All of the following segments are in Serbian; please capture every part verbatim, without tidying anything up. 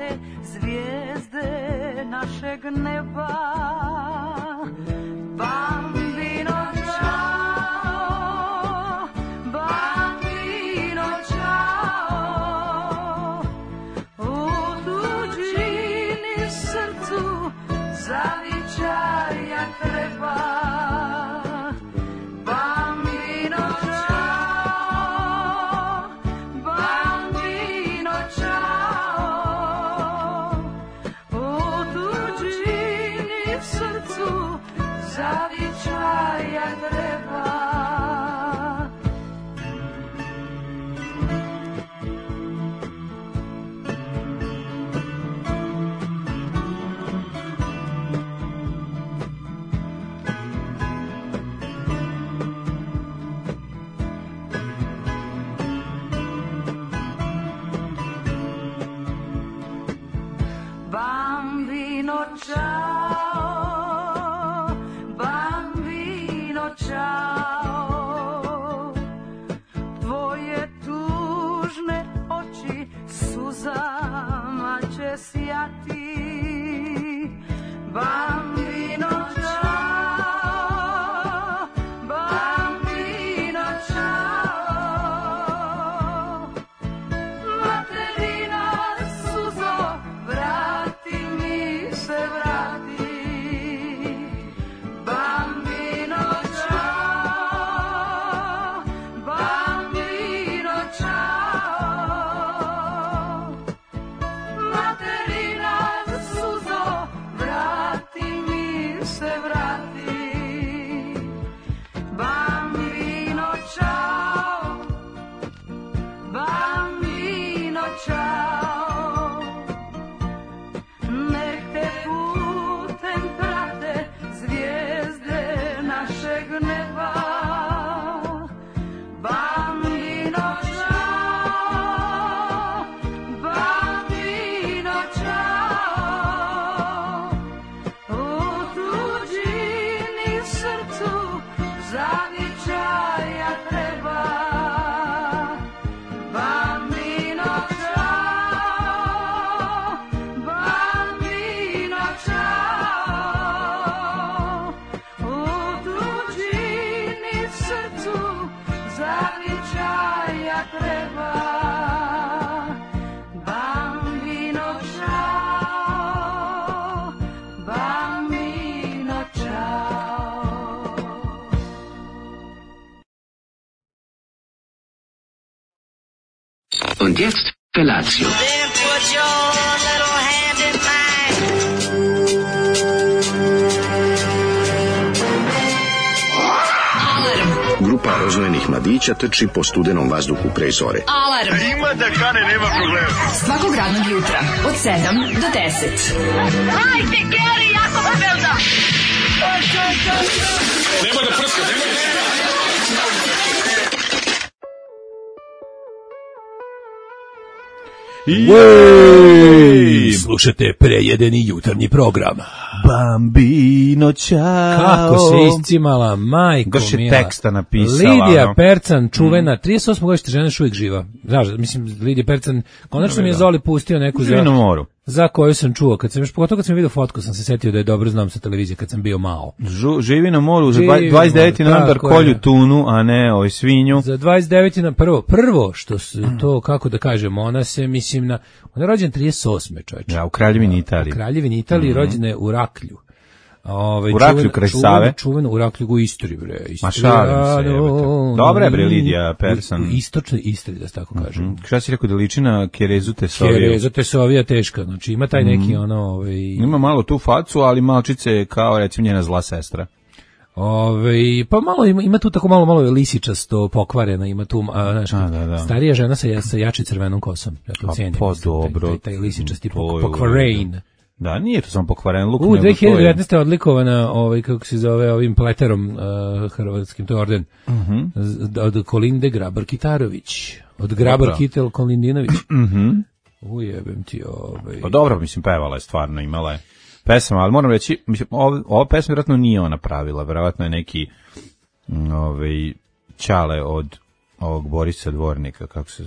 prate zvijezde našeg neba. Bambino ciao, bambino ciao, u tuđini srcu zavičaja treba. Bambino ciao, bambino ciao, u tuđini srcu zavičaja treba. Bambino ciao, bambino ciao, tvoje tužne oči suzama će sjati. Bambino ciao, bambino ciao, materina suzo, vrati mi se, vrati. Bambino ciao, bambino ciao, materina suzo, vrati mi se, vrati. Bambino ciao, bambino ciao, nek te putem prate zvijezde našeg neba. Bambino ciao, bambino ciao, u tuđini srcu zavičaja treba. Bambino ciao, bambino ciao, u tuđini srcu zavičaja treba. Bambino ciao, bambino ciao. Und jetzt Felatio. Then put your little hand in mine. Grupa rozvojenih mladića trči po studenom vazduhu pre zore. Alarm. Ima da kane, nema problema. Svakog radnog jutra od sedam do deset. Hajde, Geri, jako se velda. Nema da prska, nema da prska. Jej! Slušate prejedeni jutarnji program. Bambino ciao. Kako se iscimala, majko Grš je mila. teksta napisala. Lidija ono. Percan, čuvena, trideset osme godište žena još uvijek živa. Znaš, mislim, Lidija Percan, konačno mi je Zoli pustio neku Živi na za, moru. za koju sam čuo. Kad sam još, pogotovo kad sam vidio fotku, sam se setio da je dobro znam sa televizije kad sam bio mao. Žu, živi na moru, za Živi dvadeset deveti na moru, novembar tako kolju je. tunu, a ne ovaj svinju. Za dvadeset deveti na prvo, prvo što se to, kako da kažemo, ona se, mislim, na, ona je rođena trideset osme čovječe. Ja, u Kraljevini Italije. U Kraljevini Italiji, mm-hmm. rođena je u Raklju. Ove, U Raklju kraj Save? Čuveno u Raklju u Istri, bre. Istri, Ma šalim se, jebote. Dobra je, bre, Lidija Persan. U, u istočnoj Istri, da se tako kažem. Mm-hmm. Šta si rekao da liči na Kerezu Tesoviju? Kerezu Tesovija teška, znači ima taj neki mm-hmm. ono... Ovaj, ima malo tu facu, ali malčice je kao, recimo, njena zla sestra. Ove, pa malo ima, ima tu tako malo malo lisičasto pokvarena, ima tu a, znaš, a, da, da. starija žena sa, sa jači crvenom kosom. Ja to pa, cijenim. Pa dobro. Taj, taj, taj lisičasti pok, pokvaren. Da, nije to samo pokvaren luk. U dve hiljade devetnaeste je odlikovana, ovaj, kako se zove, ovim pleterom uh, hrvatskim, to je orden, uh-huh. od Kolinde Grabar-Kitarović. Od Grabar-Kitel Kolindinović. Uh-huh. Ujebem ti ovaj. Pa dobro, mislim, pevala je stvarno, imala je pesama, ali moram reći, mislim, ova, ova pesma vjerojatno nije ona pravila, vjerojatno je neki ovaj, Ćale od ovog Borisa Dvornika, kako se zvao.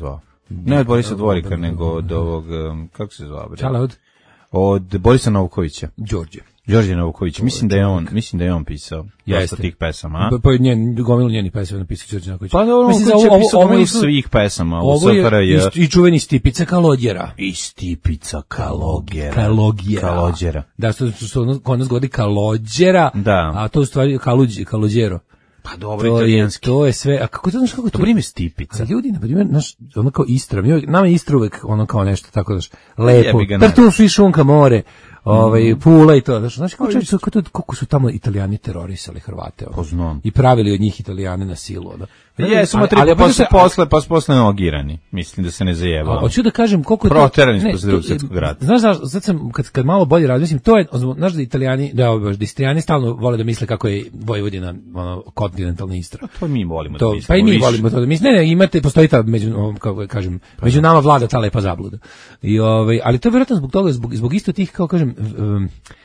Ne od Borisa Dvorika, nego od ovog, um, kako se zove? Čale od? Od Borisa Novkovića. Đorđe. Đorđe Novković, mislim da je on, mislim da je on pisao dosta tih pesama, a? Pa, pa njen, gomilu njeni pesama napisao Đorđe Novković. Pa dobro, mislim, Novković ovo, je pisao ovo, gomilu ovo, svih pesama u ovo S F R J. je i, i čuveni Stipica Kalodjera. I Stipica Kalogera. Kalogera. Kalodjera. Da, su, su, su kod nas govori Kalodjera, da. A to u stvari Kaluđ, Kaludjero. Pa dobro, to italijanski. Je, to je sve, a kako to znaš kako to? Dobro ime Stipica. A ljudi, na primjer, naš, ono kao Istra, mi, nama je Istra uvek ono kao nešto tako, znaš, lepo, tartufi, šunka, more, ovaj, Pula i to, znaš, znaš kako, čovječ, kako, kako su tamo Italijani terorisali Hrvate, ono, i pravili od njih Italijane na silu, ono. Jesu, ali, ali, pa su posle, pa su posle nogirani, mislim da se ne zajebalo. Hoću da kažem koliko je to... Proterani su posle drugog svjetskog rata. Znaš, znaš, sad sam, kad, kad malo bolje razmislim, to je, znaš da Italijani, da, da Istrijani stalno vole da misle kako je Vojvodina, ono, kontinentalna Istra. To mi volimo to, da mislimo. Pa i mi više. volimo to da mislimo. Ne, ne, imate, postoji ta, među, kako kažem, među nama vlada ta lepa zabluda. I, ovaj, ali to je vjerojatno zbog toga, zbog, zbog isto tih, kao kažem, um,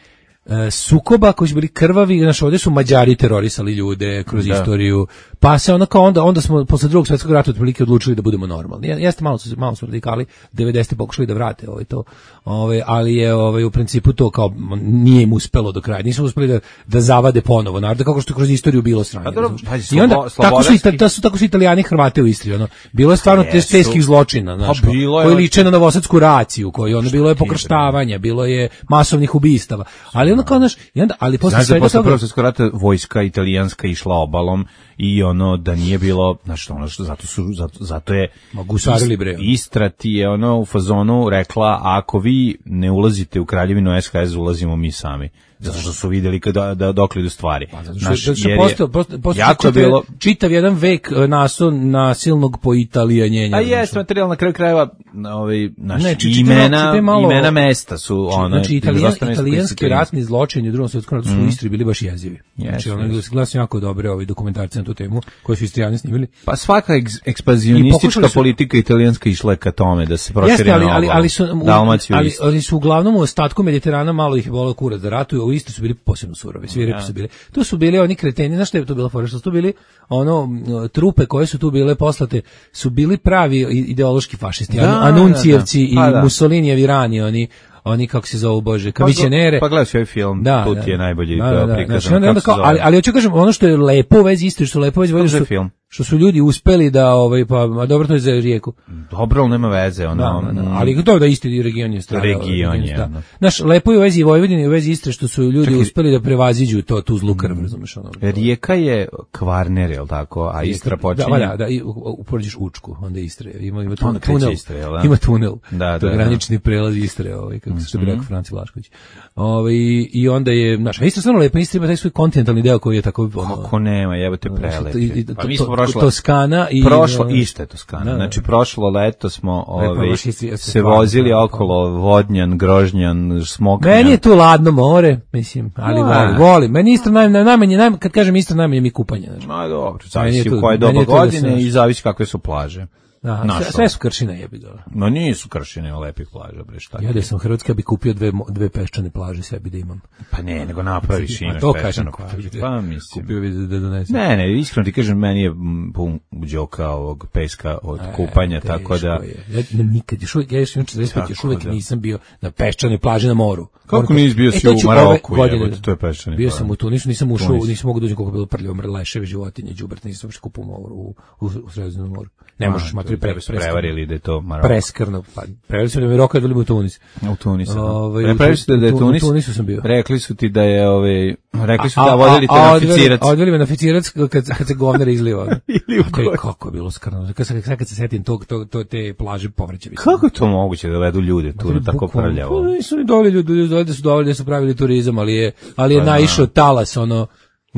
sukoba koji su bili krvavi, znaš, ovdje su Mađari terorisali ljude kroz da. Istoriju, pa se onda kao onda, onda smo posle drugog svjetskog rata otprilike odlučili da budemo normalni. Jeste malo su, malo su radikali, devedesetih pokušali da vrate ovaj to, ovaj, ali je ovaj, u principu to kao nije im uspelo do kraja, nisu uspeli da, da zavade ponovo, naravno kako što kroz istoriju bilo sranje. I onda, tako su, da su, tako su Italijani Hrvate u Istri, ono, bilo je stvarno te teških zločina, znaš, pa koji liče na novosadsku raciju, koji ono, bilo je pokrštavanja, bilo je masovnih ubistava, ali onda kao, znaš, i onda, ali posle svega toga... Posle prvog svjetskog rata vojska italijanska išla obalom i ono da nije bilo, znači ono što zato su zato, zato je Gusarili bre. Istra ti je ono u fazonu rekla ako vi ne ulazite u Kraljevinu S H S ulazimo mi sami. Zato što su vidjeli kada da dokle idu stvari. Pa, zato što, Naš, zato što postao, postao, postao jako čitav, bilo čitav jedan vek nason nasilnog poitalijanjenja. A jest materijal na kraju krajeva, ovaj naš ne, či, imena malo, imena mesta su ona. Znači italijan, italijanski ratni zločini u Drugom svjetskom ratu su u Istri bili baš jezivi. Znači ono yes. Glasno jako dobre ovi dokumentarci na tu temu koje su Istrijani snimili. Pa svaka eks, ekspanzionistička su, politika italijanska išla ka tome da se proširi na ali, ali su ali, ali su uglavnom u ostatku Mediterana malo ih je voleo kurac da ratuju. U Istri su bili posebno surovi, svi repi su bili. Tu su bili oni kreteni, znaš što je to bilo fora, što su tu bili ono trupe koje su tu bile poslate, su bili pravi ideološki fašisti, da, Anuncijevci da, da. Pa, i da. Mussolinijevi rani, oni oni kako se zovu bože, kamisionere. Pa gledaj ovaj film, da, tu ti je najbolji da, da, prikazan. Znači, onda, onda kao, ali ali hoću kažem ono što je lepo u vezi Istre, što lepo u vezi Vojvodine, što, što su ljudi uspeli da ovaj pa dobro to je za rijeku. Dobro, ali nema veze, ono. Da, da, da, ali to da isti region je stvarno. Region je. Da. Naš lepo je u vezi Vojvodine i u vezi Istre što su ljudi Čekaj, uspeli da prevaziđu to tu zlu krv, razumeš ono. Rijeka je Kvarner, je l' tako, a Istra počinje. Da, da, da, uporediš Učku, onda Istre. Ima ima tunel, tunel Istre, jel da? Ima tunel. Da, da, granični prelaz Istre, ovaj kako se bi rekao Franci Vlašković. Ovaj i onda je naša Istra stvarno lepa, Istra ima taj svoj kontinentalni deo koji je tako ono. Kako nema, jebote prelepo. Pa mi smo prošli Toskana i prošlo isto je Toskana. Da, da. Znači prošlo leto smo ovaj se vozili okolo Vodnjan, Grožnjan, Smokrnjan. Meni je tu ladno more, mislim, ali no, volim, volim. Meni Istra najmanje, najmanje, najmanje, kad kažem Istra najmanje mi kupanje, znači. No, dobro, zavisi u koje doba godine da i zavisi kakve su plaže. Da, sve, sve su kršine jebi ga. No nisu kršine lepih plaža, bre, šta. Ja da sam Hrvatska bi kupio dve dve peščane plaže sebi da imam. Pa ne, nego napraviš imaš peščanu plažu. Pa mislim. Kupio bi da donesem. Ne, ne, iskreno ti kažem, meni je pun đoka ovog peska od e, kupanja, tako da je. Ja nikad još uvijek, ja još imam četrdeset pet, još uvijek da. Nisam bio na peščanoj plaži na moru. Kako nisi bio si e, u Maroku, jebote, to je peščani. Bio sam u Tunisu, nisam ušao, nisam mogao doći koliko bilo prljavo, mrleševi životinje, đubre, nisam uopšte kupio u u u Sredozemnom moru. Ne možeš matri prevarili da je to Maroko. Preskrno, pa prevarili su da mi roka odveli u Tunis. U Tunis. Prevarili su da je Tunis. U Tunisu sam bio. Rekli su ti da je ovaj, rekli su da vodili te na Ficirac. A odveli me na Ficirac kad kad se govner izliva. Ili kako je bilo skrno. Kad se kad se setim tog to to te plaže povraće. Kako je to moguće da vedu ljude tu na tako prljavo? Nisu ni doveli ljudi, ljudi su doveli da su pravili turizam, ali je ali je naišao talas ono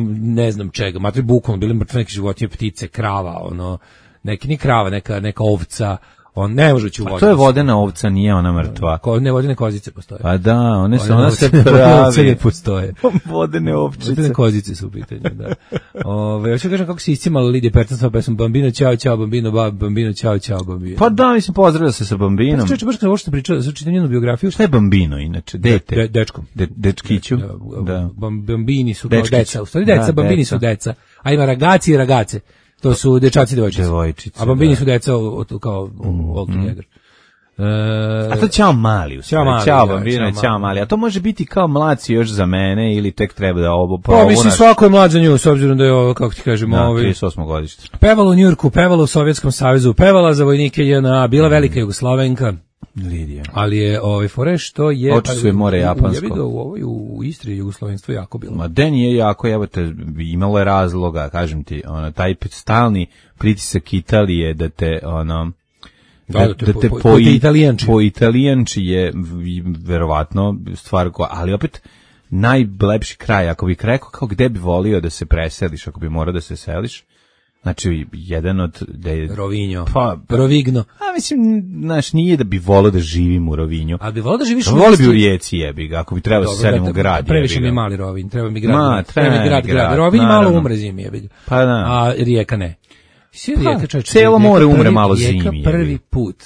ne znam čega. Matri bukvalno bili mrtve neke životinje, ptice, krava, ono neki ni krava, neka neka ovca, on ne može ući u vodu. A to je vodena ovca, nije ona mrtva. Ko ne vodene kozice postoje. A da, one se ona se pravi. Postoje. Vodene ovčice. Vodene kozice su u pitanju, da. Ove, hoću kažem kako se iscimala Lidija Pertans sa pesmom Bambino, čao, čao, Bambino, ba, Bambino, čao, čao, Bambino. Pa da, mislim, pozdravio se sa Bambinom. Pa čeče, baš kada ovo što pričao, sa čitam njenu biografiju. Šta je Bambino, inače? Dete. De, dečkom. De, dečkiću. Da. Bambini su kao deca. U stvari deca, Bambini su deca. A ima ragaci i ragace. To su dečaci i devojčice. Devojčice, A bambini da. su deca o- o- kao all together. E, A to ćao mali, u stvari. Ćao mali, Ćao da, bambino, ćao ćao mali. mali. A to može biti kao mlaci još za mene ili tek treba da ovo Pa mislim provunaš. svako je mlad za nju, s obzirom da je ovo, kako ti kažemo, Da, ovaj, trideset osmo godište. pevala u Njujorku, pevala u Sovjetskom savezu, pevala za vojnike J N A, bila velika Jugoslavenka, Lidija. ali je ovaj fore što je Očisuje more u- u- japansko. Ja vidio u ovoj u Istri jugoslovenstvo jako bilo. Ma den je jako, evo te, imalo je razloga, kažem ti, ono, taj stalni pritisak Italije da te, ono, Da, da te po- po- po- i- te italijanči. po italijanči je v- verovatno stvar koja, ali opet najlepši kraj, ako bih rekao kao gde bi volio da se preseliš, ako bi morao da se seliš, znači jedan od da je, Rovinjo, pa, Rovigno. a mislim, znaš, nije da bi volio da živim u Rovinju. A bi volio da živiš u Voli bi u Istri? Rijeci jebi ga, ako bi trebao da se Dobro, selim da, u grad. Previše jebi mi je ga. mali Rovinj, treba mi grad. Ma, treba mi treba grad, mi grad. grad, Rovinj malo naravno. umre zimi, jebi ga. Pa da. A Rijeka ne. Svi Pa, Rijeka, čovječe, celo Rijeka more umre prvi- malo Rijeka zimi, jebi prvi ga. put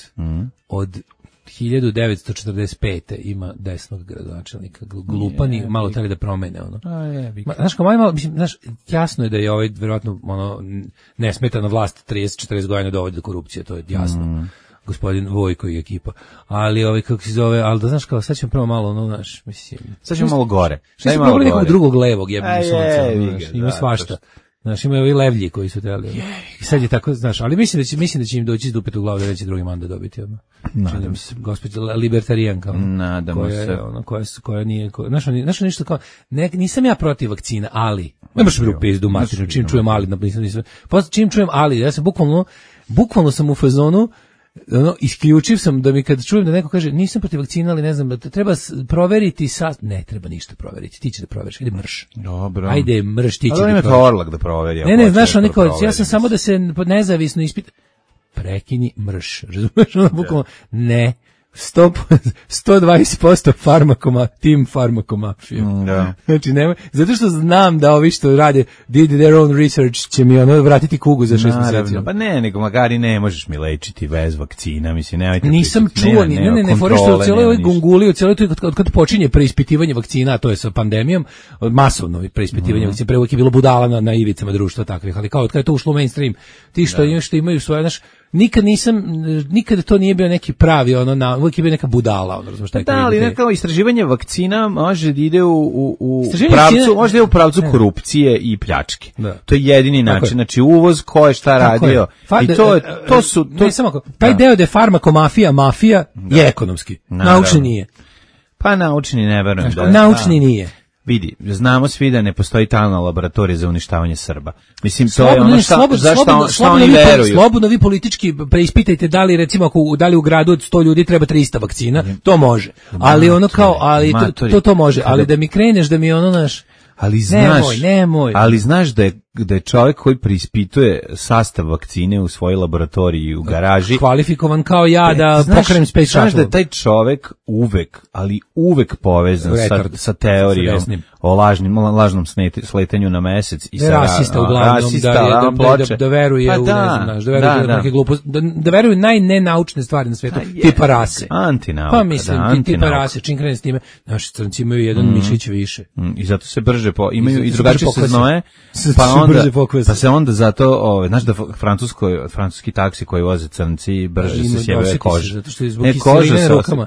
od hiljadu devetsto četrdeset pete ima desnog gradonačelnika. Glupani malo teli da promene ono. A jebi ga. Ma, znaš, kao malo, malo, mislim, znaš, jasno je da je ovaj verovatno ono nesmetana vlast trideset četrdeset godina dovodi do korupcije, to je jasno. Mm. Gospodin Vojko i ekipa. Ali ovaj kako se zove, al da znaš kao sad ćemo prvo malo ono, znaš, mislim. Sad ćemo malo gore. Šta Daj se malo probali nekog gore. drugog levog A jebeni sunca, jebi znaš, ga, ima da, svašta. to Znaš, imaju ovi levlji koji su trebali. I sad je tako, znaš, ali mislim da će, mislim da će im doći iz dupeta u glavu da neće drugi mandat dobiti. Ono. Nadam se. Gospođa libertarijanka. Ono, Nadamo koja, se. Ono, koja, koja nije, koja, znaš, ono, znaš, ono ništa kao, ne, nisam ja protiv vakcina, ali, ne možeš mi u pizdu materinu, čim čujem ali, nisam, nisam, posle čim čujem ali, ja sam bukvalno, bukvalno sam u fazonu, ono, isključiv sam da mi kad čujem da neko kaže nisam protiv vakcina, ali ne znam, da treba s- proveriti sa... Ne treba ništa proveriti, ti će da proveriš, ide mrš. Dobro. Ajde mrš, ti A će da da ima proveriš. Orlak da proveri. ako Ne, ne, hoće znaš, da ono kao, proveri, ja sam samo da se nezavisno ispita. Prekini mrš, razumeš, ono bukvalno, ne, sto, sto dvadeset posto farmakoma, tim farmakomafija. Mm, da. Znači, nema, zato što znam da ovi što rade, did their own research, će mi ono vratiti kugu za šest mjeseci. Naravno, pa ne, nego magari ne možeš mi lečiti bez vakcina, mislim, nemojte Nisam pričati, čuo nema- ni, ne, nema ne, ne, fore što kontrole, u cijeloj ovoj nema ništa. gunguli, u cijeloj toj, od, od kad počinje preispitivanje vakcina, a to je sa pandemijom, masovno preispitivanje Mhm. vakcina, pre uvijek je bilo budala na, na ivicama društva takvih, ali kao od kada je to ušlo u mainstream, ti što, imaju, što imaju svoje, znaš, nikad nisam, nikad to nije bio neki pravi, ono, na, uvijek je bio neka budala, ono, razumiješ, taj Da, koji ali ide te- nekako istraživanje vakcina može da ide u, u, u Istraživanje pravcu, vakcina- može da ide u pravcu Ne. korupcije i pljačke. Da. To je jedini Tako način. je. Znači uvoz, ko je šta Tako je. radio. Fa- I to, je- to su... To, ne samo ako- taj da. deo da je farmakomafija, mafija, je ekonomski. Naravno. Naučni nije. Pa naučni ne verujem. Znaš, da, naučni da. nije. Vidi, znamo svi da ne postoji talna laboratorija za uništavanje Srba. Mislim, to Slobodno, je ono ne, šta, slobodno, zašto slobodno, on- šta slobodno oni vi, veruju. slobodno vi politički preispitajte da li recimo ako u- da li u gradu od sto ljudi treba trista vakcina, to može. Ali ono kao, ali to, Matori. to, to može, ali da mi kreneš da mi ono naš Ali znaš, Nemoj, nemoj. ali znaš da je, da je čovjek koji preispituje sastav vakcine u svojoj laboratoriji u garaži, kvalifikovan kao ja da E, znaš, pokrenem Space znaš Shuttle. da je taj čovjek uvek, ali uvek povezan sa, Retard. sa teorijom Sa desnim. o lažnim, lažnom sneti- sletanju na mesec i Da je sa rasista a, uglavnom, rasista, da, je, da, a, da, ploče. da, da veruje Pa u, da, ne znam, znaš, da veruje da, u da. neke gluposti, da, da veruje u najnenaučne stvari na svijetu, Pa tipa rase. Antinauka, Pa mislim, da, ti, tipa antinauka. rase, čim krene s time, naši crnci imaju jedan Mhm. mišić više. Mm, I zato se brže po, imaju zato i se drugačije brže pokvase. seznoje, Zato pa se onda brže pokvase. pa se onda zato, ove, znaš da francuskoj francuski taksi koji voze crnci brže Ima- se sjebaju osjeti se, kože. zato što je zbog Ne, kiseline koža na se rukama.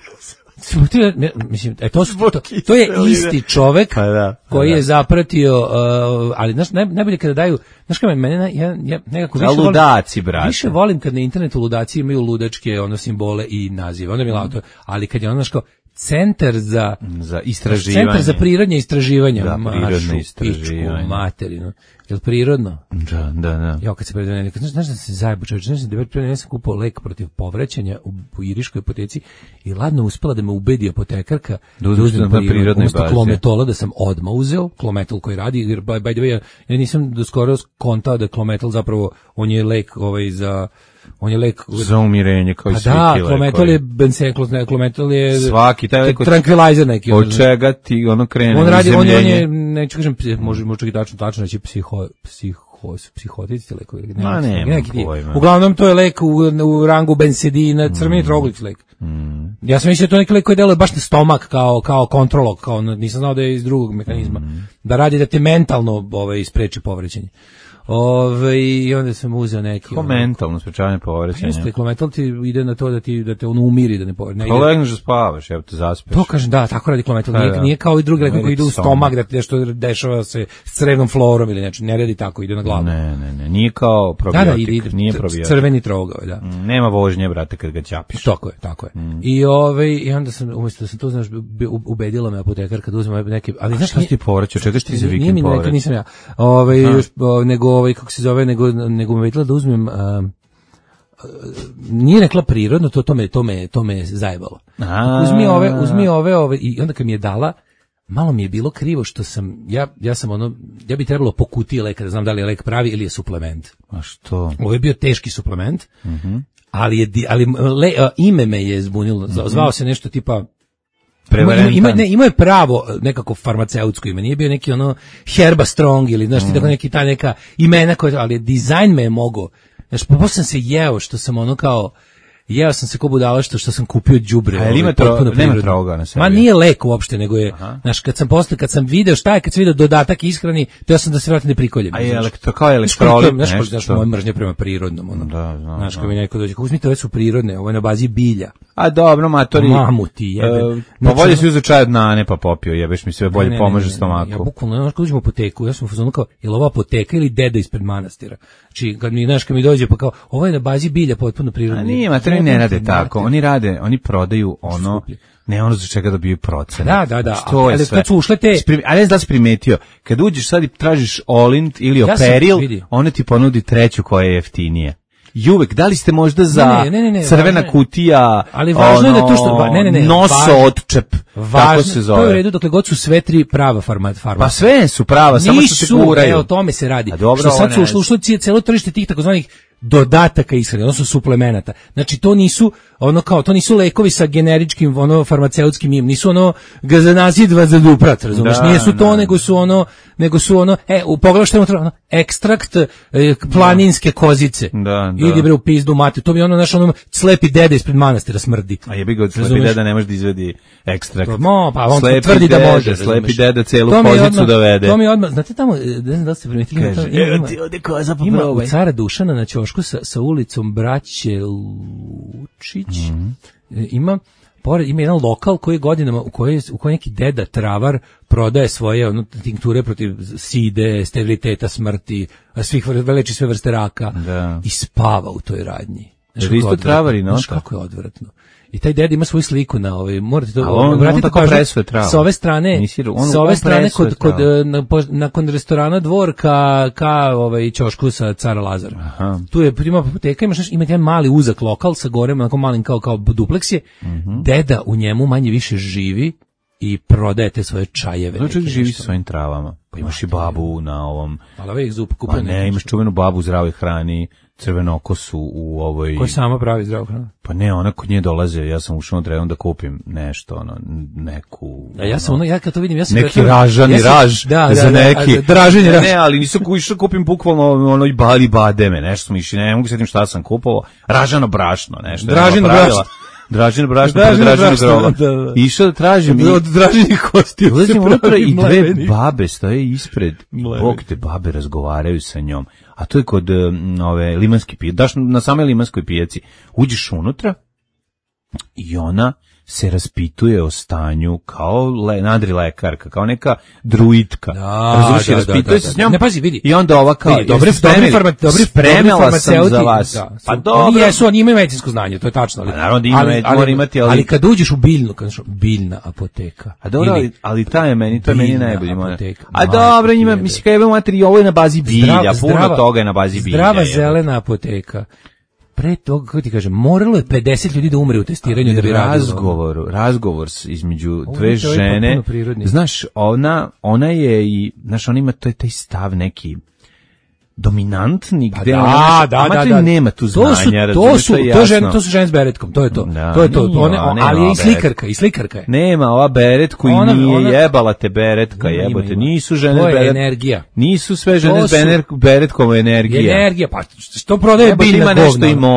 Zbog toga, ne, mislim, e, to, su, to, to je isti čovek Pa da, pa koji da. je zapratio, uh, ali znaš, naj, najbolje kada daju, znaš kada mene, naj- ja, ja nekako A više volim, ludaci, brate. više volim kad na internetu ludaci imaju ludačke ono simbole i nazive, onda mi je lako, ali kad je ono, znaš kao, centar za Za istraživanje. centar za prirodnje istraživanja, Da, mašu, prirodno istraživanje. pičku, materinu, jel prirodno? Da, da, da. Ja kad se predaje, znaš, znaš da se zajebu čovječ, znaš da je ja sam kupao lek protiv povraćanja u, u iriškoj apoteci i ladno uspela da me ubedi apotekarka Da uzmeš na prirodnoj umesto bazi. klometola da sam odmah uzeo, klometal koji radi, jer by, by the way, ja, ja nisam do skoro kontao da klometal zapravo, on je lek ovaj za, on je lek Za umirenje kao i pa svi da, ti klometal lekovi. je bensen, klometal je Svaki taj lek od- tranquilizer neki. Od čega ti ono krene On radi, on, on uzemljenje? je, neću kažem, psi- može, može čak i tačno, tačno reći psiho, psiho, psihotici lekovi. Ne, Ma, neki- nemam neki ti- pojma. Uglavnom, to je lek u, u rangu bensedina, crveni troglic lek. Ja sam mislio da je to neki lek koji deluje baš na stomak, kao, kao kontrolog, kao, nisam znao da je iz drugog mehanizma. Da radi da te mentalno ovaj, spreči povrećenje. Ove, i onda sam uzeo neki... Ko mentalno sprečavanje povraćanja. Jeste, ko mental ti ide na to da ti da te ono umiri, da ne povraća. Pa legneš da spavaš, evo te zaspeš. To kažem, da, tako radi klometal. Nije, da. nije kao i drugi lek koji ide u Stomak. stomak, da ti nešto dešava se s crevnom florom ili nešto. Ne radi tako, ide na glavu. Ne, ne, ne, nije kao Da, probiotik, da, ide, ide nije c- probiotik. crveni trogao, da. Mm, Nema vožnje, brate, kad ga ćapiš. Tako je, tako je. Mm. I ovaj i onda sam umjesto da sam to znaš bi- ubedila me apotekarka da uzmem neke, ali znaš Šta si ti povraćao? Čekaš ti za nije vikend mi neka, povraćao? nisam ja. Ovaj još o, nego ovaj kako se zove, nego nego me videla da uzmem a, a, nije rekla prirodno, to to me to me to me zajebalo. A. Uzmi ove, uzmi ove, ove i onda kad mi je dala, malo mi je bilo krivo što sam ja ja sam ono ja bi trebalo po kutiji leka da znam da li je lek pravi ili je suplement. A što? Ovo je bio teški suplement. Mhm. Ali je di- ali le, a, ime me je zbunilo. Zvao se nešto tipa Prevarentan. Ima, ne, imao je pravo nekako farmaceutsko ime, nije bio neki ono Herba Strong ili znaš ti tako neki ta neka imena koje, ali dizajn me je mogao. Znaš, pa posle sam se jeo što sam ono kao jeo sam se ko budala što što sam kupio đubre. A jel ovaj, ima tro- potpuno nema prirodno. troga na sebi? Ma nije lek uopšte, nego je, Aha. znaš, kad sam posle, kad sam video šta je, kad sam video dodatak ishrani, to ja sam da se vratim da prikoljem. A je znaš. elektro, kao Znaš, koliko elektrolit, je- znaš, nešto. znaš, moja mržnja prema prirodnom, ono. Da, znam, Znaš, znam. kad mi neko dođe, kao, uzmite, ove su prirodne, ovo je na bazi bilja. A dobro, matori. Mamu ti jebe. E, pa Znači, bolje ono- si uzeo čaj od nane pa popio, jebeš mi sve bolje Ne, ne, pomaže ne, ne, stomaku. Ja bukvalno, znaš, kad uđem u apoteku, ja sam u fazonu kao, je li ova apoteka ili deda ispred manastira? Znači, kad mi, znaš, kad mi dođe, pa kao, ovo je na bazi bilja, potpuno prirodno. A nije, matori ne rade tako. Oni rade, oni prodaju ono, ne ono za čega dobiju procene. Da, da, da, Što je ali sve? kad su ušle te- Sprim- ali ne znam da si primetio, kad uđeš sad i tražiš Olint ili Ja sam Operil, vidio. ona ti ponudi treću koja je jeftinije. I uvek, da li ste možda za Ne, ne, ne, ne, crvena važno je- kutija, ali važno je da to što- va- ne, ne, ne, noso važno- otčep, tako Važno, se to je u zove. redu dokle god su sve tri prava farma, farma. Pa sve su prava, samo što se Nisu, guraju. e, o tome se radi. A dobro, što sad ovo su ne ušlo, ušlo cije- celo tržište tih takozvanih dodataka ishrane, odnosno suplemenata. Znači to nisu ono kao to nisu lekovi sa generičkim ono farmaceutskim im, nisu ono gazanazid vazaduprat, razumeš? Da, Nisu to, da. nego su ono nego su ono e u pogledu što je unutra, ono, ekstrakt e, planinske kozice. Da, da. Idi bre u pizdu mati. To mi ono naš ono slepi deda ispred manastira smrdi. A jebi ga od slepi Razumeš? deda ne može da izvedi ekstrakt. To, mo, pa on Slepi tvrdi da deda, može. Slepi razumeš? deda celu To mi je kozicu odmah- dovede. To mi je odmah, znate tamo, e, ne znam da li ste primetili, ima, Kaže, to- ima, evo ima, ti ovde koza pa ima u probaj. Cara Dušana na ćošku sa, sa ulicom Braće Lučić, Mhm. e, ima pored ima jedan lokal koji je godinama u kojoj u kojoj neki deda travar prodaje svoje ono tinkture protiv side, steriliteta, smrti, svih vrsta, leči sve vrste raka Da. i spava u toj radnji. Znaš Jer kako je isto odvratno. travari, no, Znaš to? kako je odvratno. I taj deda ima svoju sliku na ovaj, morate to A on- on obratite tako pažnju, presuje travu. sa ove strane, Nisi- on- sa ove on strane presuje kod, kod travu. e, na, po- nakon restorana Dvor ka, ka ovaj, ćošku sa Cara Lazara. Aha. Tu je prima apoteka, imaš znaš, ima jedan mali uzak lokal sa gorem, onako malim kao, kao dupleks je. Mhm. Deda u njemu manje više živi i prodaje te svoje čajeve. Znači neke živi nešto. sa svojim travama. Pa imaš i babu na ovom. Ali ovaj zup Pa kupio ne, imaš čuvenu babu u zdravoj hrani, crvenokosu u ovoj. Koji sama pravi zdravu hranu. Pa ne, ona kod nje dolaze, ja sam ušao unutra da kupim nešto, ono, neku... A ja sam ono, ja kad to vidim, ja sam neki pretvoren- ražani ja sam- raž da, da, za da, neki a, draženje raž. ne, ali nisam ku- išao kupim bukvalno ono i bali bademe, nešto sam išao, ne mogu se setim šta sam kupovao, ražano brašno, nešto. Dražino nema pravila. brašno. Dražino brašno, Dražino dražino brašno, groba. da, da. Išao da tražim i Od draženih kosti. ulazim unutra i dve mleveni. babe stoje ispred. Mleveni. Bog te babe razgovaraju sa njom. A to je kod um, ove limanske pijace. Daš na same limanskoj pijaci. Uđeš unutra i ona se raspituje o stanju kao le, nadri lekarka, kao neka druidka. Da, Razumeš, i da, raspituje da, da, se da. s njom. Ne, pazi, vidi. I onda ova kao, Vidi, dobri, jeste dobri, spremili? farma, dobri, Spremala dobri sam farmaceuti, za vas. da, Pa su- dobro. Oni jesu, oni imaju medicinsko znanje, to je tačno. Ali, Pa naravno da ima ali, med- ali, mora imati, ali- ali kad uđeš u biljnu, kad znaš, biljna apoteka. A dobro, ili ali, ali ta je meni, to je meni biljna najbolji moment. apoteka. A Majko dobro, ti njima, jebe. mislim, kada je materi, ovo je na bazi bilja, Zdrava- puno zdrava- toga je na bazi bilja. Zdrava jebote. zelena apoteka. Pre toga, kako ti kažem, moralo je pedeset ljudi da umre u testiranju da bi radilo. razgovor, razgovor s- između Ovo dve je to je žene. potpuno prirodni. Znaš, ona, ona je i, znaš, ona ima to je taj stav neki dominantni, Pa gde da, ona, da, a da, materi da. nema tu To su, znanja, to razumeš, su, je to, jasno. žene, to su žene s beretkom, to je to. Da, to je to, nije, one, a nema ali je i ova slikarka, i slikarka je. Nema ova beretku i Ona- nije ona- jebala te beretka, Ima, jebote. ima. Nisu žene To je s beret- energija. Nisu sve žene To s su- bener- beretkom energija. Energija, pa što prodaje Jebote, biljna ima govna. nešto i moda.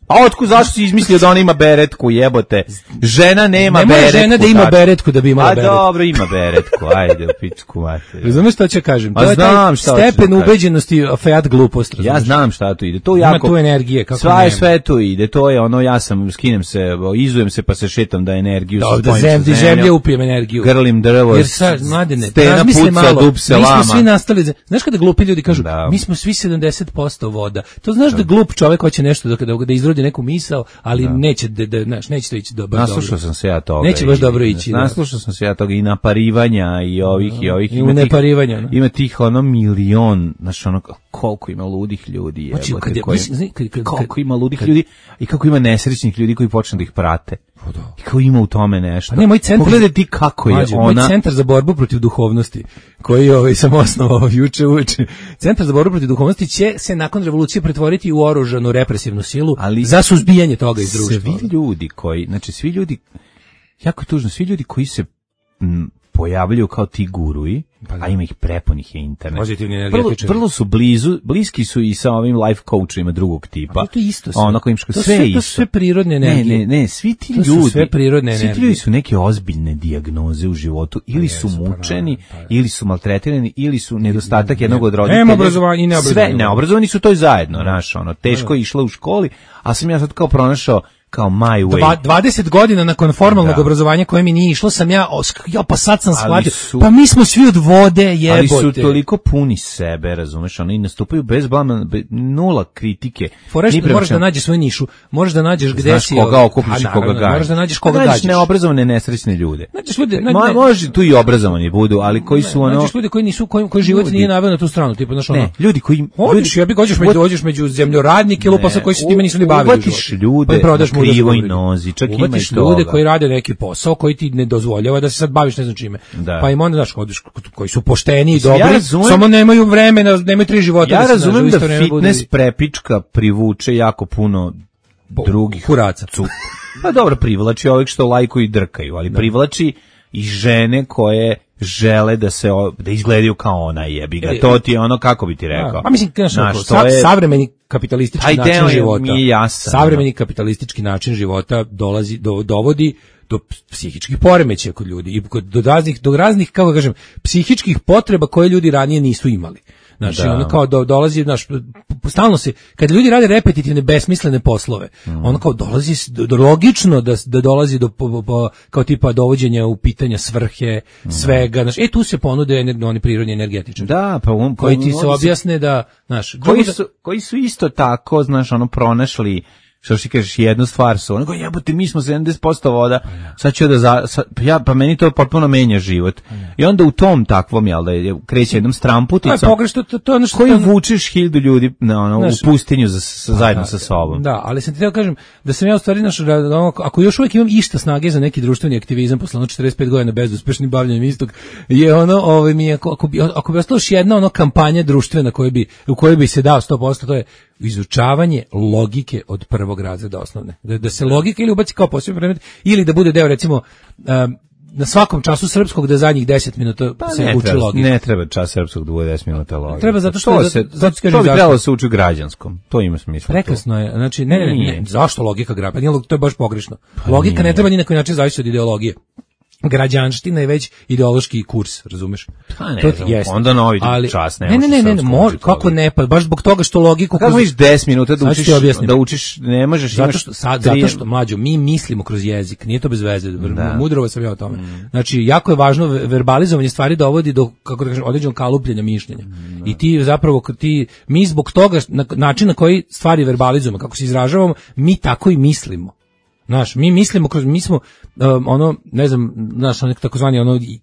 A otkud, zašto si izmislio da ona ima beretku, jebote? Žena nema ne beretku. Ne žena da ima tako. beretku da bi imala A beretku. dobro, ima beretku, ajde, u pičku mater. Razumeš šta ću kažem? A To je znam taj šta hoćeš stepen da kažem. ubeđenosti, fejat glupost. Ja znam šta tu ide. To Ima jako tu energije, kako sva nema. je sve tu ide. To je ono, ja sam, skinem se, izujem se pa se šetam da energiju Da, da spojim sa zemlji, zemljom. zemlje upijem energiju. Grlim drvo, Jer sad, mladene, stena razmisli puca, malo, dub se mi smo lama. svi nastali, znaš kada glupi ljudi kažu, Da. mi smo svi sedamdeset posto voda. To znaš da, glup čovjek hoće nešto da, da, da izrodi neku misao, ali Da. neće, da, da, znaš, neće to ići dobro. Naslušao sam se ja toga. Neće baš i- dobro ići, da. Naslušao sam se ja toga i naparivanja i ovih i ovih. I ima tih- uneparivanja, da. Ima tih ono milion, znaš ono, koliko ima ludih ljudi. Znači, jebote, kad je- koji- mislim, kad- kad- koliko kad- ima ludih kad- ljudi i kako ima nesrećnih ljudi koji počnu da ih prate. I kako ima u tome nešto. Pa ne, moj centar- Pogledaj ti kako je Mlađe, moj ona... centar za borbu protiv duhovnosti, koji ovaj, sam osnovao juče uveče, centar za borbu protiv duhovnosti će se nakon revolucije pretvoriti u oružanu represivnu silu Ali- za suzbijanje toga iz društva. Svi ljudi koji, znači svi ljudi, jako je tužno, svi ljudi koji se m, pojavljuju kao ti guruji, a ima ih prepunih je internet. Pozitivni Vrlo, energetičari. vrlo su blizu, bliski su i sa ovim life coachima drugog tipa. Ali to je isto sve. Ono kojim ško, To sve sve- je to isto. su sve prirodne Ne, energije. ne, ne, svi ti To su ljudi, sve prirodne svi ti energije. ljudi su neke ozbiljne dijagnoze u životu, ili su jesu, pa mučeni, naravno, pa ili su maltretirani, ili su nedostatak jednog od roditelja. Nema obrazovanja i neobrazovanja. Sve, neobrazovani su to i zajedno, znaš, ono, teško je išla u školi, a sam ja sad kao pronašao kao my way. Dva- dvadeset godina nakon formalnog Da. obrazovanja koje mi nije išlo sam ja, os- ja pa sad sam Ali shvatio, su- pa mi smo svi od vode, jebote. Ali su toliko puni sebe, razumeš, ono, i nastupaju bez blama, be, nula kritike. Fora je Ni što prema moraš da čemu. nađeš svoju nišu, moraš da nađeš gde Znaš si... koga okupljaš A, i koga naravno, gađaš. Moraš da nađeš koga Nađeš gađaš. neobrazovane, nesrećne ljude. Nađeš ljude, nađ- Ma, ne- može tu i obrazovani budu, ali koji su ono... Nađeš ljude koji nisu, koji, koji život Ljudi. nije naveo na tu stranu, tipa, znaš ono... Ne, ljudi koji... Odiš, ljudi- ja bih dođeš među, dođeš među zemljoradnike ili posao koji se time nisu ni bavili. u Uvatiš životu. ljude Pa im prodaš na muda krivoj zbog- nozi, čak ima Uvatiš i toga. ljude koji rade neki posao koji ti ne dozvoljava da se sad baviš ne znam čime. Da. Pa im onda, znaš, odiš, koji su pošteni i Mislim, ja dobri, razumem- samo nemaju vremena, nemaju tri života. Ja da se, razumem znaš, u da isto vreme budu fitness i- prepička privuče jako puno drugih kuraca. cu- Pa dobro, privlači ovih što lajkuju i drkaju, ali privlači i žene koje žele da se o- da izgledaju kao ona, jebi ga. E, To ti je ono, kako bi ti rekao. Pa mislim, znaš, Znaš, ono, to sa- je- savremeni kapitalistički Taj način deo je- života. mi je jasan, Savremeni kapitalistički način života dolazi do, dovodi do psihičkih poremećaja kod ljudi i kod do raznih do raznih kako da kažem psihičkih potreba koje ljudi ranije nisu imali. Znači, Da. ono kao do, dolazi, znaš, stalno se, kad ljudi rade repetitivne, besmislene poslove, Mm. ono kao dolazi, s- do, do logično da, da dolazi do, po, po, kao tipa dovođenja u pitanja svrhe, svega, znaš, e, tu se ponude ener- oni prirodni energetičari. Da, pa on Koji ti se oni se- objasne da, znaš, koji da- su, koji su isto tako, znaš, ono, pronašli, što ti kažeš, jednu stvar su, ono, jebote, mi smo sedamdeset posto voda, sad ću da, za, sad, pa ja, pa meni to potpuno menja život. I onda u tom takvom, jel da, je, kreće jednom To je stramputicom, pogrešno, to, to je ono što... koji to- vučeš hiljadu ljudi na, ono, Znaš, u pustinju za, sa, zajedno sa sobom. Da, ali sam ti teo kažem da sam ja u stvari naš, ono, ako još uvijek imam išta snage za neki društveni aktivizam posle ono četrdeset pet godina bezuspešnim bavljanjem istog, je ono, ovaj mi je, ako, ako bi, ako bi ostalo još jedna ono kampanja društvena koja bi, u kojoj bi se dao sto posto, to je izučavanje logike od prvog razreda osnovne. Da, da se logika ili ubaci kao poseban predmet, ili da bude deo, recimo, um, na svakom času srpskog da zadnjih deset minuta Pa se ne uči treba, logika. ne treba čas srpskog da bude deset minuta logike. Treba zato što- to zato- se, zato ti kažem to bi zašto. trebalo da se uči u građanskom. To ima smisla. Prekasno je, znači, ne, ne, ne, Nije. ne, zašto logika graba? Nije, log- to je baš pogrešno. Logika nije. ne treba ni na koji način zavisiti od ideologije. Građanština je već ideološki kurs, razumeš? Pa ne To ti znam, jeste. onda novi Ali- čas ne ne, ne, možeš ne, ne, ne, srpskom može, učiti kako logike. ne, pa baš zbog toga što logiku... Kako kroz- možeš deset minuta da Sad ću učiš, ti objasnim. da učiš, ne možeš, Zato imaš što, sad, tri- zato što, mlađo, mi mislimo kroz jezik, nije to bez veze, Da. mudrova sam ja o tome. Znači, jako je važno, ve- verbalizovanje stvari dovodi do, kako da kažem, određenog kalupljenja mišljenja. I ti zapravo, k- ti, mi zbog toga, na, način na koji stvari verbalizujemo, kako se izražavamo, mi tako i mislimo. Znaš, mi mislimo kroz, mi smo, um, ono, ne znam, znaš, ono takozvani ono i-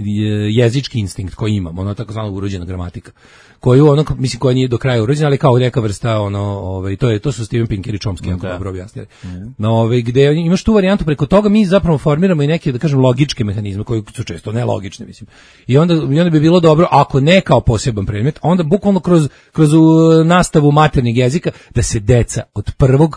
i- jezički instinkt koji imamo, ono takozvana urođena gramatika, koju ono, mislim, koja nije do kraja urođena, ali kao neka vrsta, ono, ovaj, to je, to su Steven Pinker i Chomsky jako dobro objasnili. No, ovaj, gde imaš tu varijantu, preko toga mi zapravo formiramo i neke, da kažem, logičke mehanizme, koji su često nelogični, mislim. I onda, i onda bi bilo dobro, ako ne kao poseban predmet, onda bukvalno kroz, kroz uh, nastavu maternjeg jezika, da se deca od prvog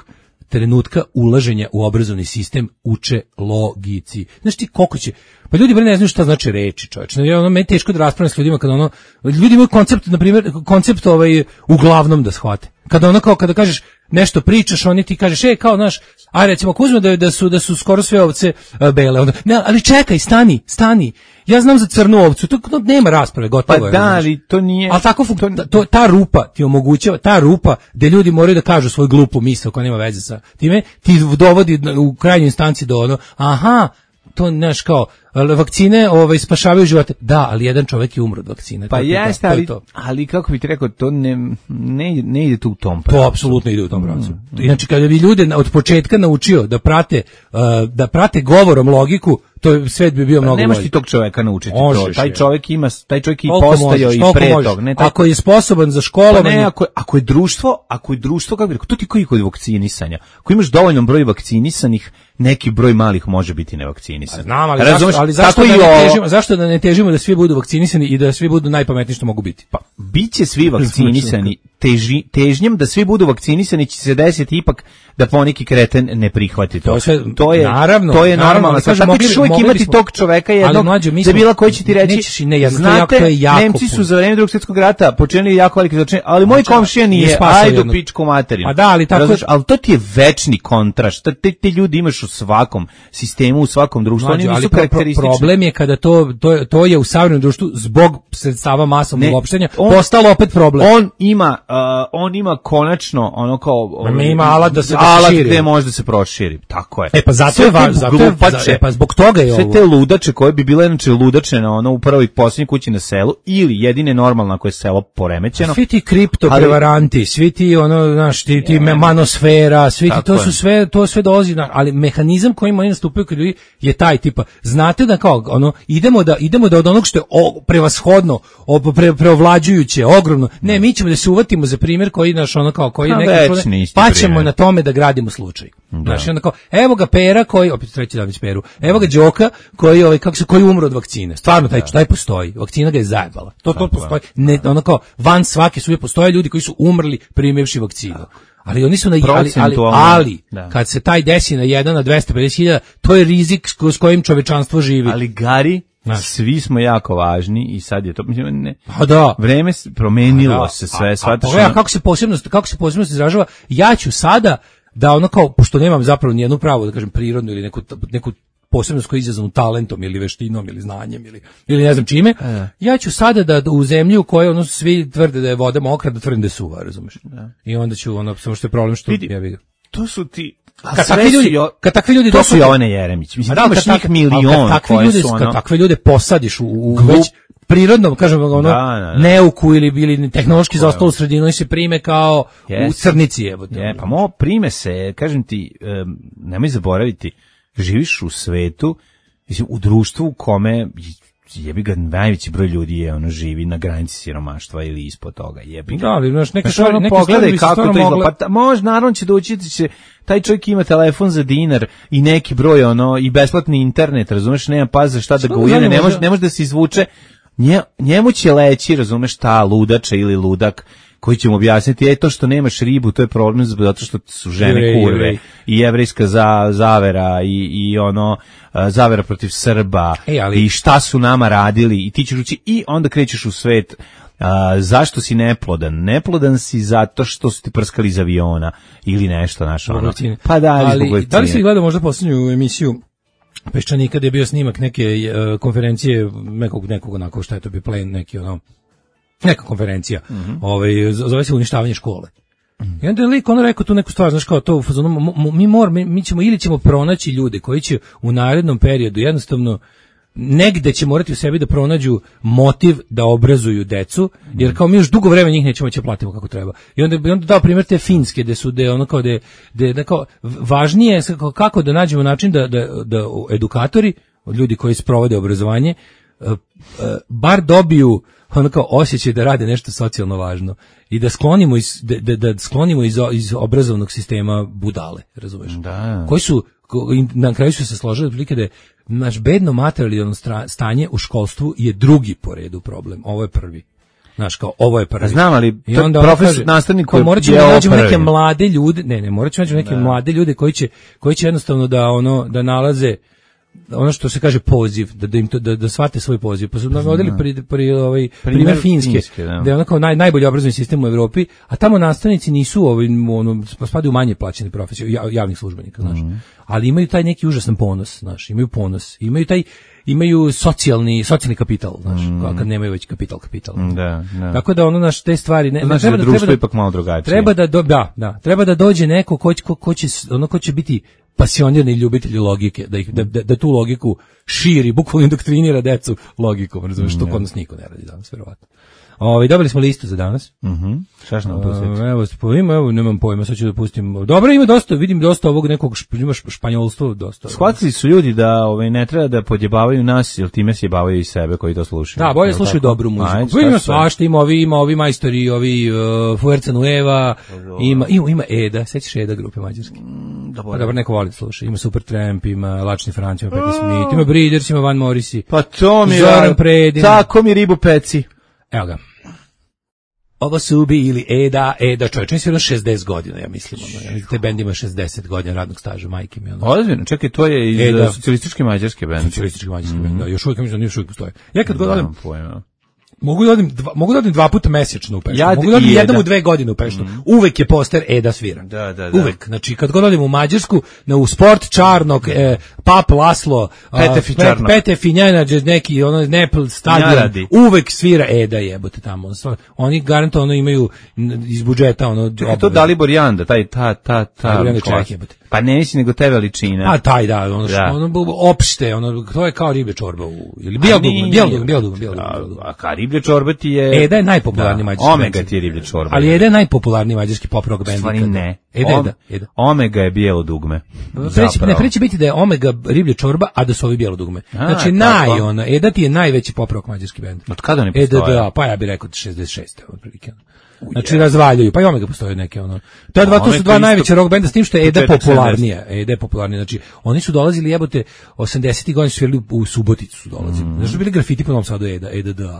trenutka ulaženja u obrazovni sistem uče logici. Znaš ti koliko će... Pa ljudi bre ne znaju šta znači reči, čoveče. Ja ono meni je teško da raspravljam s ljudima kada ono ljudi imaju koncept, na primjer, koncept ovaj uglavnom da shvate. Kada ono kao kada kažeš nešto pričaš, oni ti kažeš ej kao naš, aj recimo ako uzmemo da da su da su skoro sve ovce uh, bele, onda ne, ali čekaj, stani, stani. Ja znam za crnu ovcu, to, to nema rasprave, gotovo pa je. Pa da, ali to nije... Ali tako, to, to, ta rupa ti omogućava, ta rupa gde ljudi moraju da kažu svoju glupu misao koja nema veze sa time, ti dovodi u krajnjoj instanci do ono, aha, to znaš kao, vakcine ovaj, spašavaju živote. Da, ali jedan čovjek je umro od vakcine. Pa to, jeste, to, ali, to. ali kako bi ti rekao, to ne, ne, ne ide tu u tom pravcu. To apsolutno ide u tom pravcu. Mm. Znači, kada bi ljude od početka naučio da prate, uh, da prate govorom logiku, to svet bi bio pa mnogo bolji. Nemaš ti tog čovjeka naučiti Možeš, to. Taj je. čovjek ima, taj čovjek i Koliko postajao možeš, i pre možeš. tog. Ne, taj... Ako je sposoban za školovanje... Pa ne, ako, ako je društvo, ako je društvo, kako bi rekao, to ti koji kod vakcinisanja. Ako imaš dovoljno broj vakcinisanih, neki broj malih može biti nevakcinisan. Znam, ali Razumeš, zašto, ali zašto, da ne težimo, zašto da ne težimo da svi budu vakcinisani i da svi budu najpametniji što mogu biti? Pa, biće svi vakcinisani, teži, težnjem da svi budu vakcinisani će se desiti ipak da poneki kreten ne prihvati to. To, sve, to je, naravno, to je naravno, normalno. Tako mogli, ćeš uvijek imati smo, tog čoveka jednog, mlađo, da bila koji će ti reći, ne, jedno, znate, to je jako, to je jako Nemci su pun. za vreme Drugog svjetskog rata počinili jako velike zločine, ali moj znači, komšija nije, ajde u pičku materinu. Pa da, ali tako... Razumeš, ali to ti je večni kontrast. Te, te ljudi imaš u svakom sistemu, u svakom društvu, oni nisu karakteristični. Problem je kada to, to, to je u savremenom društvu zbog sredstava masovnog uopštenja postalo opet problem. On ima, uh, on ima konačno ono kao... Ma ima alat da se da alat širi. Gde može da se proširi, tako je. E pa zato je važno, zato je, e pa zbog toga je sve ovo. Sve te ludače koje bi bile inače ludače na ono u prvoj posljednjoj kući na selu ili jedine normalno ako je selo poremećeno. Svi ti kripto prevaranti, svi ti ono, znaš, ti, ti je, manosfera, svi ti, to je. su sve, to sve dolazi, na, ali mehanizam kojim oni nastupaju kod ljudi je taj tipa. Znate da kao ono idemo da idemo da od onog što je o, prevashodno, o, pre, preovlađujuće, ogromno. Ne, mi ćemo da se uvatimo za primjer koji naš ono kao koji neki pa ćemo primjer. Na tome da gradimo slučaj. Znači onda kao evo ga Pera koji opet treći dan već Peru. Evo ga Đoka koji ovaj kako se koji umro od vakcine. Stvarno taj taj postoji. Vakcina ga je zajebala. To to postoji. Ne, ono kao van svake suje postoje ljudi koji su umrli primivši vakcinu. Ali oni su na ali, ali, ali kad se taj desi na jedan na dvesta pedeset hiljada, to je rizik s kojim čovečanstvo živi. Ali Gari, znaš, svi smo jako važni i sad je to mislim ne. Pa da, vreme se promenilo da, se sve, shvataš. Pa kako se posebnost kako se posebnost izražava? Ja ću sada da ono kao pošto nemam zapravo ni jednu pravu da kažem prirodnu ili neku neku posebnost koja je izazvana talentom ili veštinom ili znanjem ili ili ne znam čime. E. Ja ću sada da, da u zemlji u kojoj ono svi tvrde da je voda mokra, da tvrdim da je suva, razumeš? Da. I onda ću ono samo što je problem što vidi, ja vidim. To su ti kad takvi ljudi, jo, kad takvi ljudi to su Jovane Jeremić. Mislim da imaš njih milion koji su ono, kad takve ljude posadiš u, u već prirodnom, kažem ono, da, da, da. neuku ili ili tehnološki zaostalu sredinu i se prime kao yes. u crnici jebote. Je, pa mo prime se, kažem ti, um, nemoj zaboraviti, živiš u svetu, mislim, u društvu u kome jebi ga najveći broj ljudi je ono živi na granici siromaštva ili ispod toga, jebi ga. Da, ali znaš, neke stvari, neke pogledaj kako to izgleda. Mogle... Pa može, naravno će doći, će taj čovjek ima telefon za dinar i neki broj ono i besplatni internet, razumeš, nema paza šta da ga ujene, ne može ne može da se izvuče. Nje, njemu će leći, razumeš, ta ludača ili ludak koji će mu objasniti, e, to što nemaš ribu, to je problem zato što su žene jevrej, kurve jevrej. I jevrejska za, zavera i, i ono, zavera protiv Srba e, ali... i šta su nama radili i ti ćeš ući i onda krećeš u svet. A, zašto si neplodan? Neplodan si zato što su ti prskali iz aviona ili nešto, znaš, ono. Pa da, ali, ali da li si gledao možda posljednju emisiju Peščanika gdje je bio snimak neke uh, konferencije nekog, nekog onako, šta je to bio plen, neki ono, neka konferencija, mm-hmm. ovaj, zove se uništavanje škole. Mm-hmm. I onda je lik ono rekao tu neku stvar, znaš kao to, mi, mor, mi, mi ćemo ili ćemo pronaći ljude koji će u narednom periodu jednostavno negde će morati u sebi da pronađu motiv da obrazuju decu, jer kao mi još dugo vremena njih nećemo će platimo kako treba. I onda bi onda dao primjer te Finske, gde su de ono kao de, de, de kao važnije je kako da nađemo način da da da edukatori, ljudi koji sprovode obrazovanje, uh, uh, bar dobiju ono kao osjećaj da rade nešto socijalno važno i da sklonimo iz da, da, da sklonimo iz, iz obrazovnog sistema budale, razumeš? Da. Koji su na kraju su se složili otprilike da je naš bedno materijalno stanje u školstvu je drugi po redu problem. Ovo je prvi. Znaš, kao, ovo je prvi. Znam, ali I to onda profesor, kaže, nastavnik kao, je morat ćemo je da nađemo prvi. neke mlade ljude, ne, ne, morat ćemo da nađemo neke mlade ljude koji će, koji će jednostavno da, ono, da nalaze ono što se kaže poziv, da da im to da da shvate svoj poziv. Pa su nam vodili pri pri ovaj primer Finske, Finske, da. da je onako naj najbolji obrazovni sistem u Evropi, a tamo nastavnici nisu ovaj ono spadaju u manje plaćene profesije ja- javnih službenika, znaš. Mhm. Ali imaju taj neki užasan ponos, znaš, imaju ponos, imaju taj imaju socijalni socijalni kapital, znaš, kao kad nemaju već kapital kapital. Da, da. Tako da ono naš te stvari ne Znači treba da da društvo treba da, ipak malo drugačije. treba da do, da, da, treba da dođe neko ko, će- ko, ko će s- ono ko će biti pasionirani ljubitelji logike, da ih da, da, da tu logiku širi, bukvalno indoktrinira decu logikom, razumiješ, što kod nas niko ne radi danas, verovatno. Ovaj dobili smo listu za danas. Mhm. Šta će nam pustiti? Uh, evo, spojimo, evo, nemam pojma, sad ću da pustim. Dobro, ima dosta, vidim dosta ovog nekog šp- ima šp- španjolstva, dosta. Shvatili su ljudi da ovaj ne treba da podjebavaju nas, jer time sjebavaju i sebe koji to slušaju. Da, bolje Jel slušaju tako? dobru muziku. Ajde, Pa ima šta sve? svašta, ima ovi, ima ovi majstori, ovi uh, Fuerza Nueva, ima, ima, ima Eda, sećaš Eda grupe mađarske? Pa dobro, neko voli da sluša. Ima Supertramp, ima Lačni Franc, ima Patti Smith, ima Breeders, ima Van Morrisi. Pa to mi Zoran je, Predin. tako mi ribu peci. Evo ga. Ovo su bili Eda, Eda, čovječ, oni su jedno šezdeset godina, ja mislim. Ono, te bend ima šezdeset godina radnog staža, majke mi. Ono. Ozbiljno, čekaj, to je iz E, da. socijalističke mađarske band. Socijalistički mađarski bend, da, još uvijek, mislim da još uvijek postoje. Ja kad god odem, Nemam pojma. mogu da odem dva, mogu da odem dva puta mesečno u Peštu. Ja Mogu da odem i jednom Eda. u dve godine u Peštu. Uvek je poster Eda svira. Da, da, da. Uvek. Znači kad god odem u Mađarsku, na u Sport Čarnok, e, Pap Laslo, a, Petef i Pet- Čarnok. Petef i Njenađe, neki ono Nepal stadion. Njaradi. Uvek svira Eda, jebote tamo. Sva- Oni garantovano imaju n- iz budžeta ono Čekaj, to obaveze. Dalibor Janda, taj, ta, ta, ta. Dalibor Janda klas. čovjek jebote. Pa ne mislim nego te veličine. A taj da, ono što Da. ono bu- opšte, ono to je kao ribe čorba u ili bijel dugme, nije. bijel dugme, bijel dugme, bijel A, dugme. a ka riblje čorba ti je... Eda je najpopularniji Da, mađarski Omega bend. ti je riblje čorba. Ali Eda je najpopularniji mađarski pop rock bend. Stvari ikada. ne. Eda, Om- Eda, Eda. Omega je bijelo dugme. Preći, Zapravo. ne preći biti da je Omega riblje čorba, a da su ovi bijelo dugme. A, Znači tako. naj ono, Eda ti je najveći pop rock mađarski bend. Od kada oni Eda, postoje? da, pa ja bih rekao šezdeset šeste otprilike. Znači razvaljuju, pa i Omega postoje neke ono. To je dva, to Omega su dva isto- najveća rock benda s tim što je Eda početak popularnija. Eda je popularnija. Znači oni su dolazili jebote osamdesetih godina su svirali u Suboticu su dolazili. Znači su bili grafiti po Novom Sadu Eda, Eda da.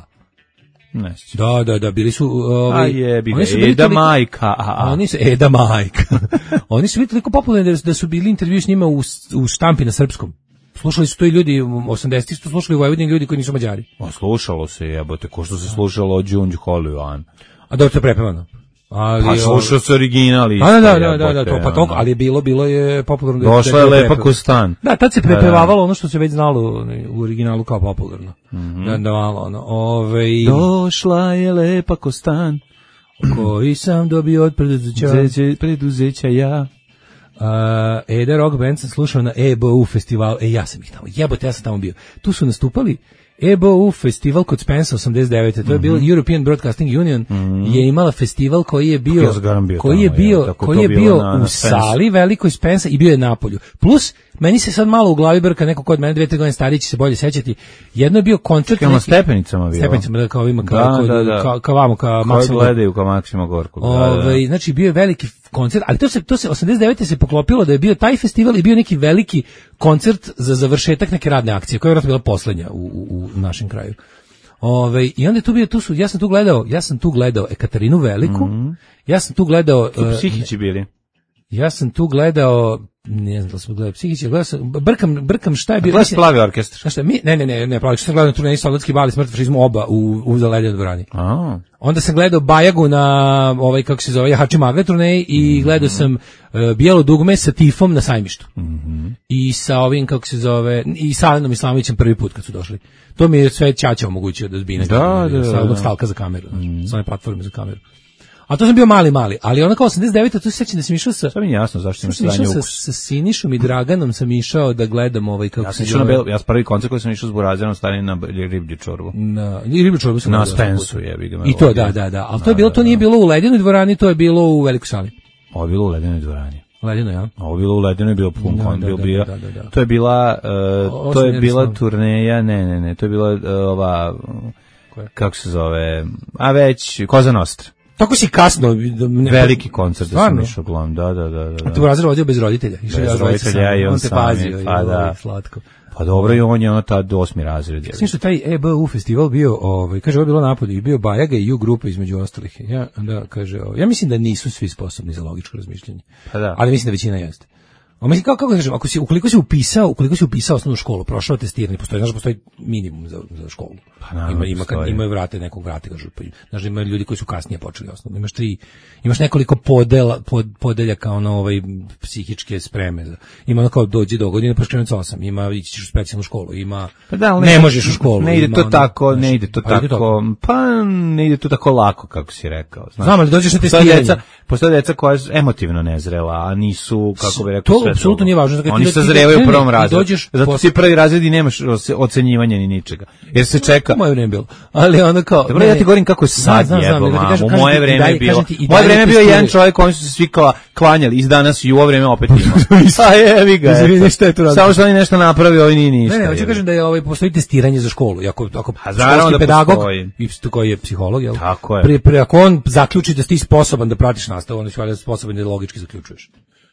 Ne sjećam. Da, da, da, bili su ovi, A jebi ga, oni su bili Eda toliko- majka, a, a. Oni su Eda majka. Oni su bili toliko popularni da, da su bili intervjui s njima u, u štampi na srpskom. Slušali su to i ljudi, osamdesetih su slušali u Vojvodini ljudi koji nisu Mađari. A slušalo se jebote, ko što se slušalo od Đunđu Holivan. A dobro, to je prepevano. Ali, Pa slušao se original isto. A, da, da, da, da, jebote, to, pa to, ono. ali je bilo, bilo je popularno. da- Došla da je bilo lepa prepevano. ko stan. Da, tad se Da, da. prepevavalo ono što se već znalo u originalu kao popularno. Da, da, malo, ono, ovaj, Došla je lepa ko stan. koji sam dobio od preduzeća. Preduzeća, preduzeća ja. Uh, Eda Rock Band sam slušao na E B U festivalu. E, ja sam ih tamo, jebote, ja sam tamo bio. Tu su nastupali E B U festival kod Spensa osamdeset devete. To je bilo European Broadcasting Union je imala festival koji je bio Ja sam garan bio koji tamo, je bio je, tako koji to je bilo bio na- na u Spensu. sali velikoj Spensa i bio je napolju. Plus meni se sad malo u glavi brka neko kod mene dve tri godine stariji će se bolje sećati. Jedno je bio koncert Čekaj, na neki- stepenicama bilo. stepenicama da kao ima kao Da, kod- da, da. kao kao vamo kao Koji Maksimo gledaju kao Maksimo Gorku. Da, da, da. Ovaj, znači bio je veliki koncert, ali to se to se osamdeset devete se poklopilo da je bio taj festival i bio neki veliki koncert za završetak neke radne akcije, koja je vjerojatno bila poslednja u, u, u našem kraju. Ovaj i onda je tu bio tu su ja sam tu gledao, ja sam tu gledao Ekaterinu Veliku. Ja sam tu gledao Tu eh, psihići bili. ja sam tu gledao, ne znam da li sam gledao Psihići, gledao sam brkam brkam šta je bio. Gledaš plavi orkestar. Znaš šta, mi, ne, ne, ne, ne, pravi, što sam gledao na turneji Soldatski bal i Smrt fašizmu oba u, u Zalednjoj dvorani. A, Onda sam gledao Bajagu na ovaj kako se zove Hači Magle turneji i gledao sam uh, Bijelo dugme sa Tifom na Sajmištu. I sa ovim kako se zove i sa Alenom Islamovićem prvi put kad su došli. To mi je sve Ćaća omogućio da zbine. Da, da, sa da. onog stalka za kameru, znači, sa one platforme za kameru. A to sam bio mali, mali, ali onako osamdeset devete to se sećam da sam išao sa sad mi je jasno zašto imaš sam išao sranje sa, ukus. sa Sinišom i Draganom sam išao da gledam ovaj kako Ja se sam išao na zove. Bel, ja sam prvi koncert koji sam išao s Burazerom stavljen na riblju čorbu. Na, i riblju čorbu sam Na gledao Spensu svaki put. jebi ga. I to, da, da, da. Ali to je bilo, to nije bilo u Ledinoj dvorani, to je bilo u Velikoj sali. Ovo je bilo u Ledinoj dvorani. Ledino, ja? Ovo je bilo u Ledinoj, bio pun Da, kon, da, bio da, bio. da, da, da. To je bila, uh, O- to je osam bila jedanaest. turneja, ne, ne, ne, to je bila uh, ova, Koja? kako se zove, a već, Koza Nostra. Tako si kasno. Ne, Veliki koncert da sam stvarno? išao gledam, da, da, da. da. A tu razred vodio bez roditelja. Išao Bez ja dvojica roditelja sam. i on On te sam je, pazio. pa i, da. ovaj, slatko. Pa dobro, i on je ono tad osmi razred. je. Svi što taj E B U festival bio, ovaj, kaže, ovo je bilo napad i bio Bajaga i U grupa između ostalih. Ja, da, kaže, ovaj, ja mislim da nisu svi sposobni za logičko razmišljanje. Pa da. Ali mislim da većina jeste. A mislim kako kako kažem, ako si ukoliko si upisao, ukoliko si upisao osnovnu školu, prošao testiranje, postoji, znači postoji minimum za za školu. Pa naravno, ima ima kad postoji. imaju vrate nekog vrate kažu, pa znači ima ljudi koji su kasnije počeli osnovno. Imaš tri, imaš nekoliko podela pod, podeljaka ono ovaj psihičke spreme. Ima ono kao dođi do godine pa krenuti sa osam, ima ići ćeš u specijalnu školu, ima Pa da, ali ne možeš u školu. Ne ide ima to ono, tako, znaš, ne ide to pa ide tako. Pa ne ide to tako lako kako si rekao, znaš. Znam, ali dođeš na Postoje testiranje. deca, postoje deca koja su emotivno nezrela, a nisu, kako bi rekao, To sve apsolutno drugo. nije važno. Kad ti Oni do- sazrevaju ne, u ne, prvom ti razredu. dođeš Zato posle- si prvi razred i nemaš oce- ocenjivanja ni ničega. Jer se čeka. U moje vreme je bilo. Ali onda kao Dobro, ne, ja ne. ti govorim kako je sad Znam, znam, jebo, nego ti mamu. kažem- U kažem moje ti i vreme dalje- je bilo. kažem ti i Moje dalje vreme je bio jedan testiraju. čovjek koji su se svi kla- klanjali. Iz danas i u ovo vreme opet ima. Pa jevi ga. Izvini, eto. šta je tu radio? Samo što oni nešto napravili, ovi nije ništa. Ne, ne, hoću jebi. kažem da je ovaj postoji testiranje za školu. I ako ako naravno školski da pedagog postoji. i st- koji je psiholog, jel? Tako je. Pri, pri, ako on zaključi da si ti sposoban da pratiš nastavu, on je valjda sposoban da logički zaključuješ.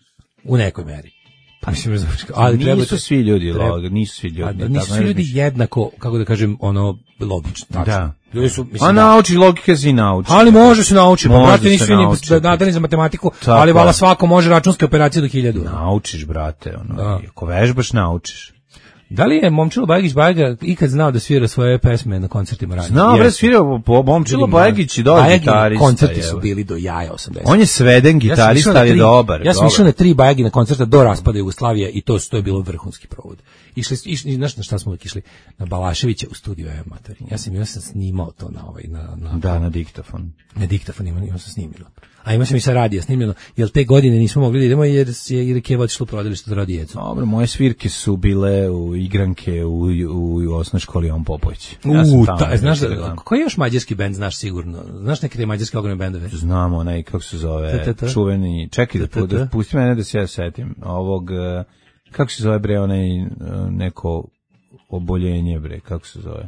U nekoj meri. Pa mislim, razumiješ, ali treba Nisu svi ljudi treba- log, nisu svi ljudi. A, da, nisu tako svi ne ljudi razmišljaju. jednako, kako da kažem, ono logično. tačno. Da. Ljudi su, mislim, A da. nauči logike si nauči. Ali može se naučiti, pa Može brate, se nisu svi ni naučiti. nadani za matematiku, Tako ali je. vala svako može računske operacije do hiljadu. Naučiš, brate, ono. Da. I ako vežbaš, naučiš. Da li je Momčilo Bajagić Bajaga ikad znao da svira svoje pesme na koncertima ranije? Znao, bre, Jeste. svirao po Momčilo Bajagić i dobar Bajagini gitarista. koncerti su evo. bili do jaja osamdeset. On je sveden gitarista, ali je dobar. Ja sam dobar. išao na tri Bajagina koncerta do raspada Jugoslavije i to, to je bilo vrhunski provod. Išli, išli, znaš na šta smo uvijek išli? Na Balaševića u studiju Evo Matarin. Ja sam, ja sam snimao to na ovaj, na, na, Da, na diktafon. na diktafon imao, imao sam snimljeno. A imao sam i sa radija snimljeno, jer te godine nismo mogli da idemo jer je jer je Keva otišlo u prodalište da radi jecu. Dobro, moje svirke su bile u igranke u, u, u osnovnoj školi Jovan Popović. Ja sam U, tamo ta, znaš nešto da, gledam. koji još mađarski bend znaš sigurno? Znaš neke te mađarske ogromne bendove? Znamo onaj, kako se zove, T T T. čuveni, čekaj da, T T T. da pusti mene da se ja setim, ovog, eh, kako se zove bre, onaj eh, neko oboljenje bre, kako se zove?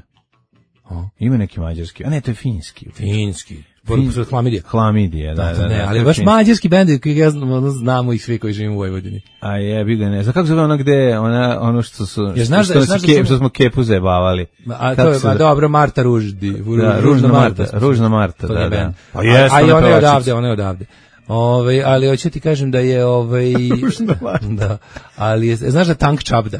O. Ima neki mađarski, a ne, to je finski. Finski. Fin- Fin... Hlamidija. Hlamidije, da, da, da. ne, to ali je baš finski. mađarski bendovi koji ja znam, ono, znamo ih svi koji živimo u Vojvodini. A jebi ga ne, znam kako se zove ono gde, ona, ono što su, Ja, znaš da- što, znaš što, da ke, su- što smo kepu zajebavali. A Kako to je, se ma zove? dobro, Marta Ruždi. Da, Ružna Marta, Ružna Marta, To da, je da. bend. Pa A, jeste, a i ona ona je pevačica. odavde, ona je odavde. Ove, ali hoću ti kažem da je ovaj da, ali je, znaš da Tank Čabda?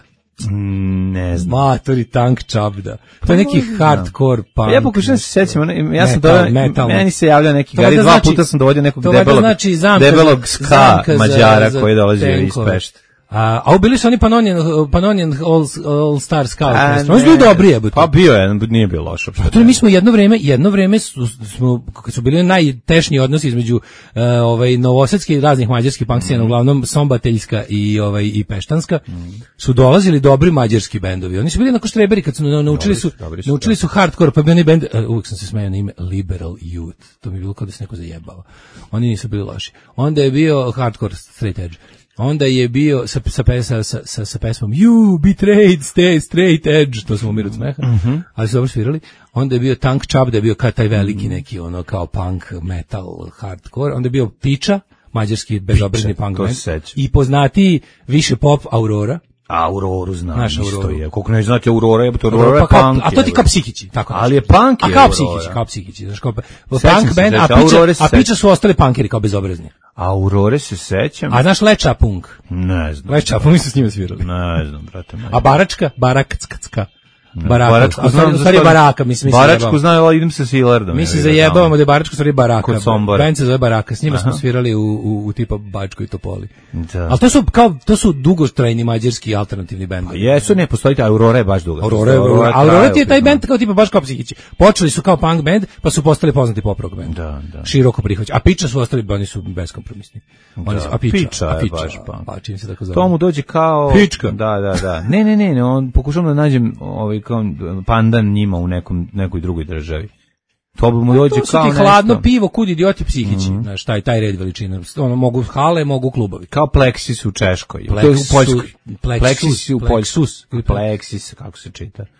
Mm, ne znam. Matori Tank Čabda. To je neki hardcore punk. Pa ja pokušam da se sećam, ono, ja sam Metal, to, metal. meni se javlja neki To gari, valjda dva znači- puta sam dovodio nekog to valjda debelog, znači zamka debelog za- ska zamka za- Mađara za koji dolazi iz tenkove. Pešta. A, a bili su oni Pannonian, Pannonian All, All Star Scout. A, Oni su bili ne. dobri, jebote. Pa bio je, nije bilo loše. Pa to je, mi smo jedno vreme, jedno vreme su, smo, kad su bili najtešniji odnosi između uh, ovaj novosadske i raznih mađarskih punk scena, Mm. uglavnom Sombateljska i ovaj i Peštanska, su dolazili dobri mađarski bendovi. Oni su bili onako štreberi kad su na- naučili su, su, dobri su, naučili su hardcore, pa bi oni bend, uh, uvijek sam se smejao na ime Liberal Youth. To mi je bilo kao da se neko zajebao. Oni nisu bili loši. Onda je bio hardcore straight edge. Onda je bio sa, sa, sa, sa, sa, sa pesmom You betrayed stay straight edge, to smo umir od smeha, Mhm. ali su dobro svirali. Onda je bio Tank Čabda, je bio kao taj veliki neki ono kao punk, metal, hardcore. Onda je bio Piča, mađarski bezobrazni punk to band. se sećam. I poznatiji više pop Aurora. Auroru znam, Znaš isto Auroru. je. Koliko ne znate Aurora, je, to Aurora je Pa kao- punk. a to ti je, kao psihići, tako. Ali je nešto. punk A je kao Aurora. psihići, kao psihići, znaš kao punk Sećam se, band, a sećam. Piča, Aurore se a Piča sećam. su ostali punkeri kao bezobrazni. Aurore se sećam. A znaš Leča punk? Ne znam. Leča punk, mi smo s njima svirali. Ne znam, brate moj. A Baračka? Barakcka. Baraka. Baračku A u stvari- znam, u stvari za- Baraka, mislim, mislim Baračku zajebamo. znaju, ali idem sa Silardom. Mi se jebi ga, zajebavamo tamo. da je Baračka u stvari Baraka. Kod Sombora. Band se zove Baraka, s njima smo svirali u, u, u tipa Bačkoj Topoli. Da. Ali to su kao, to su dugotrajni mađarski alternativni bendovi. Jesu, ne, postoji, Aurora je baš duga. Aurora, Aurora, Aurora ti je taj bend kao tipa baš kao psihići. Počeli su kao punk band, pa su postali poznati pop rock band. Da, da. Široko prihvaća. A Piča su ostali, oni su beskompromisni. Oni Da, su, a Piča, Piča a je Piča, baš punk. pa čim se tako zove. To mu dođe kao... Pička. Da, da, da. Ne, ne, ne, ne, on pokušam da nađem ovaj, kao pandan njima u nekom, nekoj drugoj državi. To bi mu dođe To su kao ti nešto... hladno pivo, kud idioti psihići. Znaš, taj, taj red veličina. Ono, mogu hale, mogu klubovi. Kao Plexis u Češkoj. Plexus- to je u Poljskoj. Plexus, Plexis u Poljskoj. Plexus. Plexis, kako se čita.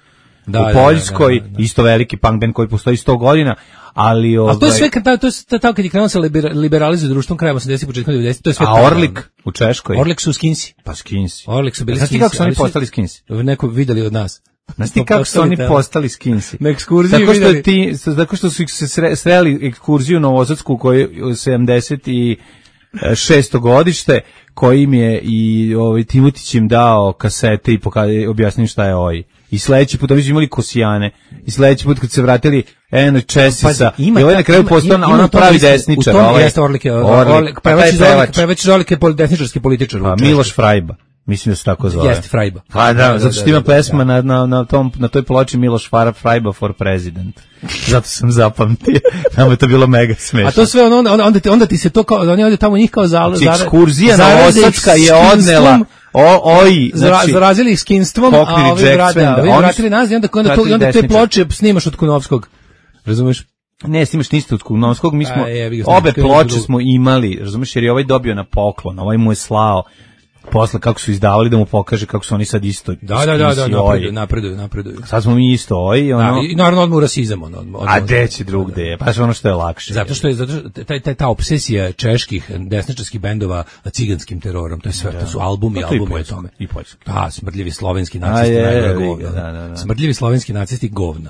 Da, u da, Poljskoj, da, da, da. isto veliki punk band koji postoji sto godina, ali ovaj... A to je sve kad to je tako kad je krenuo se liberalizuje društvom krajem osamdesetih početkom devedesetih, to je sve. A Orlik u Češkoj? Orlik su skinsi. Pa skinsi. Orlik su bili skinsi. Znaš ti kako su oni postali skinsi? Neko videli od nas. Znaš ti kako su oni postali skinsi? Na ekskurziji tako što videli. Ti, tako što su ih se sre, sreli ekskurziju novosadsku koju sedamdeset šesto godište, koji im je i ovaj Timotić im dao kasete i pokazao, objasnio šta je oj. I sledeći put, oni su imali kosijane, i sledeći put kad se vratili eno Česisa, i ovaj na kraju postao ona pravi desničar. U tom jeste Orlik, Orlik, preveći iz Orlik je desničarski političar. Miloš Frajba. Mislim da se tako zove. Jeste Frajba. Pa da, zato što ima pesma na, na, na, tom, na toj ploči Miloš Frajba for president. Zato sam zapamtio. Nama je to bilo mega smešno. A to sve, onda, onda, onda, ti, onda ti se to kao, oni ovdje tamo njih kao zale. Znači, ekskurzija na Osacka je odnela o, oj, znači, zarazili ih skinstvom, a ovi vratili nas i onda, onda, to, onda te ploče snimaš od Kunovskog. Razumeš? Ne, snimaš niste od Kunovskog, mi smo, obe ploče smo imali, razumeš, jer je ovaj dobio na poklon, ovaj mu je slao posle kako su izdavali da mu pokaže kako su oni sad isto. Da, da, da, da, napreduju, napreduju, napreduju. Sad smo mi isto oj, ono. Da, i naravno odmah u rasizam, ono. Odmah, a gde će drugde je? Pa ono što je lakše. Zato što je, zato što taj, taj, ta obsesija čeških desničarskih bendova ciganskim terorom, to je sve, da. To su albumi, to albumi o tome. I poljski. Da, smrdljivi slovenski nacisti, najgore govna. Da, da, da. Smrdljivi slovenski nacisti govna.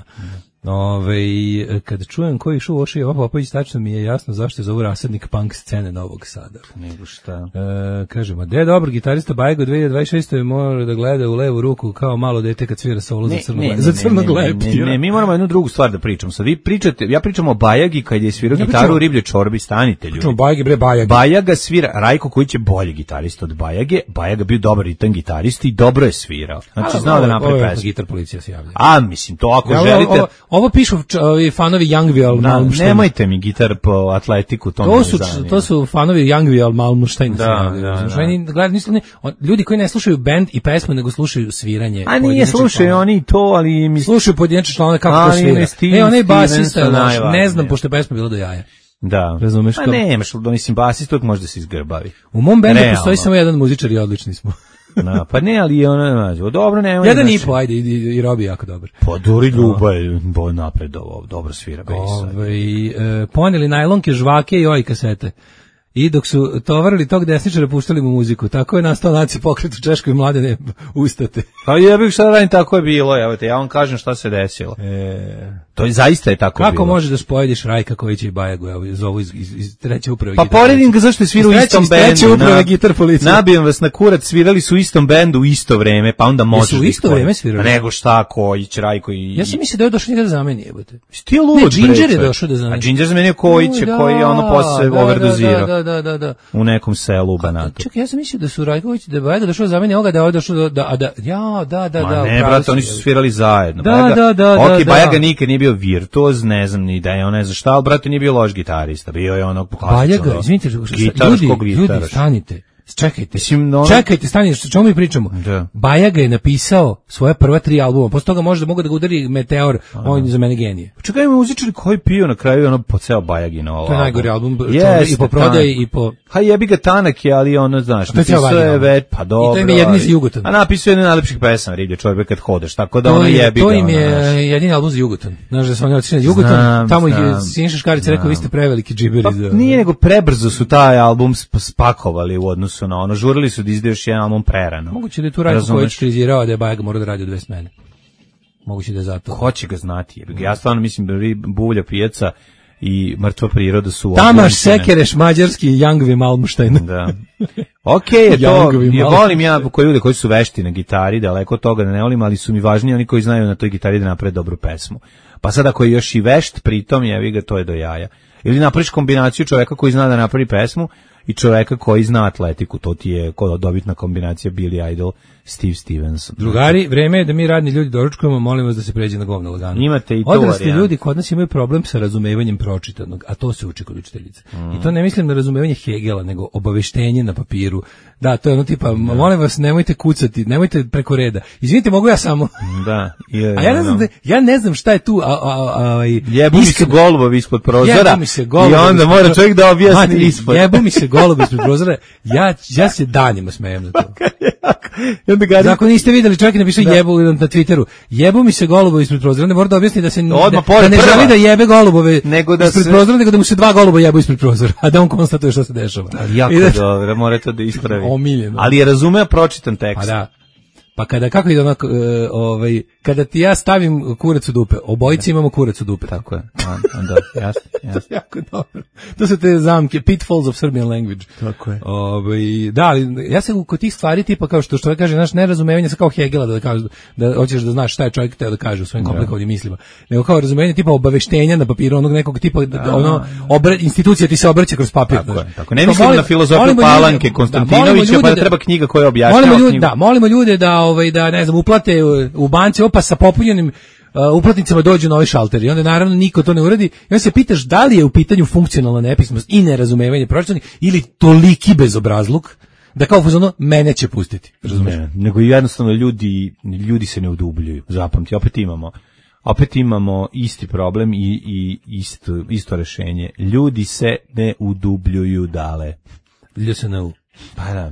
Ove, kad čujem koji šu oši Jovan Popović, tačno mi je jasno zašto je zovu rasadnik punk scene Novog Sada. Nego šta? E, kažemo, de dobro, gitarista Bajego dve hiljade dvadeset šeste mora da gleda u levu ruku kao malo dete kad svira solo za crnog, za crnog leptira. Ne, ne, mi moramo jednu drugu stvar da pričamo. Sad vi pričate, ja pričam o Bajagi kad je svirao ja gitaru u Riblje čorbi, stanite ljudi. Pričamo Bajagi, bre, Bajagi. Bajaga svira, Rajko Kojić je bolji gitarista od Bajage, Bajaga bio dobar ritam gitarist i dobro je svirao. Znači, znao da napravi pesmu. Gitar policija se javlja. A, mislim, to ako ja, želite... Ovo, ovo pišu ovi fanovi Youngville Malmsteen. Nemojte mi gitar po atletiku, to, to su to su fanovi Youngville Malmsteen. Da, da, da. Oni gledaju, nisu, ne, on, ljudi koji ne slušaju bend i pesmu, nego slušaju sviranje. A nije slušaju oni to, ali mi slušaju pojedinačne članove kako to svira. E, onaj basista, ne znam, pošto je pesma bila do jaja. Da. Razumeš kao? A nemaš, mislim, basist uvijek može da se izgrbavi. U mom bendu postoji samo jedan muzičar i odlični smo. Na, pa ne, ali je ono, dobro, nema. Jedan i po, ajde, i, i, i Robi jako dobar. Pa Dori Ljuba je bo napredovao, dobro svira bejsa. Ovaj e, poneli najlonke, žvake i oj kasete. I dok su tovarili tog desničara, puštali mu muziku. Tako je nastao naci pokret u Češkoj, mladene, ustate. Pa jebik šta radim, tako je bilo, evo te, ja vam kažem šta se desilo. E, to je zaista je tako kako bilo. Kako možeš da spojediš Rajka Kojića i Bajagu, evo, zovu iz, iz, iz treće uprave. Pa poredim ga zašto je svirao u istom bendu. Iz treće uprave gitar policija. Nabijem vas na kurac, svirali su u istom bendu u isto vreme, pa onda možeš da u isto vreme svirali? Nego šta, Kojić, Rajko i... Ja sam mislio da je došao njega da zameni, jebote. Ti je lud, ne, Ginger je došao da zameni. A Ginger zamenio Kojića, no, koji je ono posle da, overdozirao. Da, da, da, da. U nekom selu u Banatu. Čekaj, ja sam mislio da su Rajković, da je Bajaga došao zameni ovoga, da je došao da, da, da, ja, da, da, Ma da. ne, brate, oni su svirali zajedno. Da, Bajaga, da, da, ok, da, Bajaga da. nikad nije bio virtuoz, ne znam ni da je on ne zna šta, ali brate nije bio loš gitarista, bio je ono klasično. Bajaga, izvinite, ljudi, ljudi, stanite. Čekajte, Mislim, no... čekajte, stani, o čemu mi pričamo? Da. Bajaga je napisao svoje prva tri albuma, posle toga može da mogu da ga udari Meteor, on je za mene genije. Čekaj, muzičari koji piju na kraju ono po ceo Bajagino album. To je najgori album, yes, i po prodaji i po... Ha jebi ga tanak je, ali ono, znaš, napisao je već, pa dobro. I to im je jedini za Jugotan. A napisao je jedan najlepših pesama, Riblje čorbe kad hodeš, tako da ono jebi ga. To im je jedini album za Jugotan. Znaš da su oni otišli na Jugotan, tamo je Siniša Škarić rekao, vi ste preveliki džiberi za... Nije, nego prebrzo su taj album spakovali u odnosu na ono, žurili su da izdaju još jedan album prerano. Moguće da je tu Rajko Kojić krizirao da je Bajaga mora da radi u dve smene. Moguće da je zato. Ko će ga znati? Ja stvarno mislim da Bulja pijaca i Mrtva priroda su... Tamaš Sekereš, mađarski Youngvi Malmsteen. Da. Ok, je to, ja volim ja koji ljude koji su vešti na gitari, daleko od toga da ne volim, ali su mi važniji oni koji znaju na toj gitari da naprave dobru pesmu. Pa sad ako je još i vešt, pritom jevi ga, to je do jaja. Ili napraviš kombinaciju čoveka koji zna da napravi pesmu i čoveka koji zna atletiku, to ti je kod dobitna kombinacija Billy Idol, Steve Stevens. Drugari, vreme je da mi radni ljudi doručkujemo, molim vas da se pređe na govno lagano. Imate i to Odrasli varijant. ljudi kod nas imaju problem sa razumevanjem pročitanog, a to se uči kod učiteljice. Mm. I to ne mislim na razumevanje Hegela, nego obaveštenje na papiru. Da, to je ono tipa, da. Molim vas, nemojte kucati, nemojte preko reda. Izvinite, mogu ja samo. Da. Je, a ja ne znam, da, ja ne znam šta je tu. A, a, a, a, jebu mi se golubovi ispod prozora jebu mi se golubovi i onda mora čovjek da objasni ispod. Jebu mi se goluba ispred prozora, ja, ja se danima smejem na to. I onda ga Ako niste videli, čovjek je napisao jebu na Twitteru. Jebu mi se goluba ispred prozora. Onda mora da objasni da se Odmah da, pored da ne prva. želi da jebe golubove Nego da ispred se- prozora, nego da mu se dva goluba jebu ispred prozora, a da on konstatuje šta se dešava. jako I da- dobro, mora to da ispravi. Omiljeno. Ali je razumeo pročitan tekst. Pa da. Pa kada, kako ide onako, e, ovaj, kada ti ja stavim kurac u dupe, obojici imamo kurac u dupe. Tako je. A, onda, jasno, jasno. Jako dobro. To su te zamke, pitfalls of Serbian language. Tako je. Ovaj, da, ali ja se kod tih stvari tipa kao što što kaže, znaš, nerazumevanje sa kao Hegela da kaže da hoćeš da znaš šta je čovjek hteo da kaže u svojim komplikovanim mislima. Nego kao razumevanje tipa obaveštenja na papiru onog nekog tipa da, ono obra, institucija ti se obraća kroz papir. Tako znaš. je. Tako. Ne Pa mislim molim- na filozofiju molimo ljude- Palanke da, Konstantinovića, molimo pa ljude da da- treba knjiga koja objašnjava Molimo ljude, knjigu. da, molimo ljude da ovaj da ne znam uplate u, u banci opa sa popunjenim uh, uplatnicama dođu na ovaj šalter i onda naravno niko to ne uradi i onda se pitaš da li je u pitanju funkcionalna nepismenost i nerazumevanje pročitanih ili toliki bezobrazluk da kao fazonu mene će pustiti, razumeš? Ne, nego jednostavno ljudi, ljudi se ne udubljuju. Zapamti, opet imamo opet imamo isti problem i, i isto, isto rešenje. Ljudi se ne udubljuju dale. L S N U. Pa da.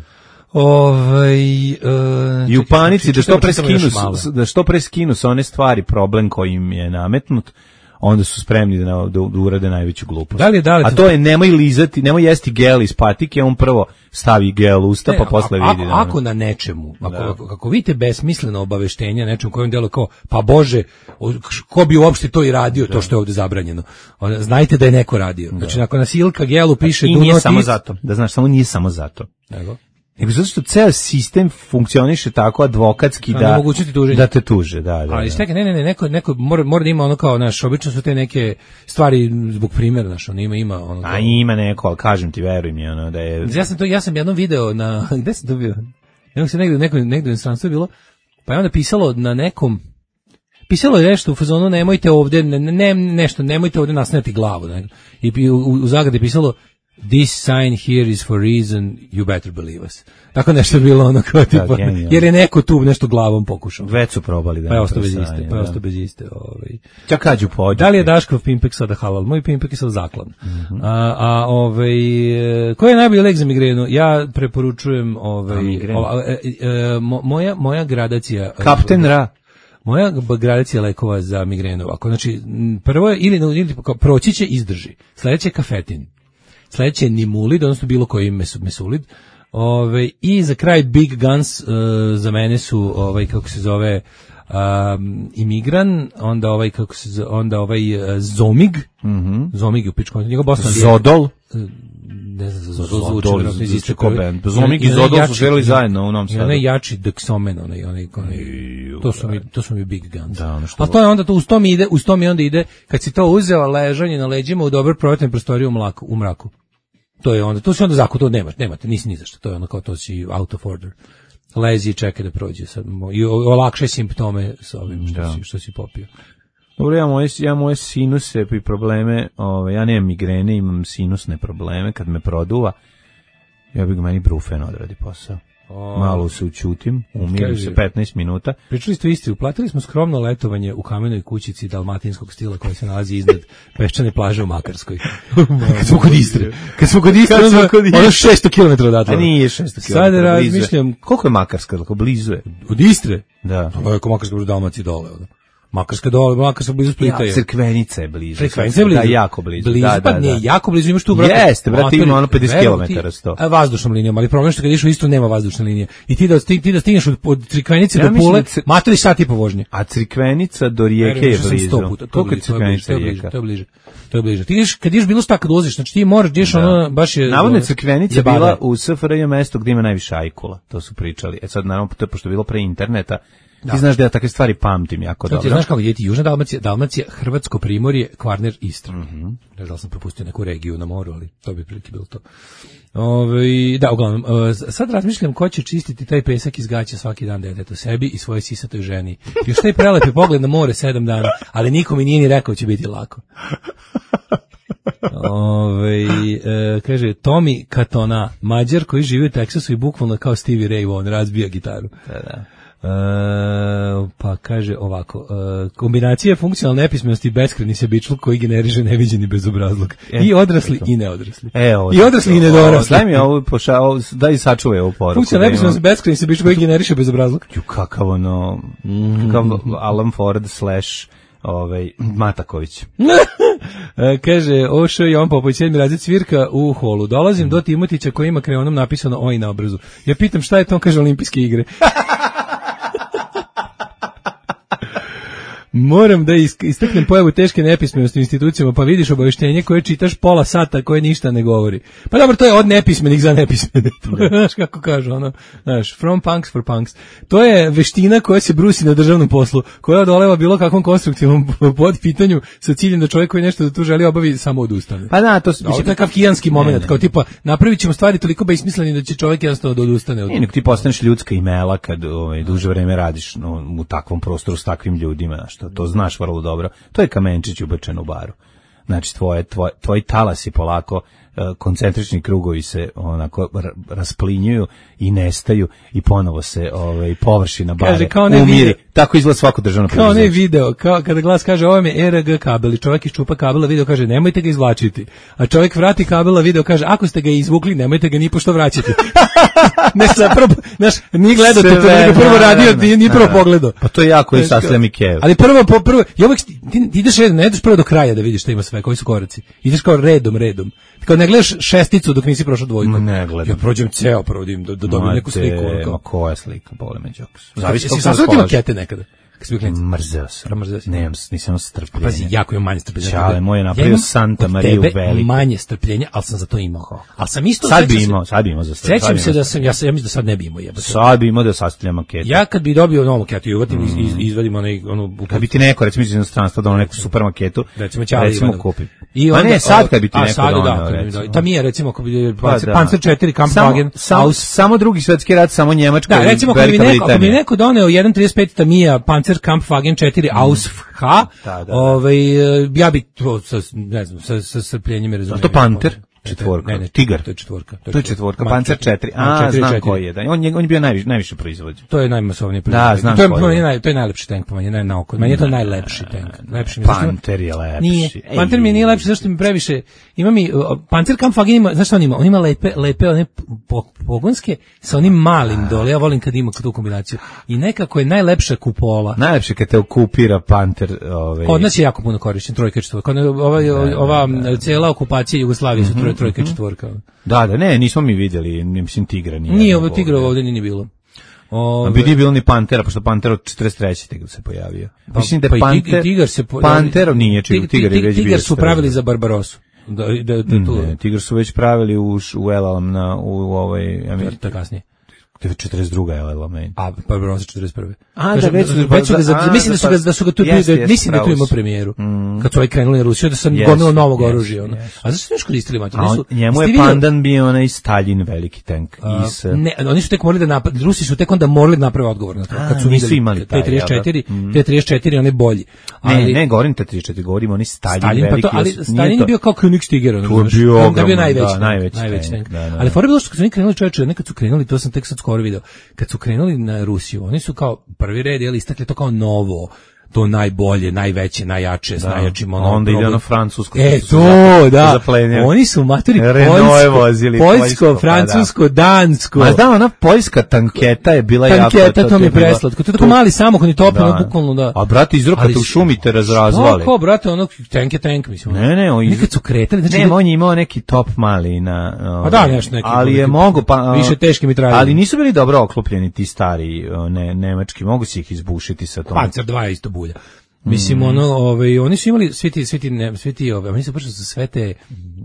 Ovaj uh, I u panici da što pre čitamo još skinu, malo. s- da što pre skinu sa one stvari problem koji im je nametnut, onda su spremni da, na- da, da urade najveću glupost. Da li je Daleta- A to je nemoj lizati, nemoj jesti gel iz patike, on prvo stavi gel u usta, Ne, pa posle a- vidi. Ako, da- ako na nečemu, ako, Da. ako, ako vidite besmisleno obaveštenje nečemu kojem delo kao, pa Bože, o, ko bi uopšte to i radio, to što je ovde zabranjeno. Onda znajte da je neko radio. Znači, nakon nas Ilka Gelu piše I do nije not samo eat- zato, da znaš, samo nije samo zato. Nego? Nego zato što ceo sistem funkcioniše tako advokatski A, da, nemogućnosti tuženja. da te tuže, da, da. Ali da. čekaj, ne, ne, ne, neko, neko mora, mora da ima ono kao, znaš, obično su te neke stvari zbog primjera, znaš, ono ima, ima ono A kao- ima neko, ali kažem ti, veruj mi, ono, da je... Ja sam to, ja sam jednom video na, gde sam to bio? Jednom se negde, neko, negde u inostranstvu je bilo, pa je onda pisalo na nekom, pisalo je nešto u fazonu, nemojte ovde, ne, ne, nešto, nemojte ovde nasneti glavu. Ne? I pi- u, u zagradi je pisalo, this sign here is for reason, you better believe us. Tako nešto je bilo ono kao tipa, genijalno. jer je neko tu nešto glavom pokušao. Već su probali da... Pa je naprave ostao bez sranje, iste, pa je da. ostao bez iste. Ovaj. Čak kađu pođu. Da li je Daškov pimpek sada halal? Moj pimpek je sada zaklan. A, a ovaj, e, koji je najbolji lek za migrenu? Ja preporučujem ovaj, A, migrenu? ova, e, e, mo- moja, moja gradacija... Kapten Ra. Moja b- gradacija lekova za migrenu. Ako, znači, m, prvo je, ili, ili kao, proći će, izdrži. Sledeće je kafetin. Sledeće je nimulid, odnosno bilo koji mesu, mesulid. Ove, I za kraj Big Guns, e, za mene su, ovaj, kako se zove, um, imigran, onda ovaj, kako se zove, onda ovaj e, Zomig, Mhm. Zomig je u pičku, njegov Boston Zodol. ne znam, za Zodol zvuči Zodol, verovatno iz zvuči iste kao krvi. band. Zomig i onaj Zodol su jači- živjeli zajedno u Novom i Sadu. onaj jači Dexomen, onaj, onaj, onaj, to su mi, to su mi Big Guns. Da, ono što- A to je onda, to, uz to mi ide, uz to mi onda ide, kad si to uzeo, ležanje na leđima u dobro provetrenoj prostoriji u mlaku, u mraku. To je onda, to se onda zakon, to nemaš, nemate, nisi ni za što, to je ono kao to si out of order. Lezi i čeka da prođe sad, i o- olakšaj simptome sa ovim što, Da. si, što si popio. Dobro, ja moje, ja moje sinuse i probleme, ove, ja nemam migrene, imam sinusne probleme, kad me produva, ja bih meni brufen odradi posao. O. Malo se učutim, umirim Kaži. se petnaest minuta. Pričali ste isti, uplatili smo skromno letovanje u kamenoj kućici dalmatinskog stila koja se nalazi iznad peščane plaže u Makarskoj. Kad smo kod Istre. Kad smo kod Istre, Kad smo ono, kod Istre. ono šesto kilometara odatle. A nije šesto Sad kilometara, blizu je. razmišljam, Koliko je Makarska, tako blizu je? od Istre? Da. To je kao Makarska u Dalmaciji dole. Ono. Makarska dole, Makarska blizu Splita je. Ja, Crkvenica je blizu. Frekvencija je blizu. Da, jako blizu. Blizu, da, pa da, nije da. jako blizu, imaš tu brate. Jeste, brate, ima ono pedeset kilometara sto. A vazdušnom linijom, ali problem je što kad ideš u Istru nema vazdušne linije. I ti da sti- ti da stigneš od, od Crikvenice Ja do mislim Pule, da se- matori sat i po vožnje. A Crikvenica do Rijeke Verujem, je išao sam blizu. sto puta, to je Koliko je bliže, to je bliže, Crikvenica to je bliže, Rijeka? to je bliže. To je bliže. Ti ideš, kad ideš bilo šta kad ulaziš, znači ti moraš, ideš ono, baš je... Navodno je ono, Crkvenica jebada. bila u S F R J mesto gde ima najviše ajkula, to su pričali. E sad, naravno, to je pošto je bilo pre interneta, ti znaš da ja takve stvari pamtim jako To ti dobro. znaš kako je ti Južna Dalmacija, Dalmacija, Hrvatsko primorje, Kvarner, Istra. Ne znam da li sam propustio neku regiju na moru, ali to bi prilike bilo to. Ove, da, uglavnom, e, sad razmišljam ko će čistiti taj pesak iz gaća svaki dan detetu sebi i svojoj sisatoj ženi. Još taj prelepi pogled na more sedam dana, ali niko mi nije ni rekao će biti lako. Ove, e, kaže, Tommy Katona, Mađar koji živi u Teksasu i bukvalno kao Stevie Ray Vaughan razbija gitaru. Da, da. E, pa kaže ovako, uh, kombinacija funkcionalne nepismenosti i beskrajni sebičluk koji generiše neviđeni bezobrazluk. E, I odrasli eto. i neodrasli. E, ovo, I odrasli i nedorasli. Daj mi ovo, poša, ovo daj sačuvaj ovu poruku. Funkcionalna nepismenost i beskrajni sebičluk koji generiše bezobrazluk. Ju, kakav ono, kakav Alan Ford slash ovaj, Mataković. E, kaže, Ošo Jovan Popović, sedmi razred svirka u holu. Dolazim do Timotića koji ima kreonom napisano oj na obrazu. Ja pitam šta je to, on kaže olimpijske igre. Moram da istaknem pojavu teške nepismenosti u institucijama, pa vidiš obaveštenje koje čitaš pola sata koje ništa ne govori. Pa dobro, to je od nepismenih za nepismene. Znaš kako kažu, ono, znaš, from punks for punks. To je veština koja se brusi na državnom poslu, koja odoleva bilo kakvom konstruktivnom pod pitanju sa ciljem da čovjek koji nešto da tu želi obavi samo odustane. Pa da, to se Ovo je kafkijanski moment, kao tipa, napravit ćemo stvari toliko besmisleni da će čovjek jednostavno da odustane od... Ne, nek ti postaneš ljudska imela kad ovaj, duže vreme radiš no, u takvom prostoru s takvim ljudima, što to znaš vrlo dobro. To je kamenčić ubačen u baru. Znači, tvoje, tvoj, tvoji talasi polako, uh, koncentrični krugovi se onako r- rasplinjuju i nestaju i ponovo se ovaj, površina bare Kaže, kao ne umiri. video- Tako izgleda svako državno Kao ne preduzeće. video, kao kada glas kaže ovo je E R G kabel i čovjek iščupa kabela, video kaže nemojte ga izvlačiti. A čovjek vrati kabela, video kaže ako ste ga izvukli, nemojte ga ni pošto vraćati. Ne sad prvo, znaš, nije gledao to, to je prvo radio, nije, nije prvo pogledao. Pa to je jako i sasle Mikev. Ali prvo, po, prvo, ja uvek, ti, ti ideš redom, ne ideš prvo do kraja da vidiš šta ima sve, koji su koraci. Ideš kao redom, redom. Kao ne gledaš šesticu dok nisi prošao dvojku. Ne gledam. Ja prođem ceo, prvo da, im- da, da dobijem neku sliku. ono Ma Kao. koja slika, bole me džoks. Zavisi kako se se raspolaže. makete nekada. Kad si bio klinac. Mrzeo sam. Mrzeo si. Nemam, nisam strpljenja. Pazi, jako imam manje strpljenja. Čale, moj je napravio imam Santa od Mariju tebe veliku. manje strpljenja, ali sam za to imao. Ali sam isto... Sad sećam bi se- imao, sad bi imao za strpljenje. Sećam se da sam, ja, sam, ja mislim da sad ne bi imao jebate. Sad bi imao da sastavlja maketu. Ja kad bi dobio novu maketu i uvatim, iz, iz, izvadim onaj, onu... Kad bi ti neko, recimo iz inostranstva, donao neku super maketu, recimo Ćale recimo Ivanov. kupi. I Ma onda, ne, sad o, kad bi ti a, neko sad, donao, da, kad bi mi recimo. donao. Ta mi je, recimo, kad bi Pa Panzer, da. Panzer četiri, Kampfwagen, Samo, Aus... samo drugi svetski rat, samo Njemačka Da, i recimo, kad bi Velika neko, ako bi Britanija. neko doneo jedan trideset pet Tamiya Panzer Kampfwagen četiri Aus H, Da, da, da. ovaj, ja bi to, sa, ne znam, sa, sa strpljenjem i razumijem. to Panter? Četvorka. Ne, ne, Tigar? To je četvorka. To je četvorka, Ma, Panzer četiri. A, četiri, znam četiri. koji je. Da. On, je, on je bio najviše, najviše proizvođen. To je najmasovniji Da, proizvod. znam to je, koji meni je. naj, to je najlepši tank po meni, naj na oko. Meni je to najlepši tank. Lepši mi je, zašto ima- Panter je lepši. Nije. Ej. Panter mi nije lepši, zašto mi previše. Ima mi uh, Panzer Kampfwagen ima, znaš šta on ima? On ima lepe lepe one po, pogonske sa onim malim dole. Ja volim kad ima tu kombinaciju. I nekako je najlepša kupola. Najlepše kad te okupira Panter. Ovaj, Kod nas je jako puno korišćen trojka i četvorka. Kod nas- Ova, ova cijela okupacija Jugoslavije su troj, trojka i četvorka. Da, da, ne, nismo mi vidjeli, ne, mislim, tigra nije. Nije ovo tigra ovdje nije ni bilo. A Ove, bi nije bilo ni Pantera, pošto Panter od četrdeset treće tigr se pojavio. pa- Mislim da pa je i Panter, tig- tigar se po- Panterov nije, či, Tig- tigar je tig- već bio. Tigar su četrdeset. pravili za Barbarosu. Da, da, da, tu, Ne, tigar su već pravili u, š- u El Alam na, u ovaj, ja to, mislim, to je kasnije. četrdeset druga El Alam. A Barbarossa četrdeset prve. A, Kažem, da, već su- već su ga, za- a, mislim da su ga, da su ga tu, jeste, da, jeste, mislim da tu pravo imao si. premijeru. Kad su ovaj krenuli na Rusiju, da sam Jeste, gomilo novog jeste, oružja. Ono. jeste. A zašto su još koristili mater? A on, Nisu- njemu jeste je vidjeli- pandan bio onaj Stalin veliki tank. A, Is, ne, oni su tek morali da napad, Rusi su tek onda morali da naprave odgovor na to. A, Kad su nisu videli imali taj, T trideset četiri, jel da? Mm. T trideset četiri on je bolji. ne, Ali, ne, govorim te trideset četiri, govorim oni Stalin, Stalin, pa veliki. to, ali os- nije Stalin to- je bio kao Königsstiger, ono, To je znaš, bio to je ogroman, bio najveći, da, tank, najveći najveći tank, tank. da, da. Ali fora je bilo što kad su oni krenuli, čoveče, ne kad su krenuli, to sam tek sad skoro video, kad su krenuli na Rusiju, oni su kao prvi red, jel, istakli to kao novo, to najbolje, najveće, najjače, s najjačim ono. onda ide problem. ono francusko. E, su to, za- da. zaplenjali. Oni su materi Renault je poljsko, vozili, poljsko, poljsko, pa francusko, dansko. Ma da, ona poljska tanketa je bila jako... Tanketa, to mi je je bila- preslatko. To je tako mali samohod i topno, Da. bukvalno da. A brate, izrokate Ali u šumi te razrazvali. Kako, brate, ono, tank je tank, mislim. Ne, ne, on Nikad su kretali, znači... Ne, on je imao neki top mali na... Pa da, nešto neki- Ali je neki- mogo... Pa, više teški mitraljevi. Ali nisu bili dobro oklopljeni ti stari o, ne, nemački, mogu si ih izbušiti sa tom. Panzer dva je isto bulja. Mislim, Mm. ono, ovaj, oni su imali svi ti, svi ti, ne, svi ti, ovaj, oni su baš su sve te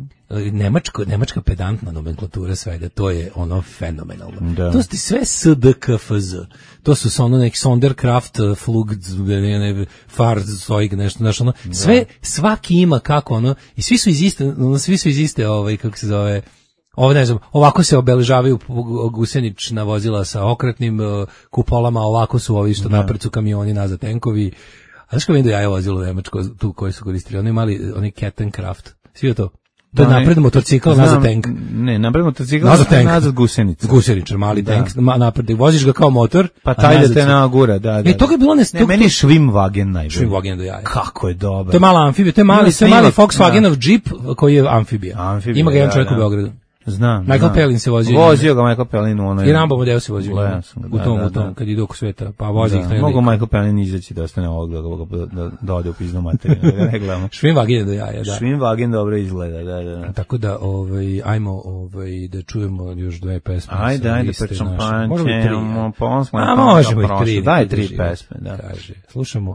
nemačko, nemačka pedantna nomenklatura svega, to je ono fenomenalno. Da. To su ti sve S D K F Z. To su sa ono neki Sonderkraft, Flug, ne, ne, Fahrzeug, nešto, nešto, ono, sve, svaki ima kako, ono, i svi su iz iste, ono, svi su iz iste, ovaj, kako se zove, ovo ne znam, ovako se obeležavaju gusenična vozila sa okretnim uh, kupolama, ovako su ovi što napred su kamioni, nazad tenkovi. A znaš kao vidim da ja je vozilo u Nemačko, tu koji su koristili, oni imali, oni Kettenkraft. Svi je to? To je Da, ne- napred motocikl, znam, nazad tank. Ne, napred motocikl, Nazad tank. nazad gusenica. Guseničar, mali Da. tank, ma, napred, voziš ga kao motor. Pa a taj da nazad te se- nagura, da, da. E, toga je bilo ne... Ne, meni je Schwimmwagen najbolji. Schwimmwagen do jaja. Kako je dobar. To je mala amfibija, to je mali, Ima to je mali snimak, Volkswagenov Jeep koji je amfibija. Amfibija, Ima ga jedan da, čovjek u da. Beogradu. Znam, Michael znam. Palin se vozio. Vozio ga Michael Palin u onoj... I Rambo model se vozio. Gledao sam ga, u da, tom, da, u tom, da. kad idu oko sveta, pa vozi ih Da, taj mogu lik. Michael Palin izaći da ostane ovog, da, da, da, da ode u piznu materiju, da ga ne gledamo. Schwimmwagen do jaja, da. Schwimmwagen dobro izgleda, da, da, da. Tako da, ovaj, ajmo ovaj, da čujemo još dve pesme. Ajde, sa ajde, liste pričam naše. panče, Možemo i tri, imamo ajde. posle, A pa možemo i prošlo. tri. Daj neka tri drži, pesme, da. Kaže, slušamo.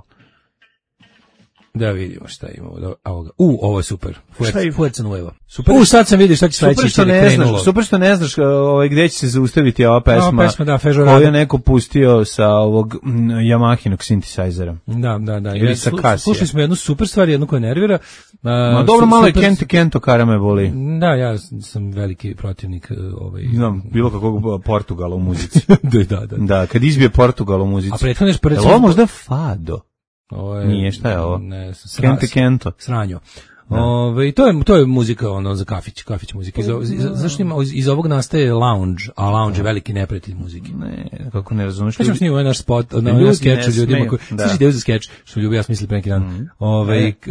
Da vidimo šta imamo. Da, a ovoga. U, ovo je super. Šta je- Fuerza Nueva. Super. U, sad sam vidio šta će Super sledeći što jer je ne krenulo. znaš, super što ne znaš ovaj, gde će se zaustaviti ova pesma, Ova pesma, da, Fežo koju Rada. je neko pustio sa ovog mm, Yamahinog synthesizera. Da, da, da. Ili Ja, sa slu- Casija. Slušali smo jednu super stvar, jednu koja nervira. A, Ma dobro, su- malo je super- Kente Kento Karame boli. Da, ja sam veliki protivnik e, ovaj. Znam, bilo kakvog Portugala u muzici. da, da, da. Da, kad izbije Portugal u muzici. A prethodno je Je li ovo možda Fado? Ovo je, Nije, šta je ovo? Ne, sra, Kente Kento. Sranjo. Ove, to je to je muzika ono za kafić, kafić muzika. Iz, iz, zašto ima iz, iz ovog nastaje lounge, a lounge je veliki neprijatelj muzike. Ne, kako ne razumeš. Kad ćemo snimati ovaj naš spot, na Ljudi ovaj skeč ne o ljudima smeju, koji, da. znači ideju za skeč, što ljubi ja smislili pre neki dan. Mhm. Ovaj em,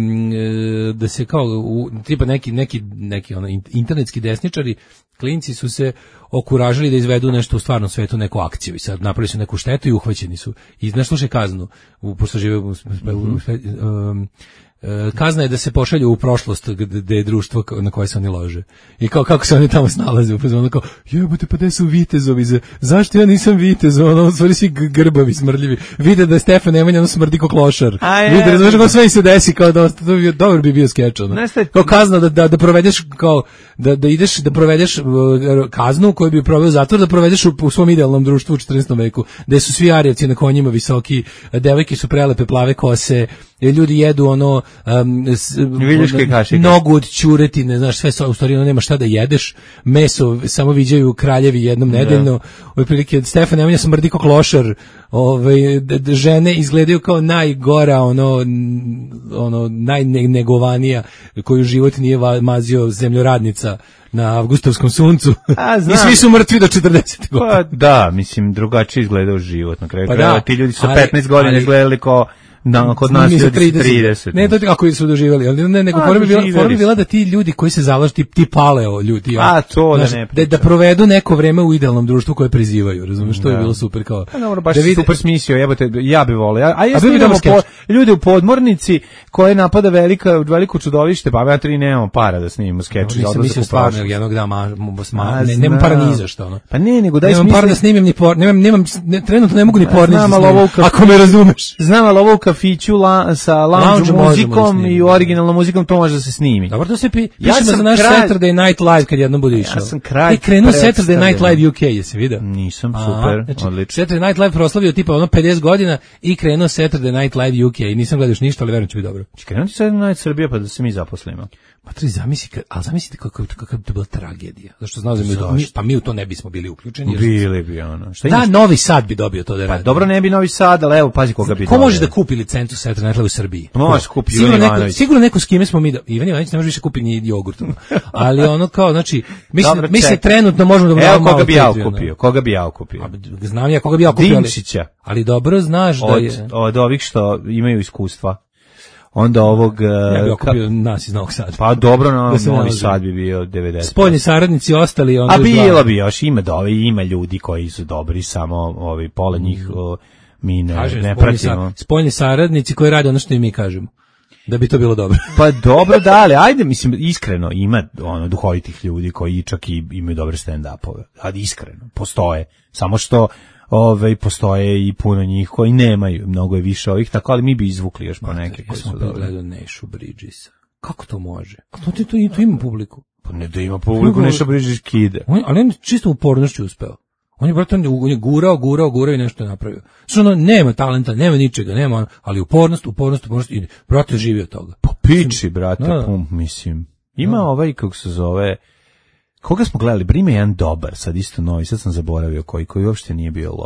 e, da se kao u, tipa neki neki neki ono in- internetski desničari, klinci su se okuražili da izvedu nešto u stvarnom svetu, neku akciju i sad napravili su neku štetu i uhvaćeni su. I znaš slušaj kaznu, u pošto žive u, u, um, e, kazna je da se pošalju u prošlost gde gde je društvo ko- na koje se oni lože. I kao kako se oni tamo snalaze, u fazonu kao jebote pa gde su vitezovi, za- zašto ja nisam vitez, ono u stvari svi g- grbavi smrdljivi. Vide da je Stefan Nemanja ono smrdi ko klošar. A je, Vide, razumeš da. kako sve im se desi kao da to bi bio, dobar bi bio skeč ono. Ne, ste- Kao kazna da, da, da provedeš kao da, da ideš da provedeš uh, kaznu koju bi proveo zatvor da provedeš u, u svom idealnom društvu u četrnaestom veku, gde su svi arijevci na konjima visoki, devojke su prelepe plave kose, ljudi jedu ono um, s- Viljuške kašike. nogu od ćuretine, znaš, sve sa- u stvari ono nema šta da jedeš, meso samo viđaju kraljevi jednom nedeljno, otprilike Stefan Nemanja smrdi kao klošar, ovaj, d- d- žene izgledaju kao najgora, ono, n- ono najnegovanija koju život nije va- mazio zemljoradnica na avgustovskom suncu. A, I znam. svi su mrtvi do četrdeset godina. Pa da, mislim, drugačije izgledao život na kraju. Pa krajeva. da, Ti ljudi su ali- petnaest godina ali- izgledali kao da, kod nas Mi za ljudi su trideset. Ne, to je kako su doživjeli, ali ne, nego A, fora bi bila, doživjeli fora bi su. bila da ti ljudi koji se zalažu, ti, ti paleo ljudi, A, to da znaš, ne da, pričam. da provedu neko vreme u idealnom društvu koje prizivaju, razumeš, to je Da. bilo super kao. Pa dobro, baš da si vide- super smislio, jebote, ja bi volio. Ja, a ja A bio bi snimamo dobar po, ljude u podmornici koje napada velika, veliko čudovište, pa ja tri nemamo para da snimimo skeč. za Nisam odlazak mislio u stvarno, prošlost. jednog da ma, ma, ma, A, ne, nemam para znam. ni za što, ono. Pa ne, nego daj Nemam para da smisli. snimim ni por, nemam, nemam, ne, trenutno ne mogu ni pornicu znam, ali ovo u snimiti, kaf- ako me razumeš. Znam, ali ovo u kafiću la, sa lounge Lounge možemo da muzikom snimimo, i da. originalnom muzikom to može da se snimi. Dobro, to se pi, Ja pišemo sam za naš kralj- Saturday Night Live kad jednom bude išao. sam kralj I krenuo Saturday Night predstavljanja. Live U K, jesi vidio? Nisam, Aha, super, znači, odlično. Saturday Night Live proslavio tipa ono pedeset godina i krenuo Saturday Night Live U K. I nisam gledaš ništa, ali verujem će biti dobro. Će krenuti sad na Srbija pa da se mi zaposlimo. Pa to zamisli, kad- ali zamislite kako kako bi to bila tragedija. Zašto znao da mi, Zašto? mi pa mi u to ne bismo bili uključeni. jer- Bili bi ono. Šta Da, imaš? Novi Sad bi dobio to da Pa radi. dobro, ne bi Novi Sad, ali evo, pazi koga bi Ko može dobio. da kupi licencu Saturday Night Live u Srbiji? Može Ko? kupi Sigurno Ivan neko, Ivanović. sigurno neko s kime smo mi da Ivan Ivanović ne može više kupiti ni jogurt. ono. Ali ono kao, znači, mislim, Dobro, mi se čekaj. trenutno možemo da mu Evo damo koga malo bi ja Patreona. kupio, koga bi ja kupio. A, znam ja koga bi ja kupio, ali, Dimčića. ali dobro znaš da Od, je... od ovih što imaju iskustva. Onda ovog... Ja bi uh, okupio nas iz Novog Sada. Pa dobro, no, Da se Novi nalazi. Sad bi bio devedeset. Spoljni saradnici ostali... Onda A još bilo dva. bi još, ima dovi, ima ljudi koji su dobri, samo ovi pola njih o, mi ne, Kaže, ne spoljni, sa, pratimo. spoljni saradnici koji rade ono što i mi kažemo. Da bi to bilo dobro. Pa dobro, da, ali ajde, mislim, iskreno, ima ono duhovitih ljudi koji čak i imaju dobre stand-upove. Ali iskreno, postoje. Samo što ove, postoje i puno njih koji nemaju, mnogo je više ovih, tako, ali mi bi izvukli još po neke Ja koji sam su opet dobri. gledao Nešu Bridgesa. Kako to može? A to, to, to, to ima publiku. Pa ne da ima publiku, nešto Bridges kide. On, ali on je čisto upornošću uspeo. On je, brate, on je, on je gurao, gurao, gurao i nešto je napravio. Što ono, nema talenta, nema ničega, nema, ono, ali upornost, upornost, upornost i, brate, živi od toga. Pa piči, brate, Da. pum, mislim. Ima ovaj, kako se zove, koga smo gledali, Brime je jedan dobar, sad isto novi, sad sam zaboravio koji, koji uopšte nije bio loš.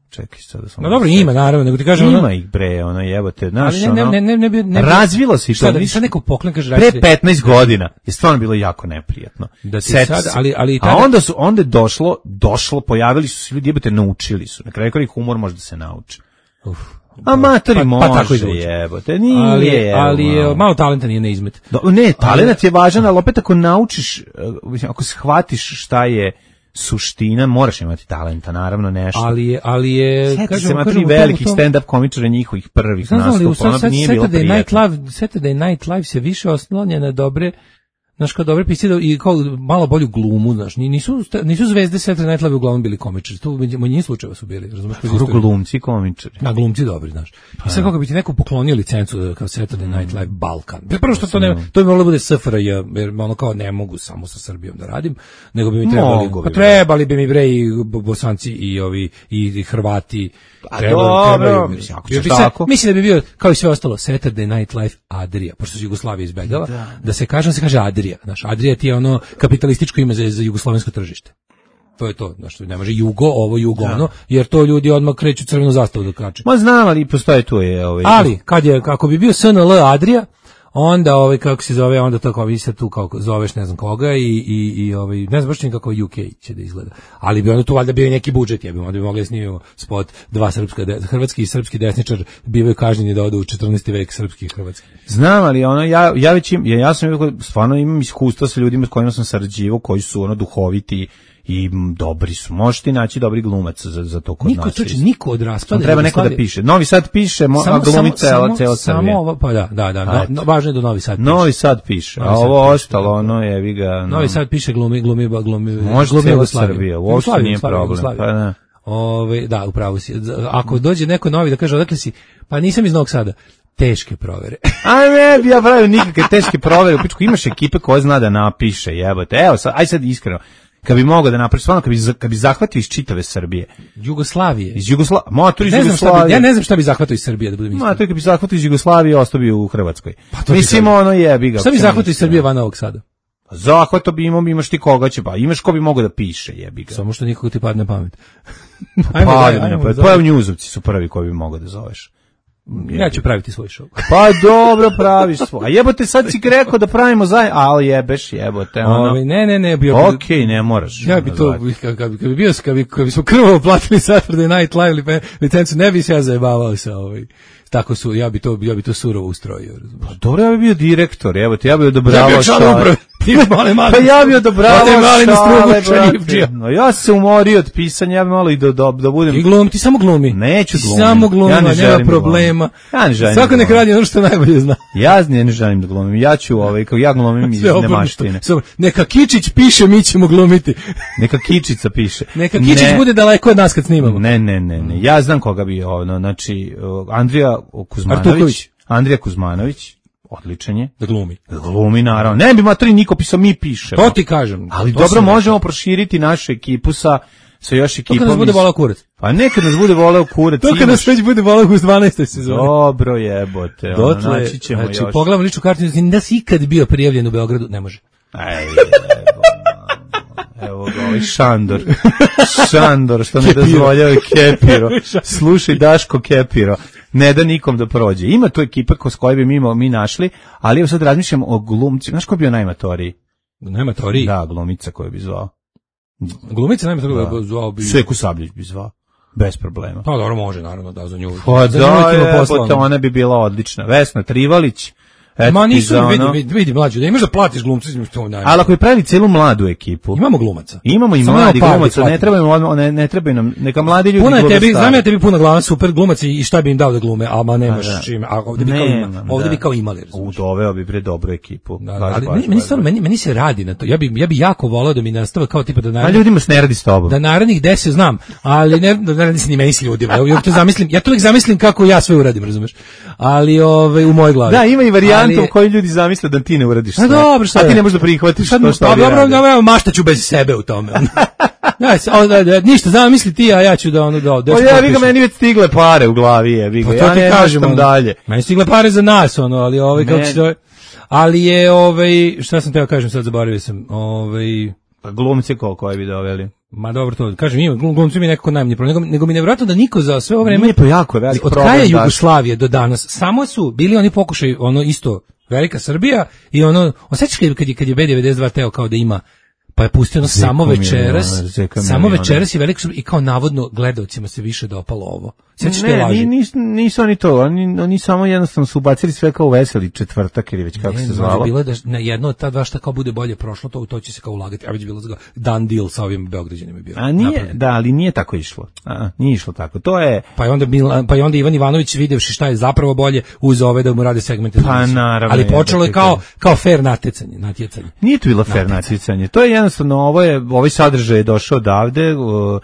Čekaj, sad da sam... No dobro, ima, naravno, nego ti kažem... Ima ono, ih, bre, ono, jebote, znaš, ali ne, ne, ono... ne, ne, ne, bi- ne, bi- razvilo se i šta to. da, niš- sad neko poklen kaže... Pre radite- petnaest godina je stvarno bilo jako neprijatno. Da ti Seti sad, se. ali- ali i A tada- onda su, onda je došlo, došlo, pojavili su se ljudi, jebote, naučili su. Na kraju krajeva humor može da se nauči. Uf. Amatori Pa- pa može, tako i da uči. jebote, nije, ali, je- evo, ali je, malo. malo talenta nije na izmet. Do- ne, talent je važan, ali opet ako naučiš, uh, mislim, ako shvatiš šta je suština, moraš imati talenta, naravno nešto. Ali je, ali je, Sjeti kažem, se ma kažem, tri u tom- velikih u tom- stand-up komičara njihovih prvih Znam, znam, ali u nastupa, ono sad, nije bilo Saturday Night prijatno. Live, Saturday Night Live se više oslanja na dobre, znaš, kao dobre pisci da- i kao malo bolju glumu, znaš, ni- nisu, nisu zvezde Saturday Night Live uglavnom bili komičari, to u manjini slučajeva su bili, razumiješ? Dobro, glumci, komičari. Na glumci dobri, znaš. I sad kako bi ti neko poklonio licencu da kao Saturday Night Live Balkan. Prvo što to ne, to bi moglo da bude S F R J, jer ono kao ne mogu samo sa Srbijom da radim, nego bi mi trebali, Mogu bi, pa trebali bi mi bre i Bo- Bosanci i ovi i Hrvati. A Trebali, dobro, trebaju mi. mislim, ako Bio ćeš bi sad- tako. Mislim da bi bio kao i sve ostalo Saturday Night Live Adria, pošto se Jugoslavija izbegala, da, se kaže, da se kaže Adria, znaš, Adria ti je ono kapitalističko ime za, za jugoslovensko tržište. To je to, znaš, ne može jugo, ovo jugo, ono, jer to ljudi odmah kreću crvenu zastavu da kače. Ma znam, ali postoje tu je ovaj. Ali kad je kako bi bio S N L Adria, onda ovaj kako se zove, onda to kao vi se tu kao zoveš ne znam koga i i i ovaj ne znam baš ni kako U K će da izgleda. Ali bi onda tu valjda bio i neki budžet, ja bi onda bi mogli da snimimo spot dva srpska de, hrvatski i srpski desničar bivaju kažnjeni da odu u četrnaesti vek, srpski i hrvatski. Znam, ali ono, ja, ja već im, ja, ja sam stvarno imam iskustva sa ljudima s kojima sam sarađivao, koji su ono duhoviti i m, dobri su. Možeš ti naći dobri glumac za, za to kod Niko nas. to niko od raspada. Treba neko da piše. Novi Sad piše, mo, a glumi cela, cela samo, Srbija. ovo, pa da, da, da, no, no, važno je da Novi Sad piše. Novi Sad piše, Novi a Sad ovo piše, ostalo, da. ono je, vi ga... No. Novi Sad piše glumi, glumi, glumi, Može glumi cela Jugoslaviju. Srbija, uopšte Jugoslaviju, nije Jugoslaviju, problem. Jugoslaviju. Pa da. Ove, da, upravo si. Ako dođe neko novi da kaže odakle si, pa nisam iz Novog Sada. Teške provere. A ne bi ja pravio nikakve teške provere, u pičku imaš ekipe koja zna da napiše, jebote. Evo sad, aj sad iskreno. Kad bi mogao da napravi, stvarno kad bi kad bi zahvatio iz čitave Srbije. Jugoslavije. Iz Jugoslavije, motor iz Ne znam šta Jugoslavije. bi, ja ne znam šta bi zahvatio iz Srbije da budem iskren. Ma, to je kad bi zahvatio iz Jugoslavije, ostao bi u Hrvatskoj. Pa to ti Mislim, kažem. ono jebi ga. Šta bi uopšte zahvatio iz ništa. Srbije van Novog Sada? Zahvato bi imao, imaš ti koga će, pa imaš ko bi mogao da piše, jebi ga. Samo što nikog ti padne na pamet. Pa, Ajmo, daj, ajmo, ajmo, pa, zove. pa njuzovci su prvi koji bi mogao da zoveš. Ja ću praviti svoj show. Pa dobro, praviš svoj. A jebote, sad si rekao da pravimo zaj, ali jebeš, jebote, ono. Ove, ne, ne, ne, bio bi- Okej, ne moraš. Ja bi to, kad, kad, kad bi bio, kad bi, kad bismo krvavo platili Saturday Night Live li- licencu, ne bi se ja zajebavao sa ovaj. Tako su, ja bi to, ja bi to surovo ustrojio, razumiješ. Dobro, ja bi bio direktor, jebote, ja bi odobravao Ja bi bio član šale. uprave. Ti mali, mali. Pa ja bi odobravao Ode mali na strugu, šale, šarifdžija. brate. No, ja se umorio od pisanja, ja bi malo i da, da, da budem... Ti glumi, ti samo glumi. Neću Ti glumim. samo glumi, Ja ne nema želim da problema. glumim. Ja ne želim Svako da nek glumim. radi ono što najbolje zna. Ja ne, ne želim da glumim, ja ću, ovaj, kao ja glumim iz Sve obrnuto. nemaštine. Samo, neka Kičić piše, mi ćemo glumiti. Neka Kičica piše. Neka Kičić Ne. bude daleko od nas kad snimamo. Ne, ne, ne, ne. Ja znam koga bi ono, znači uh, Andrija Kuzmanović, Artuković. Andrija Kuzmanović, odličan je. Da glumi. Glumi naravno. Ne bi matori niko pisao, mi pišemo. To ti kažem. Ali To dobro, sam možemo proširiti našu ekipu sa sa još To ekipom. kad nas bude iz- volao kurac. Pa nekad nas bude voleo kurac. To kad imaš- nas već bude volao u dvanaestoj sezoni. Dobro jebote, ono, Dotle, naći ćemo znači, još. pogledamo ličnu kartu, da si ikad bio prijavljen u Beogradu, ne može. Ej, evo, evo ga, ovaj Šandor. Šandor, što ne Kepiro. dozvoljava Kepiro. Slušaj, Daško Kepiro. Ne da nikom da prođe. Ima tu ekipa ko s koje bi mi, mi našli, ali evo sad razmišljam o glumci. Znaš ko bi bio najmatoriji? Nema teoriji. Da, glumica koju bi zvao. Glumica nema teoriji, zvao bi... Seku Sabljić bi zvao. Bez problema. Pa dobro, može, naravno, da, za nju. Pa za nju da, uvijek ima posla, jebote, ono. ona bi bila odlična. Vesna Trivalić. Eto Ma ti nisu, za vidi, ono. vidi, vidi, mlađu, da imaš da platiš glumca, to ne. Ali ako bi pravili celu mladu ekipu. Imamo glumaca. Imamo i Samo mladi nemamo par glumaca, da ne platimo. trebaju odmah, ne, ne trebaju nam, neka mladi ljudi Puno je glume tebi, stari. znam ja tebi puno glava, super glumac i šta bi im dao da glume, ama nemaš A, da. čime, a ovdje bi kao Nemam, ima, ovdje da. bi kao imali, U, razumiješ. doveo bi bre dobru ekipu. Da, Baš, da, ali baš, meni, meni, baš, stvarno, baš. meni, meni se radi na to. Ja bi, ja bi jako volao da mi nastave kao tipa da A narednih, ljudima se ne radi s tobom. da narednih deset znam, ali ne, da ne radi se ni meni s ljudima. Ja uvijek to zamislim, ja to uvijek zamislim kako ja sve uradim, razumeš. Ali ovaj u mojoj glavi. Da, ima i varijanta Ali- u kojoj ljudi zamisle da ti ne uradiš sve. A dobro, šta A ti je? ne možeš da prihvatiš Sad, to što pa oni dobro, rade. dobro, evo, maštaću bez sebe u tome. Ja, s- o, da, da, ništa, zamisli ti, a ja ću da ono da... da Pa se ja, vi ga potpišem. meni već stigle pare u glavi, je, vi ga. Pa to Ja ti ne kažem, maštam ono. dalje. Meni stigle pare za nas, ono, ali ovaj, kako Meni- se zove, ali je, ovaj, šta sam teo kažem, sad zaboravio sam, ovaj, Pa glumci ko koji bi doveli. Ma dobro to, kažem, ima glumci mi nekako najmanje problem, nego, nego mi nevjerojatno da niko za sve ovo vreme... Nije to jako veliki od problem. kraja da... Jugoslavije do danas, samo su bili oni pokušaj, ono isto, Velika Srbija i ono, osjećaš kad je, kad je B devedeset dva teo kao da ima, pa je pustio ono samo večeras, samo večeras i Velika Srbija i kao navodno gledaocima se više dopalo ovo. Sjećaš te laži? Ne, nisu, nisu oni to, oni, oni samo jednostavno su ubacili sve kao veseli četvrtak ili već kako ne, se zvalo. Bilo je da na jedno od ta dva šta kao bude bolje prošlo, to, to će se kao ulagati, a već bilo dan deal sa ovim Beograđanima je bio. A nije, napravljen. da, ali nije tako išlo. A, nije išlo tako. To je... Pa je onda, Milan, pa je onda Ivan Ivanović videvši šta je zapravo bolje uz ove da mu rade segmente. Pa naravno. Ali počelo je kao, kao fair natjecanje, natjecanje. Nije to bilo fair natjecanje. To je jednostavno, ovo je, ovaj sadržaj je došao odavde, uh,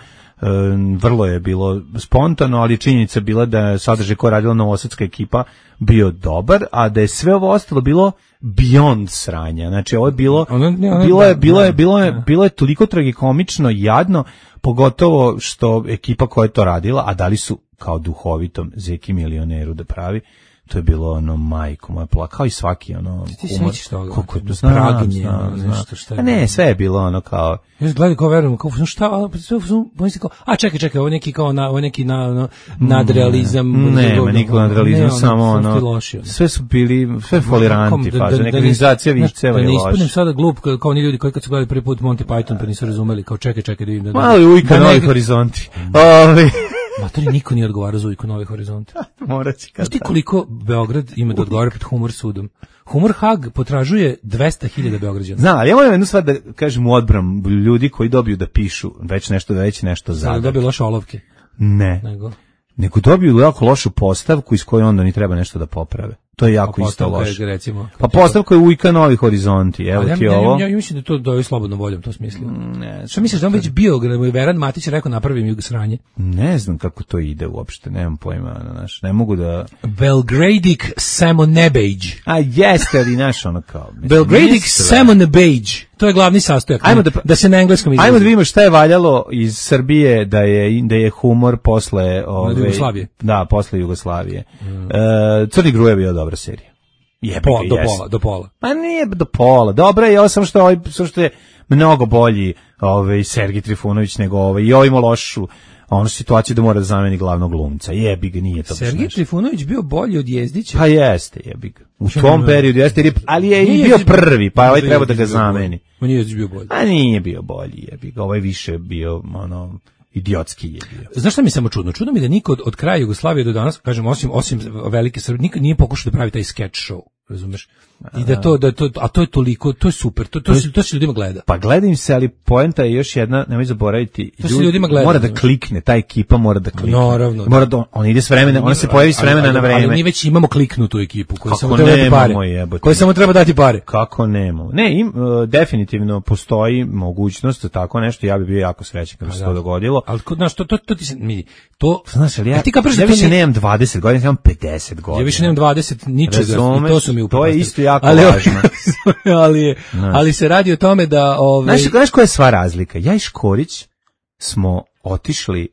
vrlo je bilo spontano, ali činjenica je bila da je sadržaj koja je radila novosadska ekipa bio dobar, a da je sve ovo ostalo bilo beyond sranja. Znači ovo je bilo bilo je bilo je bilo je bilo je toliko tragikomično i jadno, pogotovo što ekipa koja je to radila, a dali su kao duhovitom Zeki milioneru da pravi. To je bilo ono majko moja pla, kao i svaki ono humor. Koliko je to pragnje, nešto što je. Ne, sve je bilo ono kao. Ja gledam kao verujem, kao šta, sve kao, a čekaj, čekaj, ovo neki kao na, ovo neki na ono, nadrealizam. Ne, nema nikog nadrealizam, samo ono. Sve su bili, sve foliranti, faze, ekranizacija viceva i loš. Ne ispadnem sada glup kao oni ljudi koji kad su gledali prvi put Monty Python pa nisu razumeli, kao čekaj, čekaj da vidim da. Malo je ujka Novi horizonti. Ovi. Matori niko nije odgovarao za ujku Novi horizonti. Moraće kad. Znaš ti koliko Beograd ima da odgovara pred Humor sudom? Humor Hag potražuje dvesta hiljada Beograđana. Zna, ali ja moram jednu stvar da kažem u odbram ljudi koji dobiju da pišu već nešto, već nešto zadati. Da dobiju loše olovke? Ne. Nego? Nego dobiju jako lošu postavku iz koje onda ni treba nešto da poprave. To je jako isto loše. Recimo, pa postavka je ujka Novi horizonti, evo ja, ti ja, ovo. Ja, ja mislim da to doje slobodno voljom, to smislio. Ne, šta misliš da on već bio, da mu je Veran Matić rekao napravim jug sranje? Ne znam kako to ide uopšte, nemam pojma, znaš, ne mogu da... Belgradic Salmonebage. A jeste, ali naš ono kao... Belgradic Salmonebage. To je glavni sastojak. Ajmo da, da se na engleskom izrazi. Ajmo da vidimo šta je valjalo iz Srbije da je da je humor posle ove Jugoslavije. Da, posle Jugoslavije. Mm. E, Crni Gruje je bio dobra serija. Je po, do yes. pola, do pola. Pa nije do pola. Dobra je, sam što ovaj što je mnogo bolji ovaj Sergej Trifunović nego ovaj i ovaj ima lošu onu situaciju da mora da zameni glavnog glumca. Jebi ga, nije to. Sergej Trifunović bio bolji od Jezdića. Pa jeste, jebi ga. U tom periodu jeste, ali je i bio prvi, pa ovaj treba da ga zameni. On je bio bolji. A nije bio bolji, jebi ga. Ovaj više bio ono idiotski je bio. Znaš šta mi je samo čudno? Čudno mi da niko od, od kraja Jugoslavije do danas, kažem, osim osim Velike Srbije, niko nije pokušao da pravi taj sketch show, razumeš? I da to, da to, a to je toliko, to je super, to, to, to, to se ljudima gleda. Pa gledam se, ali poenta je još jedna, nemoj zaboraviti, to ljudi, se ljudima gleda. Mora da klikne, ta ekipa mora da klikne. Naravno. Mora da, on ide s vremena, ona se pojavi s vremena ali, na vreme. Ali mi već imamo kliknutu ekipu, koja samo treba dati pare. Koja samo treba dati pare. Kako nemamo? Ne, im, uh, definitivno postoji mogućnost da tako nešto, ja bih bio jako srećan kada se to dogodilo. Ali kod nas, to, to, to ti se, mi, to, znaš, ali ja, ja više nemam dvadeset godina, ja imam pedeset godina. Ja više nemam dvadeset ničega, i to su mi upropastili. To je isto jako važno. ali, je, ali se radi o tome da... Ovaj... Znaš, znaš koja je sva razlika? Ja i Škorić smo otišli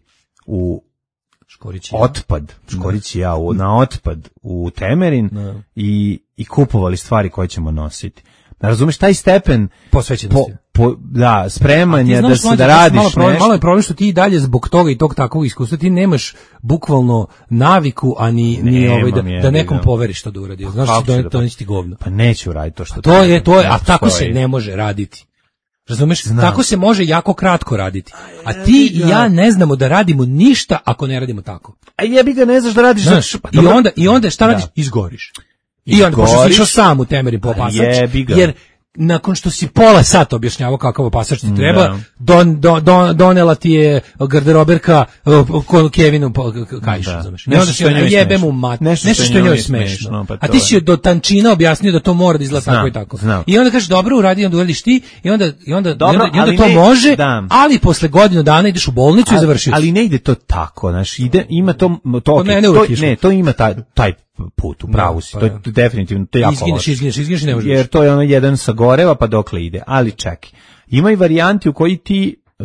u Škorić otpad, Škorić i ja, u, na otpad u Temerin i, i kupovali stvari koje ćemo nositi. Razumeš, taj stepen posvećenosti. Po, po, da, spremanja znaš, da se mlađe, da radiš malo problem, nešto. Malo je problem što ti i dalje zbog toga i tog takvog iskustva ti nemaš bukvalno naviku, a ni, ni ovaj, da, da nekom poveriš što da uradi. Znaš da to, to neće ti govno. Pa neću raditi to što... To je, to je, a tako se ne može raditi. Razumeš? Znam. Tako se može jako kratko raditi. A ti i ja ne znamo da radimo ništa ako ne radimo tako. A jebi ga ne znaš da radiš. Znaš, pa, i, onda, I onda šta radiš? Da. Izgoriš. I onda, pošto si išao sam u Temerin po opasač, jer nakon što si pola sata objašnjavao kakav opasač ti treba, no. don, don, don, donela ti je garderoberka uh, Kevinu kajš, da. Razumeš? Ne onda što njoj jebe mu mat, nešto, nešto što je njoj smešno. smešno pa a ti si joj do tančina objasnio da to mora da izgleda tako i tako. Znam. I onda kažeš dobro, uradi, onda uradiš ti i onda, i onda, dobro, i onda, i onda to ne, može, da. Ali posle godinu dana ideš u bolnicu ali, i završiš. Ali ne ide to tako, znaš, ide, ima to, to, okay, to ne, to ima taj, taj put, u pravu si, to je definitivno, to je jako izgineš, loše. Izgineš, izgineš, ne možeš. Jer to je ono jedan sa goreva pa dokle ide, ali čekaj. Ima i varijanti u koji ti, uh,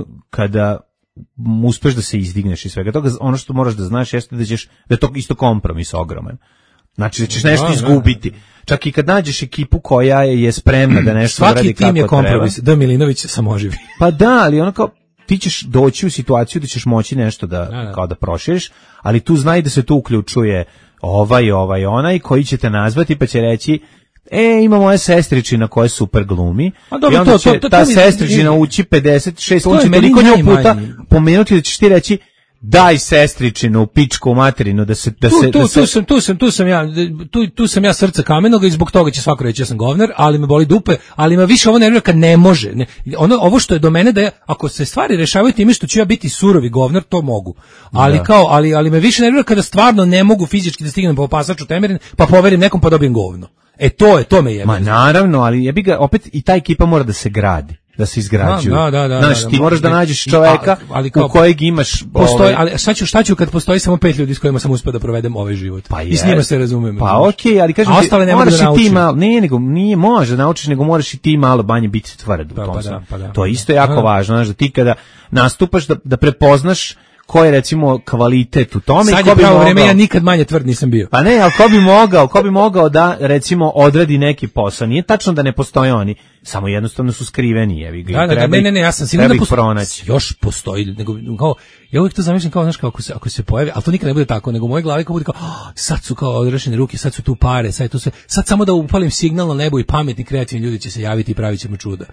kada uspeš da se izdigneš i svega toga, ono što moraš da znaš jeste da ćeš, da je to isto kompromis ogroman. Znači da ćeš nešto izgubiti. Čak i kad nađeš ekipu koja je spremna da nešto uradi kako treba. Svaki tim je kompromis, D. Milinović samoživi. Pa da, ali ono kao, ti ćeš doći u situaciju da ćeš moći nešto da, Da, da. kao da proširiš, ali tu znaj da se tu uključuje ovaj, ovaj, onaj koji će te nazvati pa će reći e, ima moja sestričina koja super glumi. A dobro, i onda to- će to- to- ta to mi- sestričina ući pedeset šest, To on je će meni toliko nju puta najmanje. pomenuti da ćeš ti reći daj sestričinu u pičku materinu da se da Tu, se tu, da se tu sam, tu sam, tu sam ja, tu, tu sam ja srce kamenoga i zbog toga će svako reći ja sam govnar, ali me boli dupe, ali me više ovo nervira kad ne može. Ne, ono, ovo što je do mene da ja, ako se stvari rešavaju time što ću ja biti surovi govnar, to mogu. Ali kao, ali, ali me više nervira kada stvarno ne mogu fizički da stignem po pasaču Temerin, pa poverim nekom pa dobijem govno. E to je, to me jebe. Ma naravno, ali jebi ga, opet i ta ekipa mora da se gradi, da se izgrađuje. Da, da, da, Znaš, da, da, ti moraš da da, nađeš i- čoveka a- ali kao- u kojeg imaš... Postoji, ovaj, ali šta ću, šta ću kad postoji samo pet ljudi s kojima sam uspeo da provedem ovaj život. Pa I s njima jest. se razumem. Pa znaš. okej, ali kažem A ti, ostale ne mogu moraš da i ti naučim. malo, ne, nego nije može da naučiš, nego moraš i ti malo manje biti tvrd u Pa, tom pa da, svemu. pa da, To je pa isto da. jako Da. važno, znaš, da ti kada nastupaš da, da prepoznaš ko je recimo kvalitet u tome i Sad ko je bi pravo mogao... vreme, ja nikad manje tvrd nisam bio. Pa ne, ali ko bi mogao, ko bi mogao da recimo odradi neki posao. Nije tačno da ne postoje oni, samo jednostavno su skriveni, jevi ga. i Da, da, da, treba ne, ih- ne, ne, ja sam siguran treba da ih postoji, pronaći. još postoji, nego, kao, ja uvijek to zamišljam kao, znaš, kao ako se, ako se pojavi, ali to nikad ne bude tako, nego u mojoj glavi kao bude kao, "Oh, sad su kao odrešene ruke, sad su tu pare, sad je tu sve, sad samo da upalim signal na nebo i pametni, kreativni ljudi će se javiti i pravit ćemo čuda.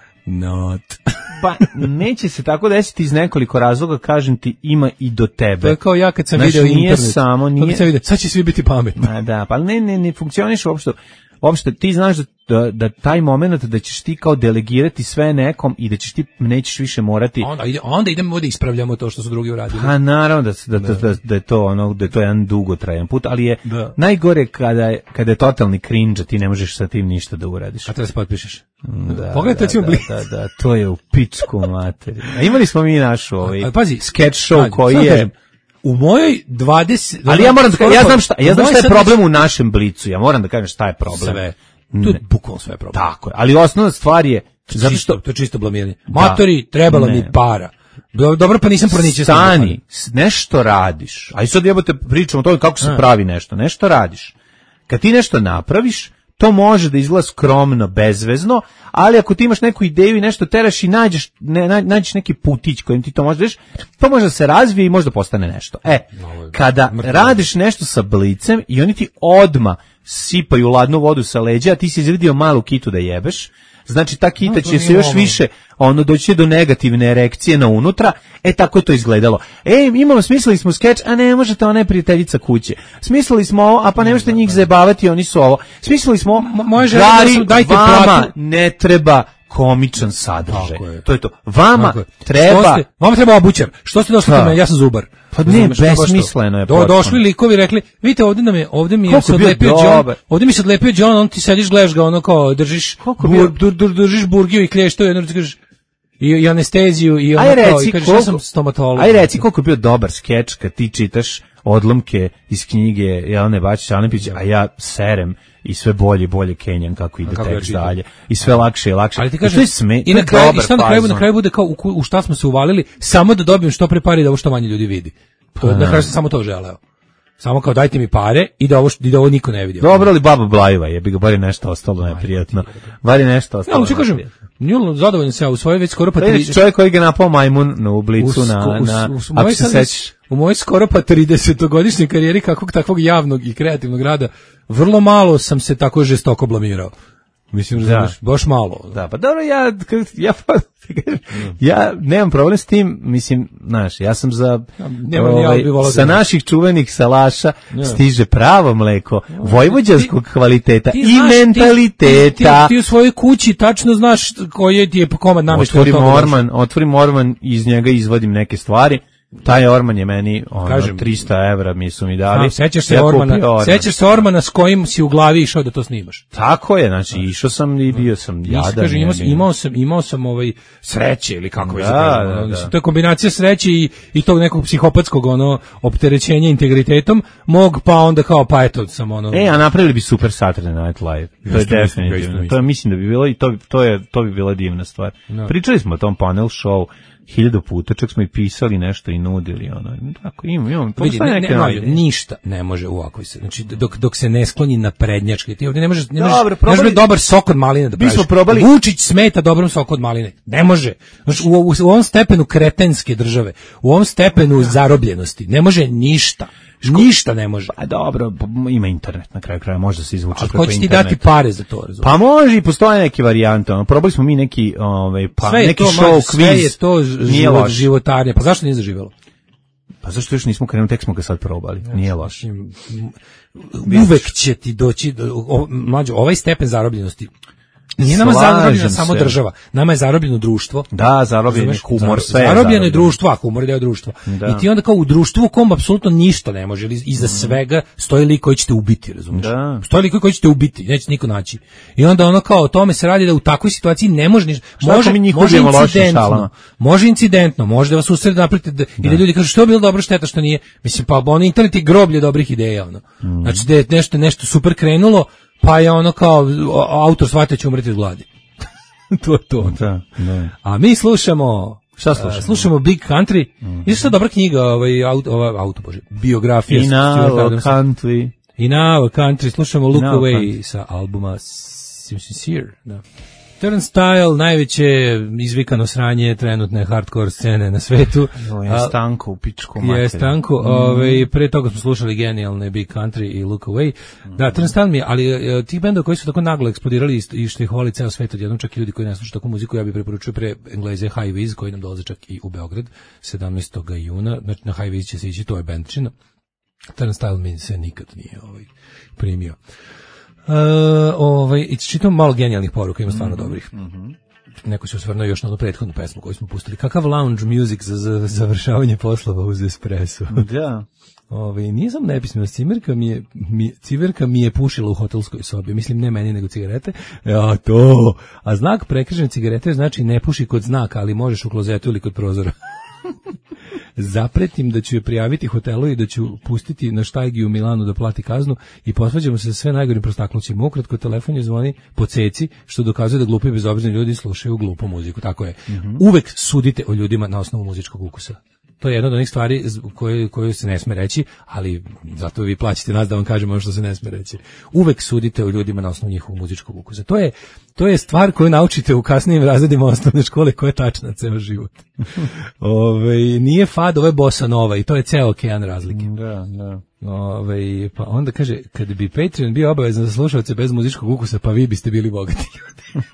Not. Pa neće se tako desiti iz nekoliko razloga, kažem ti, ima i do tebe. To je kao ja kad sam Znači, video nije internet. samo, To nije- kad sam video, sad će svi biti pametni. Ma da, pa ne, ne, ne funkcioniš uopšte. Uopšte, ti znaš da, da, da taj moment da ćeš ti kao delegirati sve nekom i da ćeš ti nećeš više morati. Onda, ide, onda idemo da ispravljamo to što su drugi uradili. Pa naravno da, se- da, da, da, da je to ono, da je to jedan dugotrajan put, ali je Da. najgore kada je, kada je totalni cringe, a ti ne možeš sa tim ništa da uradiš. A treba se potpišeš. Da, Pogledajte, da, recimo, da, Blitz. da, da, to je u pičku materiju. A imali smo mi našu ovaj Ali pazi, sketch show pazi, koji samo je... kažem, u mojoj dvadeset Ali ja moram da kažem, ja znam šta, ja znam šta je sad problem u našem Blicu, ja moram da kažem šta je problem. sve. Tu je Ne. bukvalno sve problem. Tako je, ali osnovna stvar je, zato Čisto, što... to je čisto blamiranje. Matori, trebalo Ne. mi para. Do- Dobro, pa nisam proničio. Stani, s- nešto radiš. A i sad jebote pričamo o tome kako se A. pravi nešto. Nešto radiš. Kad ti nešto napraviš, to može da izgleda skromno, bezvezno, ali ako ti imaš neku ideju i nešto teraš i nađeš, ne, na- nađeš neki putić kojim ti to možeš, to može da se razvije i može da postane nešto. E, kada radiš nešto sa Blicem i oni ti odma sipaju ladnu vodu sa leđa, a ti si izvidio malu kitu da jebeš, znači ta kita No, to će se nije još ono. više ono doći do negativne erekcije na unutra, e tako je to izgledalo. E, imamo, smislili smo skeč, a ne možete, ona je prijateljica kuće. Smislili smo ovo, a pa ne možete njih zajebavati, oni su ovo. Smislili smo, Mo- moja želja je da Gari, su- dajte vama platu. ne treba komičan sadržaj. Tako je. To je to. Vama Tako je. Što treba... ste, vama treba obućar. Što ste došli Ha. kod mene? Ja sam zubar. Pa ne, Razumeš, to baš to. besmisleno je Do, potpuno. došli likovi rekli, vidite ovdje nam je, ovdje mi je Koliko se je bio odlepio John, dobar. ovdje mi se odlepio John, on ti sediš, gledaš ga, ono kao držiš, Koliko je bur, bio- dur, dur, držiš burgiju i klještu, i jedno ti kažeš, i, i anesteziju, i ono Aj kao, reci i kažeš, koliko, ja sam stomatolog. aj reci koliko je bio dobar skeč kad ti čitaš odlomke iz knjige Jelene Bačić Alepić, a ja serem i sve bolje i bolje Kenjan kako ide kako ja tekst čitam. dalje. I sve lakše i lakše. Ali ti I kažem, to je sme, i to na je kraju, i dobar šta na kraju, fazon. na kraju bude kao u, ku- u šta smo se uvalili, samo da dobijem što pre pare i da ovo što manje ljudi vidi. To, Pa na kraju sam samo to želeo. Samo kao dajte mi pare i da ovo, što- i da ovo niko ne vidi. Dobro, ali baba Blajiva je, bi ga bar je nešto ostalo neprijatno. Bar je nešto Ja ostalo vam ću kažem, neprijatno. nju zadovoljan se ja u svojoj već skoro pa To je trideset. čovjek koji ga napao majmun na ublicu U na, sko- u- na, u- u ako mojoj se sad već- sećaš. u mojoj skoro pa tridesetogodišnjoj karijeri kakvog takvog javnog i kreativnog rada, vrlo malo sam se tako žestoko blamirao. Mislim, Da. razumeš, baš malo. Da, pa dobro, ja, ja, ja nemam problem s tim, mislim, znaš, ja sam za, nemam ni ja, ovaj, bi volao da sa imaš. naših čuvenih salaša Ja. stiže pravo mleko, vojvođanskog kvaliteta Ti i znaš, ti- mentaliteta. Ti, ti, ti u svojoj kući tačno znaš koji ti je komad namještaja. od Otvorim toga došao. orman, otvorim orman, iz njega izvodim neke stvari. Taj orman je meni ono, Kažem, tristo evra mi su mi dali. Znam, sećaš se Ja Ormana, kupio orman. sećaš se Ormana s kojim si u glavi išao da to snimaš. Tako je, znači išao sam i bio sam Nisam, jadan. kaže, imao, sam, jebi. imao sam, imao sam ovaj sreće ili kako već Da, da kažem, da, ono, da. mislim, to je kombinacija sreće i, i tog nekog psihopatskog ono opterećenja integritetom mog, pa onda kao pa eto sam ono. E, a napravili bi super Saturday Night Live. To je Isto mislim, definitivno. isto mislim. To je, mislim da bi bilo i to, bi- to je to bi bila divna stvar. Da. Pričali smo o tom panel show. hiljadu puta, čak smo i pisali nešto i nudili, ono, tako imam, imam, Vidi, ne, ne, ne, ništa ne može u ovakvoj se, znači dok, dok se ne skloni na prednjačke, ti ovdje ne možeš, ne možeš, Dobro, ne možeš dobar sok od maline da praviš. Probali... Vučić smeta dobrom soku od maline, ne može, znači, u, u, u ovom stepenu kretenske države, u ovom stepenu zarobljenosti, ne može ništa. Ništa ne može. Pa dobro, ima internet na kraju kraja, može da se izvuče preko interneta. A ko će ti dati pare za to, razumiješ? Pa može i postoje neke varijante. Ono, probali smo mi neki, ovaj, pa, sve neki to, show, mađu, quiz. Sve je to život, životarnje. Pa zašto nije zaživjelo? Pa zašto još nismo krenuli, tek smo ga sad probali. Ja, nije loše. Uvek će ti doći, o, mlađo, ovaj stepen zarobljenosti, nije nama zarobljena samo država, nama je zarobljeno društvo. Da, zarobljen je humor, sve je zarobljeno je društvo, a humor je deo društva. Da. I ti onda kao u društvu u kom apsolutno ništa ne može, iza svega stoji lik koji će te ubiti, razumiješ? Da. Stoji lik koji će te ubiti, neće niko naći. I onda ono kao o tome se radi da u takvoj situaciji ne može ništa. Može, može incidentno, može incidentno, može da vas usred napravite da, i da ljudi kažu što je bilo dobro, šteta što nije. Mislim, pa on internet je groblje dobrih ideja, ono. Mm. Znači da je nešto, nešto super krenulo, pa je ono kao autor shvatio će umreti od gladi. To je to. Da, da. A mi slušamo, šta slušamo? Uh, slušamo Big Country. Mm-hmm. Isto dobra knjiga, ovaj auto, ovaj auto bože, biografija. In our country. In our country. Slušamo Look Away country. Sa albuma Sincere. Da. Turnstile, najveće izvikano sranje trenutne hardcore scene na svetu. Jo, je Stanko u pičku materiju. Je Stanko, mm. ovaj, pre toga smo slušali genijalne Big Country i Look Away. Mm. Da, Turnstile mi je, ali tih bendova koji su tako naglo eksplodirali i što ih hvali ceo svet odjednom, čak i ljudi koji ne slušaju takvu muziku, ja bih preporučio pre Engleze High Viz, koji nam dolaze čak i u Beograd, sedamnaestog juna, znači na High Viz će se ići, to je bandčina. Turnstile mi se nikad nije ovaj, primio. Uh, ovaj, i čitam malo genijalnih poruka, ima stvarno mm-hmm, dobrih. Mm-hmm. Neko se osvrnuo još na onu prethodnu pesmu koju smo pustili. Kakav lounge music za, za završavanje poslova uz espresso. Da. Ovaj, nije samo nepismenost, cimerka mi je, mi, cimerka mi je pušila u hotelskoj sobi. Mislim, ne meni, nego cigarete. Ja, to. A znak prekrižene cigarete znači ne puši kod znaka, ali možeš u klozetu ili kod prozora. Zapretim da ću je prijaviti hotelu i da ću pustiti na štajgi u Milanu da plati kaznu i posvađamo se sa sve najgorim prostaknućima. Ukratko, telefon je zvoni po ceci, što dokazuje da glupi i bezobrazni ljudi slušaju glupu muziku. Tako je. Mm-hmm. Uvek sudite o ljudima na osnovu muzičkog ukusa. To je jedna od onih stvari koje, koje se ne sme reći, ali zato vi plaćate nas da vam kažemo ono što se ne sme reći. Uvek sudite o ljudima na osnovu njihovog muzičkog ukusa. To je, to je stvar koju naučite u kasnijim razredima osnovne škole, koja je tačna ceo život. Ove, nije fado, ovo je bossa nova i to je ceo okean razlike. Da, da. Ove, pa onda kaže, kad bi Patreon bio obavezan za slušalce bez muzičkog ukusa, pa vi biste bili bogati ljudi.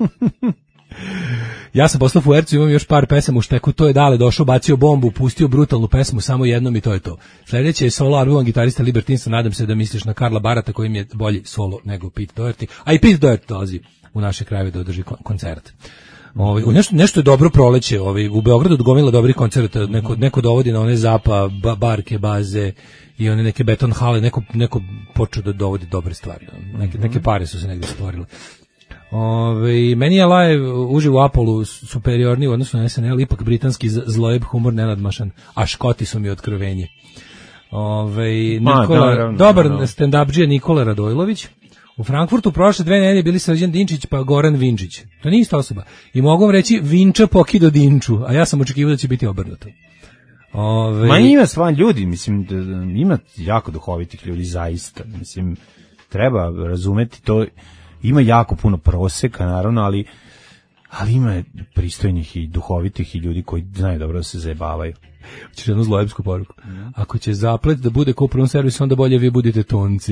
Ja sam poslao Fuercu, imam još par pesama u šteku, to je Dale došao, bacio bombu, pustio brutalnu pesmu, samo jednom i to je to. Sljedeće je solo album gitarista Libertinsa, nadam se da misliš na Karla Barata koji mi je bolji solo nego Pete Doherty, a i Pete Doherty dolazi u naše krajeve da održi koncert. Ovaj nešto nešto je dobro proleće, ovaj u Beogradu dogomila dobrih koncerata, neko neko dovodi na one Zapa, ba, barke, baze i one neke beton hale, neko neko počeo da dovodi dobre stvari. Neke neke pare su se negdje stvorile. Ove, meni je live uživo u Apollo superiorni u odnosu na S N L, ipak britanski zlojeb humor nenadmašan, a Škoti su mi otkrovenje. Ove, Nikola, Ma, dobar stand-up-đija Nikola Radojlović. U Frankfurtu prošle dve nedelje bili Srđan Dinčić pa Goran Vinčić. To nije ista osoba. I mogu vam reći Vinča pokido Dinču, a ja sam očekivao da će biti obrnuto. Ove, Ma ima stvarno ljudi, mislim, da, ima jako duhovitih ljudi zaista. Mislim, treba razumeti to. Ima jako puno proseka, naravno, ali, ali ima pristojnih i duhovitih i ljudi koji znaju dobro da se zajebavaju. Hoćeš jednu zlojebsku poruku. Mm. Ako će zaplet da bude ko prvom servisu, onda bolje vi budite tonci.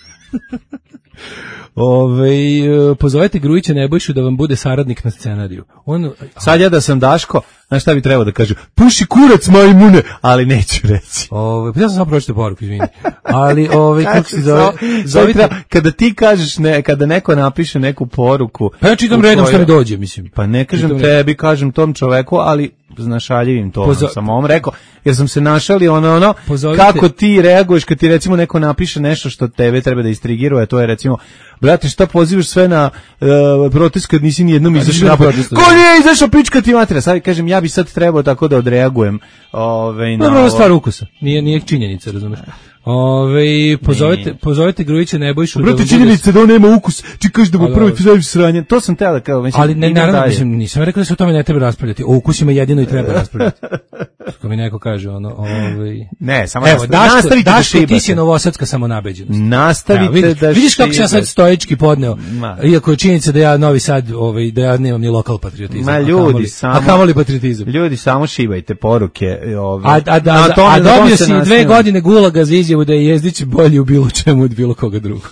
Ove, pozovete Grujića Nebojšu da vam bude saradnik na scenariju. On, sad ja da sam Daško, znaš šta bi trebao da kažem? Puši kurac majmune, ali neću reći. Ove, pa ja sam samo pročitao poruku, izvini. Ali ove, kako se zove? Zovite, kada ti kažeš, ne, kada neko napiše neku poruku. Pa ja čitam redom što mi dođe, mislim. Pa ne kažem čitam tebi, kažem tom čoveku, ali znašaljivim to Pozo... sam ovom rekao, jer sam se našali ono, ono, Pozovite... kako ti reaguješ kad ti recimo neko napiše nešto što tebe treba da istrigiruje, to je recimo, brate, šta pozivaš sve na uh, protest kad nisi nijednom izašao napad? Ko nije izašao, pička ti materija? Sad kažem, ja bi sad trebao tako da odreagujem. Ove, na Dobro, ovo... stvar ukusa, nije, nije činjenica, razumeš? Ove, pozovete, pozovete Grujića Nebojšu. Brate, da činjenica da on nema ukus. Ti kažeš da mu Ali, prvi ali- zavis sranje. To sam teo da kao, mislim, Ali ne, idem naravno, dalje. mislim, nisam rekao da se o tome ne treba raspravljati. O ukusima jedino i treba raspravljati. Kako mi neko kaže, ono, ovaj... Ne, samo Evo, nastavi- Daško, nastavite da Daško, ti šibate. si novosadska samonabeđenost. Nastavite Evo, vidiš, da vidiš kako sam ja sad šibate. stoički podneo, Ma. iako je činjenica da ja Novi Sad, ovaj, da ja nemam ni lokal patriotizam. Ma a ljudi, kamoli- samo... A kamoli patriotizam. Ljudi, samo šibajte poruke. Ove, A, a, a, na a, tome- a na tome dobio se si dve nastavimo. godine gulaga za izjavu da je Jezdić bolji u bilo čemu od bilo koga drugog.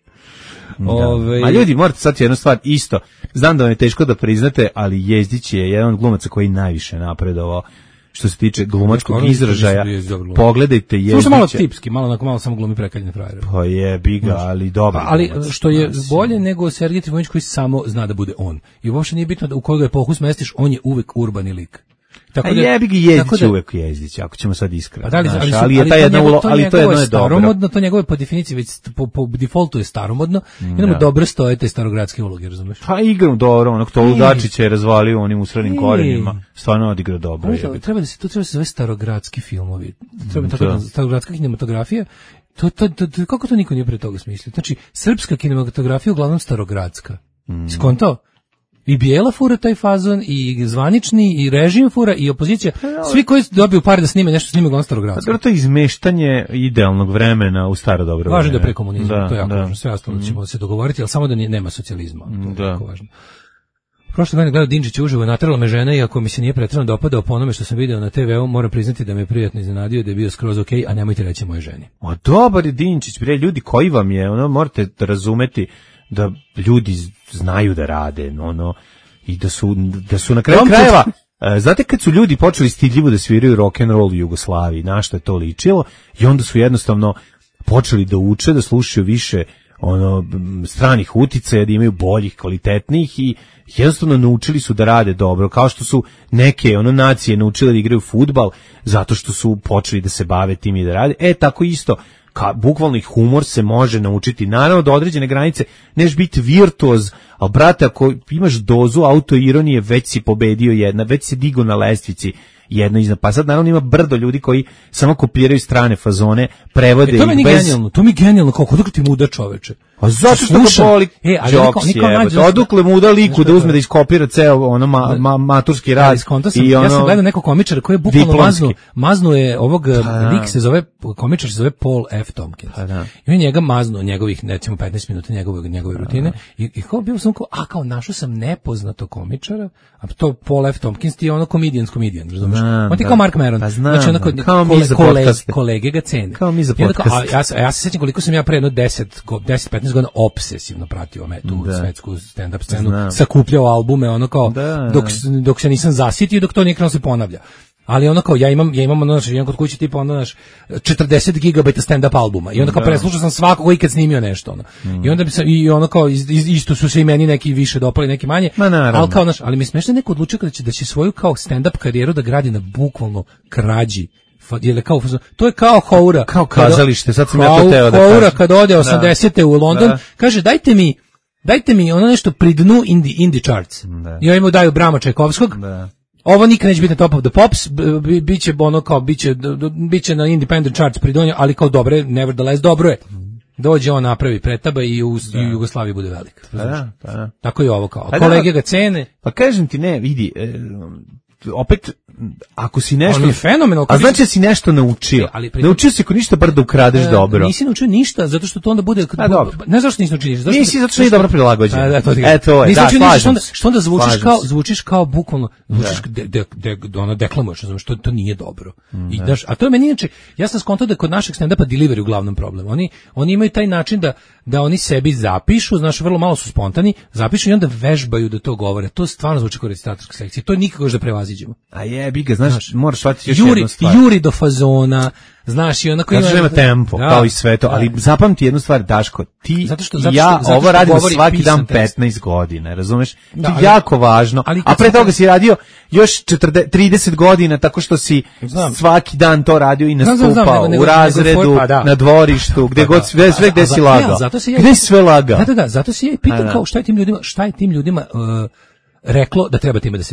Da. Ove- A ljudi, morate sad jednu stvar isto. Znam da vam je teško da priznate, ali Jezdić je jedan od glumaca koji najviše napredovao što se tiče glumačkog Stvarno mislim da izražaja. je Jezdić dobar glumac. Pogledajte Samo što malo Jezdića. tipski, malo onako malo samo glumi prekaljene frajere. Pa je biga, ali dobro. Ali što je bolje nego Sergej Trifunović koji samo zna da bude on. I uopšte nije bitno da u koju ga epohu smestiš, on je uvek urbani lik. A Tako da, jebi ga tako Jezdić da- uvek Jezdić, ako ćemo sad iskreno. Pa da li, znaš, ali, su- ali je ali ta to jedna njegovo- ulo, ali to njegovo jedno je dobro. staromodno, to njegove po definiciji već po, po defaultu je staromodno, i onda mu dobro stoje te starogradske uloge, razumeš? Pa igram dobro, onog to E. Ludačića je razvalio onim usrednim E. korenima. Stvarno odigrao dobro. Možda jebi. treba da se to treba da se zove starogradski filmovi. Treba tako Da. da. Starogradska kinematografija. To, to, to, to- kako to niko nije pre toga smislio? Znači, srpska kinematografija je uglavnom starogradska. Mm. Skontao? I Bijela fura taj fazon, i zvanični, i režim fura, i opozicija. Svi koji dobiju pare da snime nešto, snime uglavnom Pa starogradsko. dobro, to je izmeštanje idealnog vremena u staro dobro Važno je da vreme. pre komunizma, to je jako da. važno. Sve ostalo ćemo se dogovoriti, ali samo da nije- nema socijalizma. To je Da. jako važno. Prošle godine gledao Dinčić uživo, natrala me žena, iako mi se nije pretjerano dopadao po onome što sam video na te ve u, moram priznati da me je prijatno iznenadio, da je bio skroz okej, a nemojte reći moje ženi. Ma dobar je Dinčić, bre, ljudi koji vam je, ono, morate razumeti da ljudi z- znaju da rade, ono, i da su, da su na kraju Tom- krajeva, e, znate kad su ljudi počeli stidljivo da sviraju rock and roll u Jugoslaviji, na što je to ličilo, i onda su jednostavno počeli da uče, da slušaju više ono m, stranih uticaja, da imaju boljih, kvalitetnijih i jednostavno naučili su da rade dobro, kao što su neke ono nacije naučile da igraju fudbal zato što su počeli da se bave tim i da rade. E, tako isto, ka, bukvalno i humor se može naučiti, naravno do određene granice, neš biti virtuoz, ali brate, ako imaš dozu autoironije, već si pobedio jedna, već si digo na lestvici jedno iznad. Pa sad naravno ima brdo ljudi koji samo kopiraju strane fazone, prevode E, to mi ih je bez... genijalno, to mi je genijalno, kao kod ti muda čoveče. A zato što ga Slušam. boli E, ali Jokes, niko- niko jebote. mlađe- Odukle mu da liku Znaš da šta uzme je? da iskopira ceo ono ma, ma, maturski rad Ali skonto sam, i ono... ja sam gledao nekog komičara koji je bukvalno diplomski. maznuo, maznuo je ovog, da. lik se zove, komičar se zove Paul F. Tompkins. Pa da. I on je njega maznuo njegovih, recimo, petnaest minuta njegove, njegove rutine. I, i kao bio sam kao, a kao našao sam nepoznato komičara, a to Paul F. Tompkins ti je ono comedian comedian, razumiješ? Znam, On ti je da. kao Mark Maron. Pa znam, Znači, onako, da. Kao mi kole- za kole- podcaste. kolege ga cene. Kao mi za I onda kao, podcaste. a ja, se- a ja se sjećam koliko sam ja pre jedno deset petnaest godina obsesivno pratio me tu Da. svetsku stand-up scenu, Znam. sakupljao albume, ono kao, Da, dok, da. dok se nisam zasitio, dok to nikad se ponavlja. Ali ono kao, ja imam, ja imam ono, znači, imam kod kuće tipa ono, znaš, četrdeset gigabajta stand-up albuma. I onda kao Da. preslušao sam svakog koji ikad snimio nešto, ono. I onda bi se, i ono kao, iz, iz- isto su se i meni neki više dopali, neki manje. Ma, naravno. Ali kao, znaš, ali mi smešno neko odlučio da će, da će svoju kao stand-up karijeru da gradi na bukvalno krađi. Fa- Jer je kao, to je kao Houra. Kao Kada- kazalište, sad sam ja to Hau- teo da Houra kažem. kad ode Da. osamdesete u London, Da. kaže, dajte mi, dajte mi ono nešto pri dnu indie, indie charts. Da. I oni mu daju Brama Čajkovskog. Da. Ovo nikad neće biti na Top of the Pops, b- b- biće ono kao, biće, d- d- biće na Independent Charts pridonio, ali kao dobre, nevertheless, dobro je. Dođe on napravi pretaba i u, i u Jugoslaviji bude velik. Pa da, pa da. Tako je ovo kao. Pa da. Kolege ga cene. Pa kažem ti, ne, vidi, e, opet, ako si nešto... On je fenomenal. A znači da si nešto naučio. E, ali pritom- Naučio si ako ništa bar da ukradeš E, dobro. Nisi naučio ništa, zato što to onda bude... A, dobro. Ne zašto nisi naučio ništa. Zato Nisi, zato što nije dobro prilagođen. A, da, to ti E, to je, nisi da, naučio ništa, što slažem onda, se. što onda zvučiš Slažem kao, se. zvučiš kao bukvalno, zvučiš, de, de, de, ono, deklamuješ, znači, što to nije dobro. I, daš, a to je meni inače, ja sam skontao da je kod našeg stand-upa delivery uglavnom problem. Oni, oni imaju taj način da, da oni sebi zapišu, znaš, vrlo malo su spontani, zapišu i onda vežbaju da to govore. To stvarno zvuči kao recitatorska sekcija. To je nikako još da prevaziđemo. A jebi ga, znaš, Znaš, moraš shvatiti još Juri, jednu stvar. juri do fazona, znaš, i onako Zato što nema tempo, Da, kao i sve to, da. ali zapamti jednu stvar, Daško, ti Zato što- i zato ja što- zato ovo što radimo govori svaki pisan dan tekst. petnaest godina, razumeš? Da, to je ali- jako važno, ali a kad pre sam- toga si radio još četrdeset, trideset godina tako što si Znam. svaki dan to radio i Znam, znam, nastupao znam, nego- nego- u razredu, nego- pa da. na dvorištu, gde Pa god da. sve, sve gde A- a si za- lagao. ne, a zato se ja- Gde si sve lagao? Da, da, da, zato se ja i A, pitam da. kao šta je tim ljudima, šta je tim ljudima uh, reklo da treba time da se bave.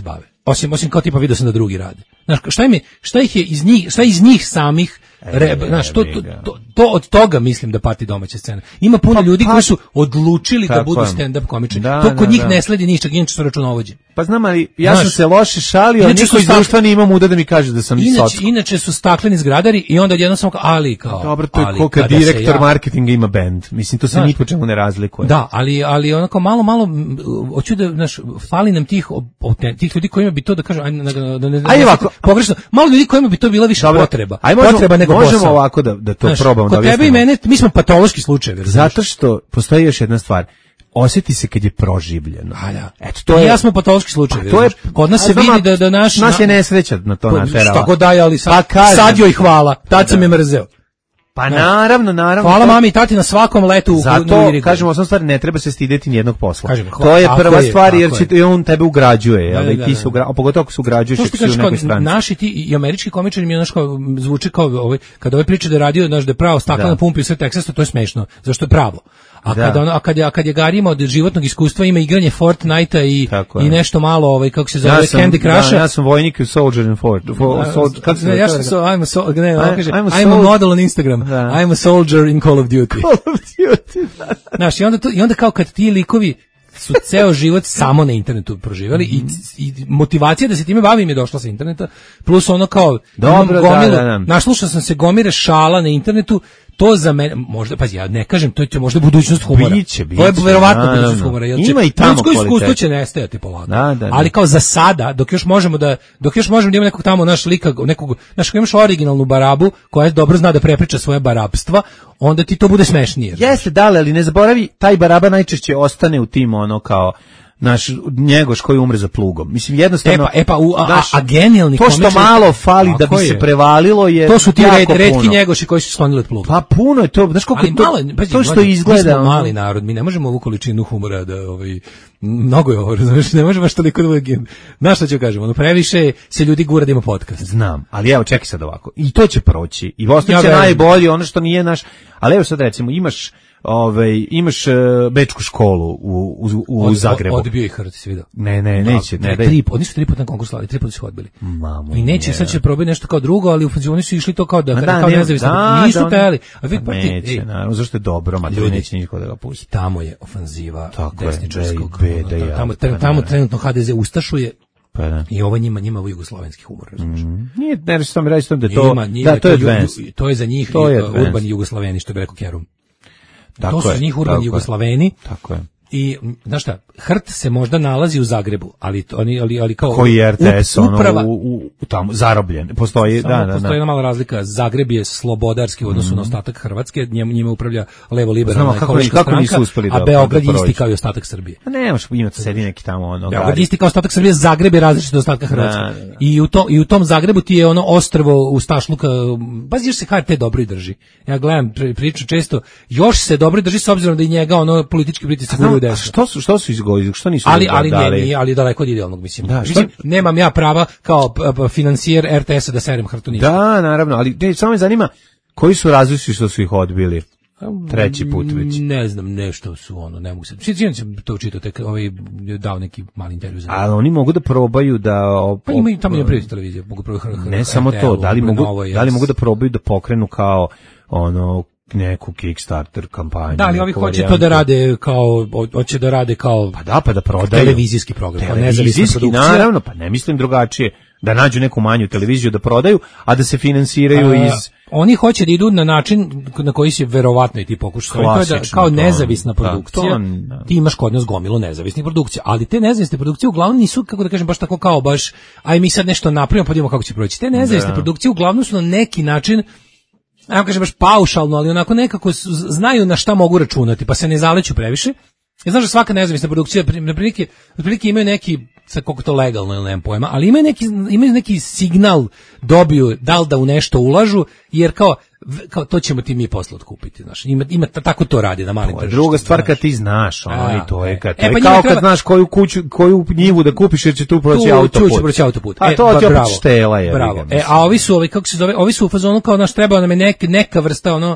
osim osim kao tipa video sam da drugi rade. Znaš, šta im je, šta ih je iz njih, šta iz njih samih, re, znaš, to, to, to, to od toga mislim da pati domaća scena. Ima puno pa, ljudi pa, koji su odlučili da budu je. stand-up komičari. Da, to kod da, njih da. ne sledi ničeg, inače su računovođe. Pa znam, ali ja Znaš, sam se loše šalio, a inače niko su iz stav- društva nije imao muda da mi kaže da sam Inače, socko. inače su stakleni zgradari i onda odjednom samo kao, ali kao, Dobro, to je ali ko kad kada se direktor ja- marketinga ima band. Mislim, to se Znaš, ni po čemu ne razlikuje. Da, ali ali onako malo malo m, hoću da znaš, fali nam tih o- o- tih ljudi kojima bi to da kažem, ajde, da, da ne Ajde ne- ovako. pogrešno, malo ljudi kojima bi to bila više Dobro, potreba. ajde možemo- Potreba nego možemo posao. ovako da- da to Znaš, probamo da kod tebe i objasnimo. mene, mi smo patološki slučajevi. razumeš? Zato što postoji još jedna stvar. Osjeti se kad je proživljeno. A da. Eto, To to je... ja smo patološki slučajevi. Pa to je, razumeš? Kod nas a se znam, vidi da da naš nas je na- nesreća na to Pa, naterala. šta god daje, ali sad, Pa kažem. sad joj hvala. Tad sam Da. je mrzeo. Pa naravno, naravno. Hvala to- mami i tati na svakom letu u u Zato, Irigu. kažemo, osnovna stvar, ne treba se stideti nijednog posla. Kažem, hva- to je tako prva je, stvar, jer tako će, on tebe ugrađuje, jel? Da, Da, da, ti da. se ugra, a pogotovo ako se ugrađuješ, To ako što si u kažeš, nekoj kao stranci. naši ti i američki komičari mi je znaš kao zvuči kao ovaj kada ovaj priča da je radio znaš da je pravo stakla Da. na pumpi sve Teksasa, to je smešno zašto je pravo. A Da. kada ono, a kad je a kad je Garima od životnog iskustva ima igranje Fortnite-a i Tako je. i nešto malo ovaj kako se zove Ja sam, Candy Crush. da, ja sam vojnik u Soldier in Fort. For, sol, kako se ne, ja zove? sam so, I'm a so, ne, on I- kaže, I'm a I'm a sol- model on Instagram. Da. I'm a soldier in Call of Duty. Call of Duty, da. Znaš, i onda, to, i onda kao kad ti likovi su ceo život samo na internetu proživjeli i, i motivacija da se time bavim je došla sa interneta, plus ono kao Dobro, imam gomilu, da, da, da. našlušao sam se gomire šala na internetu, to za mene, možda, pazi, ja ne kažem, to je možda budućnost humora. Biće, biće, to je verovatno naravno. budućnost humora. Jer će, Ima i tamo ljudsko iskustvo kvalitet. će nestajati polako. Da, da, da. Ali kao za sada, dok još možemo da, dok još možemo da imamo nekog tamo naš lika, nekog, znaš, ako imaš originalnu barabu, koja dobro zna da prepriča svoje barabstva, onda ti to bude smešnije. Jeste, dale, ali ne zaboravi, taj baraba najčešće ostane u tim ono kao naš njegoš koji umre za plugom. Mislim, jednostavno... E pa, e pa, u, a, znaš, a genijalni to što komičari- malo fali da Tako bi je. se prevalilo je To su ti jako red, redki puno. njegoši koji su sklonili od pluga. Pa puno je to, znaš koliko Ali to, malo, pazi, to što mlađe, izgleda... mi smo ono- mali narod, mi ne možemo ovu količinu humora da, ovaj, mnogo je ovo, razumiješ, ne može baš toliko da uvijek, znaš šta ću kažem, ono, previše se ljudi gura da ima podcast. Znam, ali evo čekaj sad ovako. I to će proći. I ostaće Ja verujem. najbolje ono što nije naš. Ali evo sad recimo imaš ovaj imaš uh, bečku školu u u, u Od- Zagrebu. Odbio ih Hrvat, si vidio. Ne, ne, neće, ne, tri, daj. tri, oni su tri puta na konkurs slali, tri puta su odbili. Mamo. I neće, sad će probati nešto kao drugo, ali u fazonu oni su išli to kao da, Ma kao nema- nezavisno. da, Nisu da, oni- tajali. A vidi, Pa pa ti, neće, ej, naravno, zašto je dobro, ma to Ljudi. neće niko da ga pusti. tamo je ofanziva Tako je, desničarskog. da i beda, ono, ja, tamo, pa tamo, tamo naravno. trenutno H D Z ustašuje Pa da. i ovo njima, njima jugoslovenski humor, razumiješ? Nije, ne reći tamo reći da je to, Njima- njima da, to je ju- advanced. ju- to je za njih To je uh, advanced. urbani jugoslaveni, što bi rekao Kerum. Tako to su je, za njih tako urbani je. jugoslaveni. Tako je. I m, znaš šta, Hrt se možda nalazi u Zagrebu, ali to- oni ali ali kao Koji je R T S up- uprava, ono u, u, u tamo zarobljen. Postoji, Samo da, da, postoji da. jedna mala razlika. Zagreb je slobodarski u odnosu na ostatak Hrvatske, njemu, njime upravlja levo liberalna Znamo kako- ekološka kako nisu stranka, uspeli da- a Beograd da je isti prođu. kao i ostatak Srbije. A ne, možeš imati sedi neki tamo ono. Beograd gari. je isti kao ostatak Srbije, Zagreb je različit od ostatka Hrvatske. Da, da, da. I u to, i u tom Zagrebu ti je ono ostrvo u Stašluka, bazi još se H R T dobro i drži. Ja gledam pri- priču često, još se dobro i drži s obzirom da i njega ono politički pritisak Znam, guraju a desno. što su što su izgovorili, što nisu Ali da- ali ne, dali? nije, ali daleko od idealnog mislim. Da, šta- mislim nemam ja prava kao p- p- financijer R T S-a da serem Hrtunicu. Da, naravno, ali ne, samo me zanima koji su različiti što su ih odbili. Treći put već. Ne znam, nešto su ono, ne mogu se. Sjećam se to čitao, tek ovaj je dao neki mali intervju za. Ali oni mogu da probaju da op- Pa ima i tamo op- ima privatna televizija, mogu probati Hr- Hr- Ne samo R T L, to, da li mogu Novoj, da li Yes. mogu da probaju da pokrenu kao ono neku Kickstarter kampanju. Da, ali ovi neku hoće to varijantu. da rade kao ho- hoće da rade kao Pa da, pa da prodaju. televizijski program, kao nezavisna Televizijski, produkcija. naravno, pa ne mislim drugačije. Da nađu neku manju televiziju da prodaju, a da se finansiraju A, iz... oni hoće da idu na način na koji se verovatno i ti pokušaju. To je da Klasično, kao to- nezavisna da, produkcija. to, da. Ti imaš kod nas gomilu nezavisnih produkcija, ali te nezavisne produkcije uglavnom nisu, kako da kažem, baš tako kao baš aj mi sad nešto napravimo pa vidimo kako će proći. Te nezavisne Da. produkcije uglavnom su na neki način, ajmo kažem baš paušalno, ali onako nekako su- znaju na šta mogu računati, pa se ne zaleću previše. Ja znaš da svaka nezavisna produkcija na prilike, na prilike imaju neki, sad koliko to legalno ili nemam pojma, ali imaju neki, imaju neki signal dobiju da li da u nešto ulažu, jer kao, v- kao to ćemo ti mi posle otkupiti, znaš. Ima, ima ta- tako to radi na malim To je tržištima. druga stvar znaš. kad ti znaš, ono, A, i to je e. kad, E, to pa je njima kao treba- kad znaš koju kuću, koju njivu da kupiš jer će tu proći Tu- autoput. tu će proći autoput. A E, to ba- ti opet bravo. štela je. Bravo. E, a ovi su, ovi, kako se zove, ovi su u fazonu kao naš treba nam je nek, neka vrsta, ono,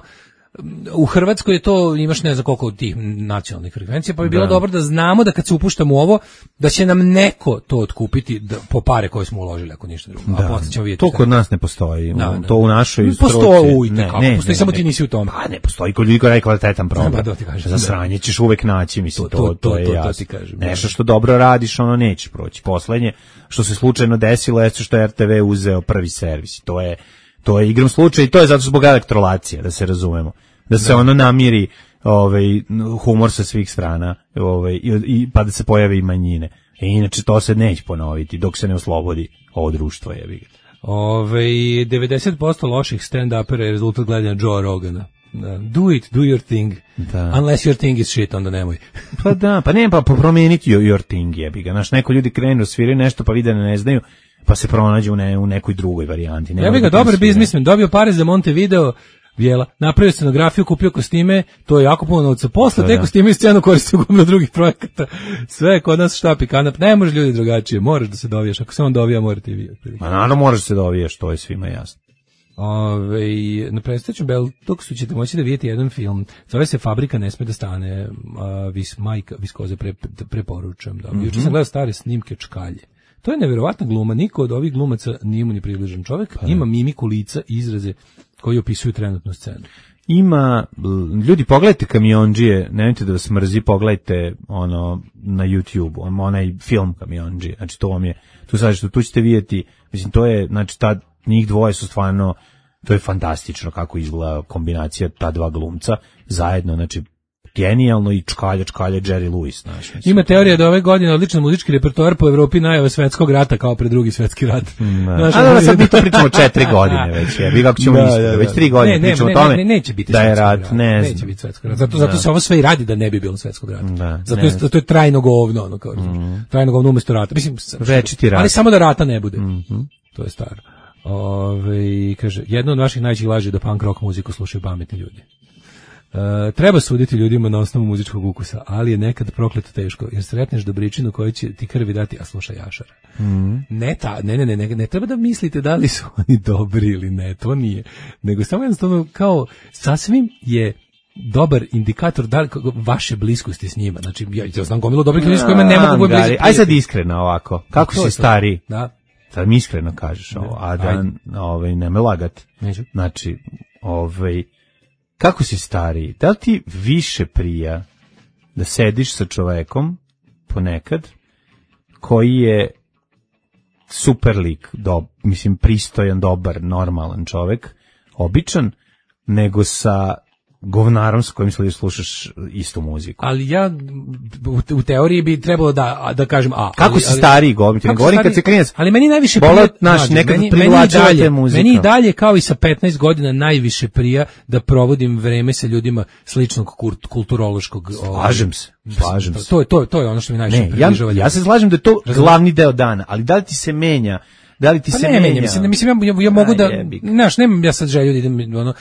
u Hrvatskoj je to, imaš ne znam koliko tih nacionalnih frekvencija, pa bi bilo Da. dobro da znamo da kad se upuštamo u ovo, da će nam neko to otkupiti da, po pare koje smo uložili, ako ništa drugo. A posle ćemo vidjeti. To kod nas ne postoji. Da, da. To u našoj Postoji, struci. ne, ne, postoji, samo ti nisi u tome. Pa ne, postoji kod ljudi koji radi kvalitetan program. Pa, da ti kažem, Za sranje ćeš uvek naći, mislim, To- to, to- to, to- je to- to jasno. ti kažem, da. Nešto što dobro radiš, ono nećeš proći. Poslednje, što se slučajno desilo, jeste što je R T V uzeo prvi servis. To je, to je igram slučaj i to je zato zbog elektrolacije, da se razumemo. Da se ono namiri ovaj, humor sa svih strana ovaj, i, i, pa da se pojave i manjine. E, inače, to se neće ponoviti dok se ne oslobodi ovo društvo. Jebi ga. Ove, devedeset posto loših stand-upera je rezultat gledanja Joe Rogana. Da. Do it, do your thing. Da. Unless your thing is shit, onda nemoj. Pa da, pa ne, pa promijeniti your, your thing jebi ga. Znaš, neko ljudi krenu, sviraju nešto, pa vide da ne znaju, pa se pronađu u, ne, u nekoj drugoj varijanti. Ne Ja bih ga dobar biznismen, dobio pare za Montevideo, Bijela, napravio scenografiju, kupio kostime, to je jako puno novca. Posle Da, te da. kostime i scenu koristio u gomilu drugih projekata. Sve je kod nas štap i kanap. Ne može ljudi drugačije, moraš da se dovijaš. Ako se on dovija, morate i vi. Ma naravno moraš se dovijaš, to je svima jasno. Ove, na predstavljaču Beltoksu ćete moći da vidjeti jedan film. Zove se Fabrika ne sme da stane. A, vis, majka Viskoze pre, preporučam. Da. Mhm. Juče sam gledao stare snimke Čkalje. To je nevjerovatna gluma. Niko od ovih glumaca nije mu ni približan čovjek. Ima mimiku lica i izraze koji opisuju trenutnu scenu. Ima, l- ljudi, pogledajte Kamionđije, nemojte da vas mrzi, pogledajte ono na YouTube, on, onaj film Kamionđije, znači to vam je, tu sad što tu ćete vidjeti, mislim, to je, znači, ta, njih dvoje su stvarno, to je fantastično kako izgleda kombinacija ta dva glumca zajedno, znači, genijalno i čkalja, čkalja Jerry Lewis, znaš. mislim. Ima teorija da ove godine odličan muzički repertoar po Evropi najave svetskog rata kao pre drugi svetski rat. Da. Znaš, A dobro, ono- sad mi to pričamo četiri godine već, je, vi kako ćemo Da, misliti, da, da. već tri godine Ne, ne, pričamo ne, o tome ne, neće biti da je svetskog rat, rata, ne neće znam. biti svetskog rata. Zato, zato Da. se ovo sve i radi da ne bi bilo svetskog rata. Da, zato, ne je, znam. zato je trajno govno, ono kao, mm. trajno govno umjesto rata. Mislim, Večiti rat. ali samo da rata ne bude. Mhm. To je staro. Ove, kaže, jedna od vaših najvećih laži je da punk rock muziku slušaju pametni ljudi. E, treba suditi ljudima na osnovu muzičkog ukusa, ali je nekad prokleto teško, jer sretneš dobričinu koju će ti krvi dati, a slušaj Jašara. Mhm. Ne, ta, ne, ne, ne, ne, ne treba da mislite da li su oni dobri ili ne, to nije. Nego samo jednostavno kao sasvim je dobar indikator da li kako- vaše bliskosti s njima. Znači, ja, ja znam gomilu dobrih ljudi s kojima ne mogu biti bliski. Aj sad iskreno ovako, kako To je si to. stariji? Da, Sad mi iskreno kažeš ovo, a da ajde. ovaj, ne me lagati. neću. Znači, ovaj, kako si stariji? Da li ti više prija da sediš sa čovekom ponekad koji je super lik, do, mislim pristojan, dobar, normalan čovek, običan, nego sa govnarom sa kojim slušaš istu muziku? Ali ja u, u teoriji bi trebalo da da kažem a. Kako ali, si ali- stariji, govorim ti, ne kako govorim stariji- kad se klinac Ali meni najviše Bola, prija, znaš, mlađe, nekad meni, privlačila meni i te dalje, muzika. meni i dalje kao i sa petnaest godina najviše prija da provodim vreme sa ljudima sličnog kult, kulturološkog. ovaj, Slažem se, slažem se. To je to je to je ono što mi najviše Ne, ja, približava. ja se slažem da je to Razumem. glavni deo dana, ali da li ti se menja? Da li ti Pa se ne, menja? menja, mislim, mislim ja, ja, ja mogu A, da, jebi ga. znaš, nemam ja sad želju da idem, ono,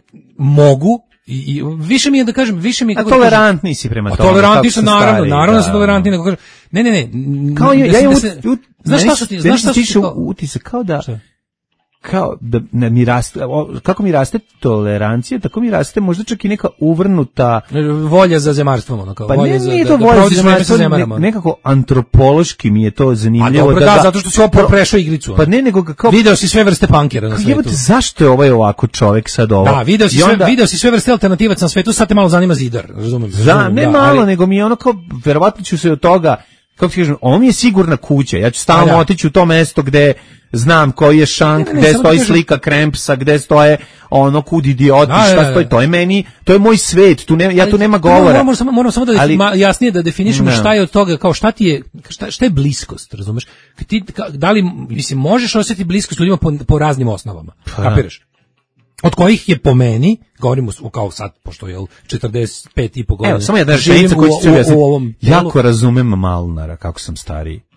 mogu, i, i više mi je da kažem, više mi je A kako da kažem, tolerantni si prema a tome. tolerantni kako su su naravno, stariji, naravno da su da, tolerantni, nego kažem, ne, ne, ne, Kao ja, da ja se- imam da ut, se- ut, znaš meni šta su ti, se- znaš meni šta se su ti stiče kao- utisak kao da, Šta? kao da ne, mi raste, o, kako mi raste tolerancija, tako mi raste možda čak i neka uvrnuta, volja za zemarstvom, ono kao pa volja ne, za nije da, to da volja provodiš za vreme sa zemarstvo, zemarama. ne, nekako antropološki mi je to A zanimljivo. dobro, da, ga- zato što si ovo prešao igricu. ono. Pa ne, nego ga kao, Video si sve vrste punkera na svetu. jebote, zašto je ovaj ovako čovek sad ovo? Da, video si I sve, onda- video si sve vrste alternativaca na svetu, sad te malo zanima Zidar, razumem. Da, razumem, ne da, malo, ali- nego mi je ono kao, verovatno ću se od toga, kako ti kažem, ovo mi je sigurna kuća, ja ću stalno A da. otići u to mesto gde znam koji je šank, Ne, ne, ne, gde samo stoji ti kažem- slika Krempsa, gde stoje ono kud idioti, Da, da, šta da, stoji, da. to je meni, to je moj svet, tu ne, ja tu nema govora. Moramo samo, moramo samo da Ali- ma- jasnije da definišemo Da. šta je od toga, kao šta ti je, šta, šta je bliskost, razumeš? Kad ti, ka- da li, mislim, možeš osjetiti bliskost ljudima po, po raznim osnovama, Pa. kapiraš? Od kojih je po meni, govorimo s- kao sad, pošto je četrdeset pet i po godina. Evo, samo jedna živim rečenica koju ću u- ti u- objasniti. u ovom delu. Jako razumem Malnara kako sam stariji.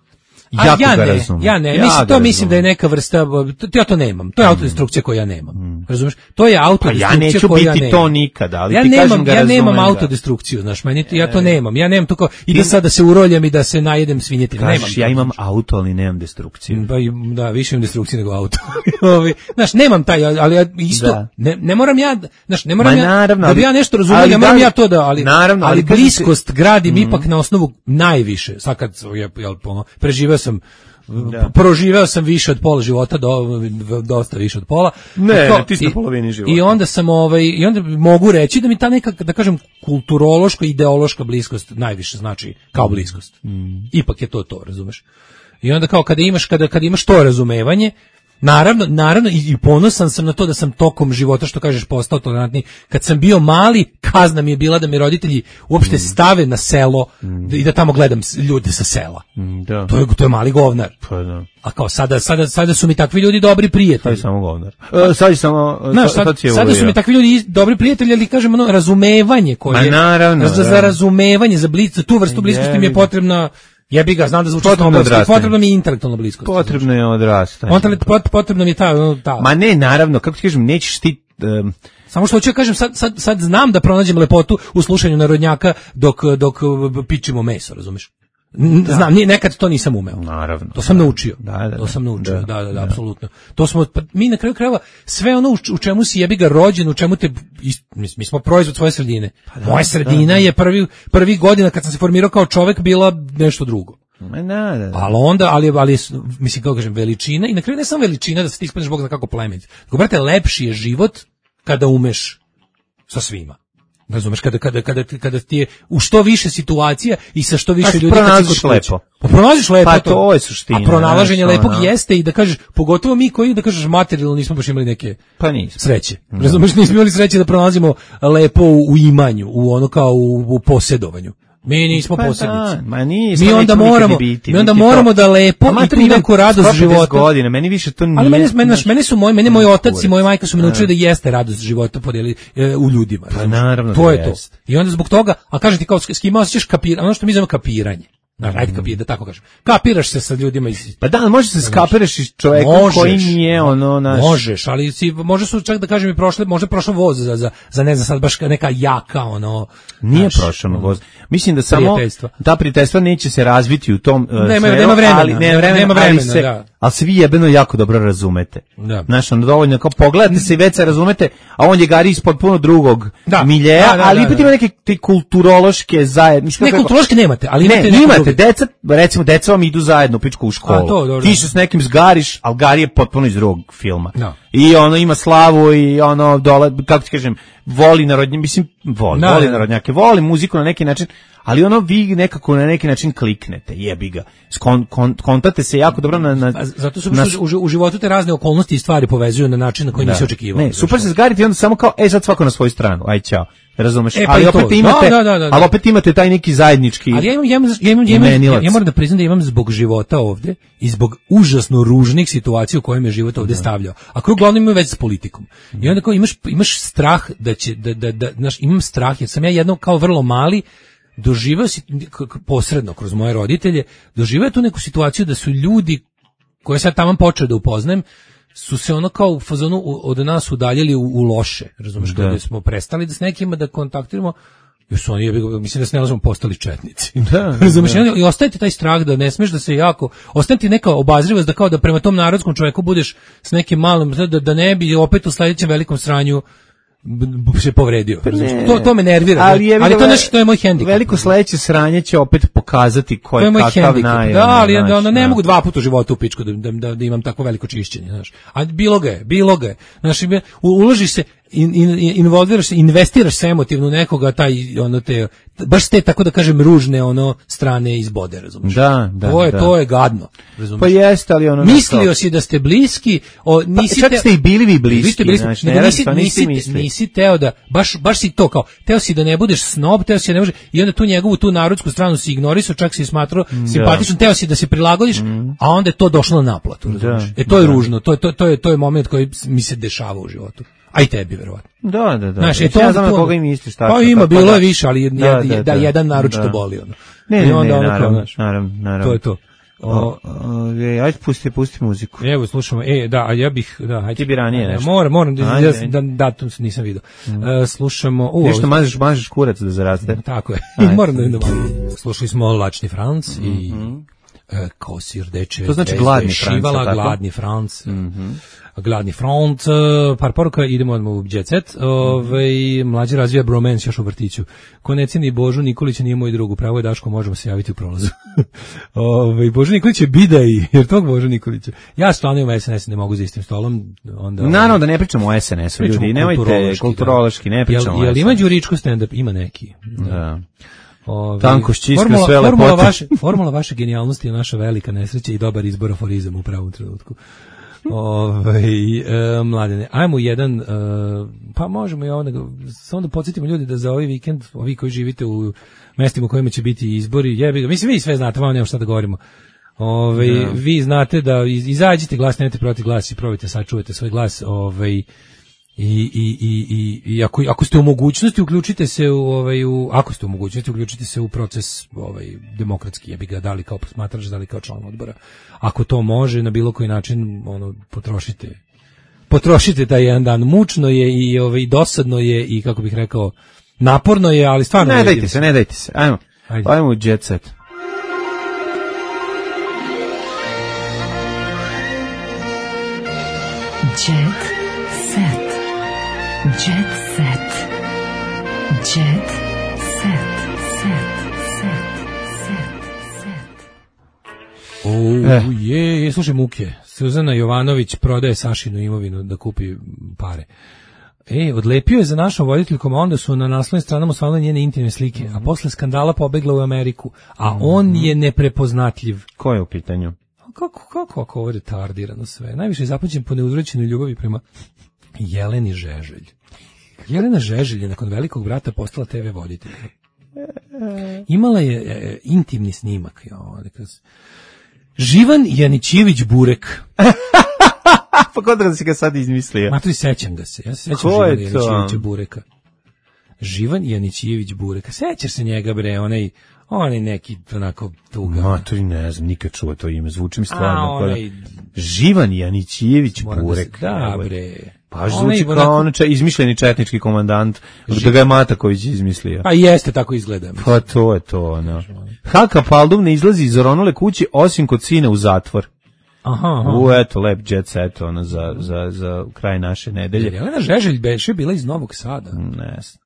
A jako ja ga ne, razumem. ja ne, Ja mislim, ga to mislim da je razumem. neka vrsta, to, ja to nemam, to je autodestrukcija koju ja nemam, razumeš, to je Pa autodestrukcija ja neću koju ja biti nemam. to nikada, ali Ja ti nemam, kažem ga ja razumem. nemam ga. autodestrukciju, znaš, meni, to- ja to nemam, ja nemam to kao, ide sad da se uroljam i da se najedem svinjetine, nemam. Kažeš, ja imam auto, ali nemam destrukciju. Pa, i- da, više imam destrukcije nego auto. Ovi, znaš, nemam taj, ali ja isto, Da. ne, ne moram ja, znaš, ne moram Ma ja, naravno, da bi ali- ja nešto razumio, ali ne moram da li- ja to da, ali, naravno, ali ali kažem ti- bliskost gradim ipak na osnovu najviše, sad kad, jel, jel, ono, preživeo sam, Da. proživeo sam više od pola života, do, dosta više od pola. Ne, I to- ne, ti si na i- polovini života. I onda sam, ovaj, i onda mogu reći da mi ta neka, da kažem, kulturološka, ideološka bliskost najviše znači kao bliskost. Ipak je to to, razumeš? I onda kao kada imaš kada kada imaš to razumevanje, naravno, naravno i, i ponosan sam na to da sam tokom života, što kažeš, postao tolerantni. Kad sam bio mali, kazna mi je bila da me roditelji uopšte stave na selo da- i da tamo gledam s- ljude sa sela. Mm, Da. To je to je mali govnar. Pa da. A kao sada sada sada su mi takvi ljudi dobri Sad prijatelji. je samo govnar. E, sad je samo... Znaš, sad, sad, si je sada su uvolio. mi takvi ljudi iz- dobri prijatelji, ali kažem ono razumevanje Ma koje je naravno, za, da. za razumevanje, za, blic, za tu vrstu bliskosti mi je Jebi ga. potrebna, jebi ga, znam da zvuči Potrebno snobovski, odrastanje. potrebna mi je intelektualna bliskost. Potrebno je odrastanje. On pot, potrebno mi je ta, ono, ta. Ma ne, naravno, kako ti kažem, nećeš ti... em, Samo što hoću da kažem, sad, sad, sad znam da pronađem lepotu u slušanju narodnjaka dok, dok uh, pičimo meso, razumeš? N- Znam, nije, nekad to nisam umeo. Naravno. To sam naučio. Da, da, da. To sam naučio, Da, da, da, da, da. apsolutno. To smo, pa mi na kraju krajeva, sve ono u, č- u čemu si jebi ga rođen, u čemu te, ist- mi, mi smo proizvod svoje sredine. Moja sredina je prvi, prvi godina kad sam se formirao kao čovek bila nešto drugo. Ma da, da, da. Ali onda, ali, ali, mislim, kako kažem, veličina, i na kraju ne samo veličina da se ti ispadneš Bog zna kako plemenit. Tako, brate, lepši je život kada umeš sa svima. Razumeš, kada, kada, kada, kada ti je u što više situacija i sa što više Pa ljudi kad si pronalaziš kod kuće. lepo. Pa pronalaziš lepo. Pa to je suština, A pronalaženje znaš, lepog ono. jeste i da kažeš, pogotovo mi koji, da kažeš, materijalno nismo baš imali neke Pa nisam. sreće. Razumeš, nismo imali sreće da pronalazimo lepo u, u imanju, u ono kao u, u posjedovanju. Mi nismo Pa posjednici. da, ma nismo, Mi onda nećemo nikad moramo, ni biti, mi onda niti to. moramo da lepo Pa i tu mater, imam neku radost sto pedeset života. godina, meni više to nije... Ali meni, meni, znaš, meni su moji, meni moj otac kurac. i moja majka su me naučili da jeste radost života podijeli e, u ljudima. Pa naravno to da je to. jest. I onda zbog toga, a kažem ti kao s s kim osjećaš kapiranje, ono što mi zovemo kapiranje. Znaš, ajde kapir, da tako kažem. Kapiraš se sa ljudima iz Pa da, može se skapiraš iz čoveka Možeš. koji nije ono naš... Možeš, ali si, može su čak da kažem i prošle, možda je prošao voz za, za, za ne znam sad baš neka jaka, ono... Nije znaš, prošao ono, voz. Mislim da samo prijateljstva. ta prijateljstva neće se razviti u tom uh, Nema- smeru, nema vremena, ali, nema- nema ali vremena, se, da. ali se vi jebeno jako dobro razumete. Da. Znaš, ono dovoljno, kao pogledate se i već se razumete, a on je gari iz potpuno drugog Da. miljeja, Da, da, ali da, opet da. ima neke te kulturološke zajednice. Ne, kulturološki nemate, ali Ne, imate neko imate, drugi. deca, recimo, deca vam idu zajedno u pičku u školu. A, to, dobro. Ti se s nekim zgariš, ali Gari je potpuno iz drugog filma. Da. I ono ima slavu i ono dole, kako ti kažem, voli narodnjake, mislim, voli, Da, voli da. narodnjake, voli muziku na neki način, ali ono vi nekako na neki način kliknete, jebi ga. Skon, kon, kontate se jako dobro na... na A zato su na- u, u, u životu te razne okolnosti i stvari povezuju na način na koji da. nisi očekivao. Ne, super se zgariti i onda samo kao, e sad svako na svoju stranu, aj ćao. Razumeš? E, pa ali i to. opet imate, Da, da, da, da. ali opet imate taj neki zajednički. Ali ja imam, ja imam, ja imam, ja imam, imenilac. ja, ja moram da priznam da imam zbog života ovde i zbog užasno ružnih situacija u kojima je život ovde stavljao. A koje uglavnom imaju veze s politikom. I onda kao imaš, imaš strah da će, da, da, da, znaš, imam strah jer sam ja jednom kao vrlo mali doživao si, k- k- posredno kroz moje roditelje, doživao tu neku situaciju da su ljudi koje sad tamo počeo da upoznajem, su se ono kao u fazonu u- od nas udaljili u, u loše, razumeš, Da. kada smo prestali da s nekima da kontaktiramo, jer su oni, jebi ga, mislim da se ne lažemo, postali četnici. Da, razumeš, da. i onda- i ostaje ti taj strah da ne smeš da se jako, ostaje ti neka obazrivost da kao da prema tom narodskom čoveku budeš s nekim malim, da, da ne bi opet u sledećem velikom sranju b- b- se povredio. razumeš. Ne. To, to me nervira, ali, jebi ali ga, to, ve- nešto, to je moj hendikep. Veliko sledeće sranje će opet pokazati ko To je je moj kakav hendikep. naj. Da, ali znaš, ono, ne da. mogu dva puta u životu u pičku da, da, da, da imam tako veliko čišćenje, znaš. A bilo ga je, bilo ga je. Znaš, u- uložiš se, in, in, involviraš se, investiraš se emotivno u nekoga, taj, ono, te, baš te, tako da kažem, ružne, ono, strane izbode, razumiješ? Da, da, To je, da. to je gadno, razumiješ? Pa jeste, ali ono... Mislio si da ste bliski, o, Pa, nisi čak te- ste i bili vi bliski, Vi ste bliski, znaš, nego ne nisi, radi, to nisi nisi, mislili. nisi teo da, baš, baš si to kao, teo si da ne budeš snob, teo si da ne može, i onda tu njegovu, tu narodsku stranu si ignorisao, čak si je smatrao simpatično, teo si da se prilagodiš, a onda je to došlo na naplatu, razumiješ? E to je da. ružno, to je, to, to, je, to je moment koji mi se dešava u životu. A i tebi, verovatno. Da, da, da. Znaš, E, e, to ja onda znam na tu koga onda- i misliš Pa tako. ima, tako bilo da- je više, ali jed, Da, jed- da, da, da, jedan naročito da. boli. Ono. Ne, I ne, onda ne, ono kao, naravno, znaš, naravno, naravno. To je to. O, O, o, e, ajde, pusti, pusti muziku. Evo, slušamo, e, da, a ja bih, da, hajde. Ti bi ranije nešto. Moram, moram, da, Ajde, ja, ajde. da, datum nisam vidio. Mm. Uh, slušamo, u, Nešto ovo- mažeš, mažeš kurac da zaraste. Tako je, Ajde. moram da vidim. Slušali smo Lačni Franc i e, Kosir deče. To znači Zvezde Gladni Franc, Šivala, tako? Gladni Franc. Gladni front, e, par poruka, idemo odmah u Jet Set. Ove, mlađi razvija bromance još u vrtiću. Ko ne ceni Božu Nikolića nije moj drug, pravo je Daško, možemo se javiti u prolazu. Ove, Božu Nikolić je bidaj, jer tog Božu Nikolića. Ja stvarno u S N S ne mogu za istim stolom. Onda, Naravno da ne pričamo o S N S-u, pričamo ljudi, nemojte kulturološki, kulturološki, ne pričamo Jel, o jel S N S-u. ima Đuričko stand-up? Ima neki. Da. Ove, Tanko šćiska, formula, sve formula lepote. vaše, formula vaše genijalnosti je naša velika nesreća i dobar izbor aforizam u pravom trenutku. Ove, e, mladene, ajmo jedan, e, pa možemo i ovo, samo da podsjetimo ljudi da za ovaj vikend, ovi koji živite u mestima u kojima će biti izbori, jebi ga, mislim vi sve znate, vam nema šta da govorimo. Ove, Da. Vi znate da iz- izađite glas, nemate protiv glas i probajte, sačuvajte svoj glas, ovaj I, i, i, i, i ako, ako ste u mogućnosti uključite se u ovaj u ako ste u mogućnosti uključite se u proces ovaj demokratski, ja bih ga dali kao posmatrač, dali kao član odbora. Ako to može na bilo koji način, ono, potrošite potrošite taj jedan dan. Mučno je i ovaj dosadno je i kako bih rekao naporno je, ali stvarno Ne vidim. dajte se, ne dajte se. Ajmo. Ajde. Ajmo u Jet Set. Jet set. Jet set. Jet set. Set. Set. Set. Set. O, Eh. je, je, slušaj muke. Suzana Jovanović prodaje Sašinu imovinu da kupi pare. E, odlepio je za našom voditeljkom, a onda su na naslovnim stranama osvanule njene intimne slike, a posle skandala pobegla u Ameriku, a on je neprepoznatljiv. Ko je u pitanju? Kako, kako, kako ovo je retardirano sve? Najviše je zapođen po neuzvraćenoj ljubavi prema Jeleni Žeželj. Jelena Žeželj je nakon Velikog brata postala te ve voditelj. Imala je e, intimni snimak. Jo, neka s- Živan Janićević Burek. Pa kod da si ga sad izmislio? Matri, sećam ga se. Ja se sećam Ko Živana je to? Janićevića Bureka. Živan Janićević Bureka. Sećaš se njega, bre, onaj, onaj neki, onako, tuga. Maturi, ne znam, nikad čuo to ime, zvuči mi stvarno. A, kao da- onaj- Živan Janićević Moram da se- Burek. Da, Evo je. bre. Pa Onaj zvuči onako- kao ono če, izmišljeni četnički komandant, da ga je Mataković izmislio. Pa jeste, tako izgleda. mislim. Pa to je to, ono. Haka Paldum ne izlazi iz oronule kuće, osim kod sina u zatvor. Aha, aha. U, eto, lep jet set, ono, za, za, za kraj naše nedelje. Jelena Žeželj beše bila iz Novog Sada. Ne znam.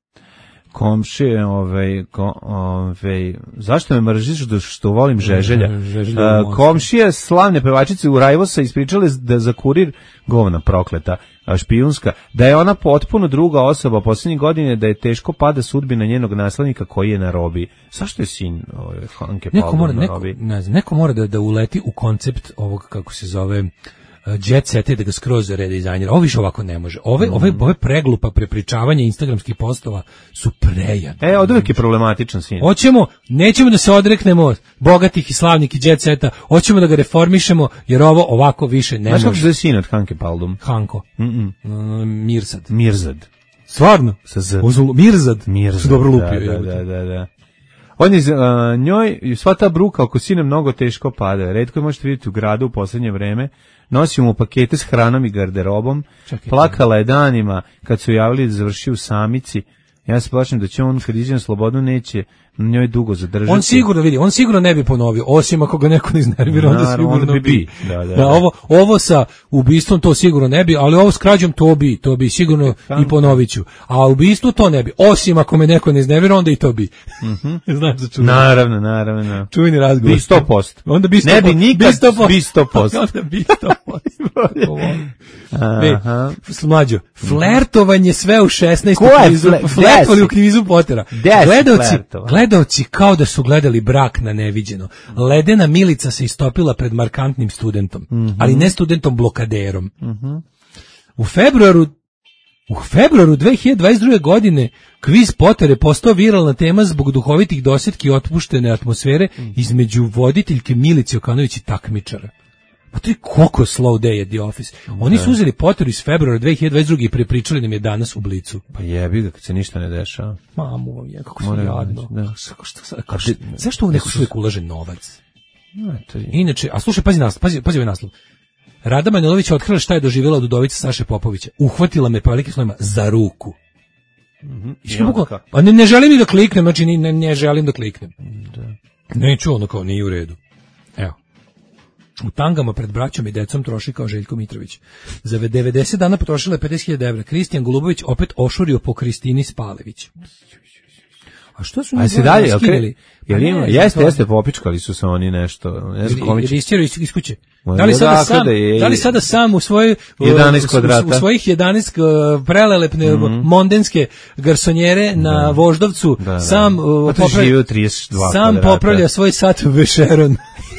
Komšije, ovaj, ko, ovaj, zašto me mržiš što, što volim Žeželja? Žeželja A, u Mostu. komšije slavne pevačice u Rajvosa ispričale da za kurir govna prokleta, a špijunska, da je ona potpuno druga osoba posljednjih godine, da je teško pada sudbina njenog naslednika koji je na robiji. Zašto je sin ovaj, Hanke Neko Paldum mora, na neko, robiji? ne znam, neko mora da, da uleti u koncept ovog, kako se zove, uh, jet seta i da ga skroz redizajnira. Ovo više ovako ne može. Ove, Mm. ove, ove preglupa prepričavanja instagramskih postova su prejadne. E, od uvijek je problematičan sin. Hoćemo, nećemo da se odreknemo bogatih i slavnih i jet seta, hoćemo da ga reformišemo, jer ovo ovako više ne Znaš kako se može. zove sin od Hanke Paldum? Hanko. Mm-mm. Uh, Mirsad. Mirzad. Stvarno? Sa Z. Uzul- Mirzad. Mirzad. Dobro lupio. Da, jebote. da, da, da. On je, a, njoj, sva ta bruka oko sina mnogo teško pada. Retko je možete vidjeti u gradu u posljednje vreme. Nosi mu pakete s hranom i garderobom. Čekaj. Plakala je danima kad su javili da završi u samici. Ja se plašim da će on kad iđe na slobodu neće na njoj dugo zadržati. On sigurno vidi, on sigurno ne bi ponovio, osim ako ga neko ne iznervira, onda Naravno, sigurno onda bi bi. bi. Da, da, da. ovo, ovo sa ubistvom to sigurno ne bi, ali ovo s krađom to bi, to bi sigurno i ponovit ću. A ubistvo to ne bi, osim ako me neko ne iznervira, onda i to bi. Znaš za čuveni, Naravno, naravno. čuveni razgovor. Bi sto posto. Onda bi sto Ne bi posto. nikad, sto posto. bi sto posto. Onda bi sto posto. Kako volim. Ne, Aha. mlađo, flertovanje sve u šesnaestom Ko je kvizu, fle- flertovali Gde u kvizu Potera. Gde si Gledalci, flertovao? gledalci kao da su gledali brak na neviđeno. Ledena Milica se istopila pred markantnim studentom, ali ne studentom blokaderom. U februaru U februaru dve hiljade dvadeset druge. godine kviz Potter je postao viralna tema zbog duhovitih dosjetki i otpuštene atmosfere između voditeljke Milice Okanović i takmičara. Pa to je koliko slow day at the office. Oni su uzeli Potter iz februara dve hiljade dvadeset druge. i prepričali nam je danas u Blicu. Pa jebi ga kad se ništa ne dešava. Mamu, je, kako su Moram jadno. reći, da. Kako što- kako- kako- Zašto u neko uvijek ulaže novac? Inače, a slušaj, pazi naslov, pazi, pazi ovaj naslov. Rada Manojlović otkrila šta je doživjela od udovice Saše Popovića. Uhvatila me po velikim slovima za ruku. Mhm. A ne, ne želim ni da kliknem, znači ni, ne, ne želim da kliknem. Da. Neću, ono kao nije u redu. Evo. U tangama pred braćom i decom troši kao Željko Mitrović. Za devedeset dana potrošila je pedeset hiljada evra. Kristijan Golubović opet ošurio po Kristini Spalević. A što su A se dalje, okej. Jel ima? Jeste, jeste, popičkali su se oni nešto. Ne znam komiče. Jer iz kuće. Da li sada sam, da li sada sam u svojoj jedanaest kvadrata. U svojih jedanaest prelelepne mondenske garsonjere na Voždovcu sam sam popravlja svoj sat Vešeron.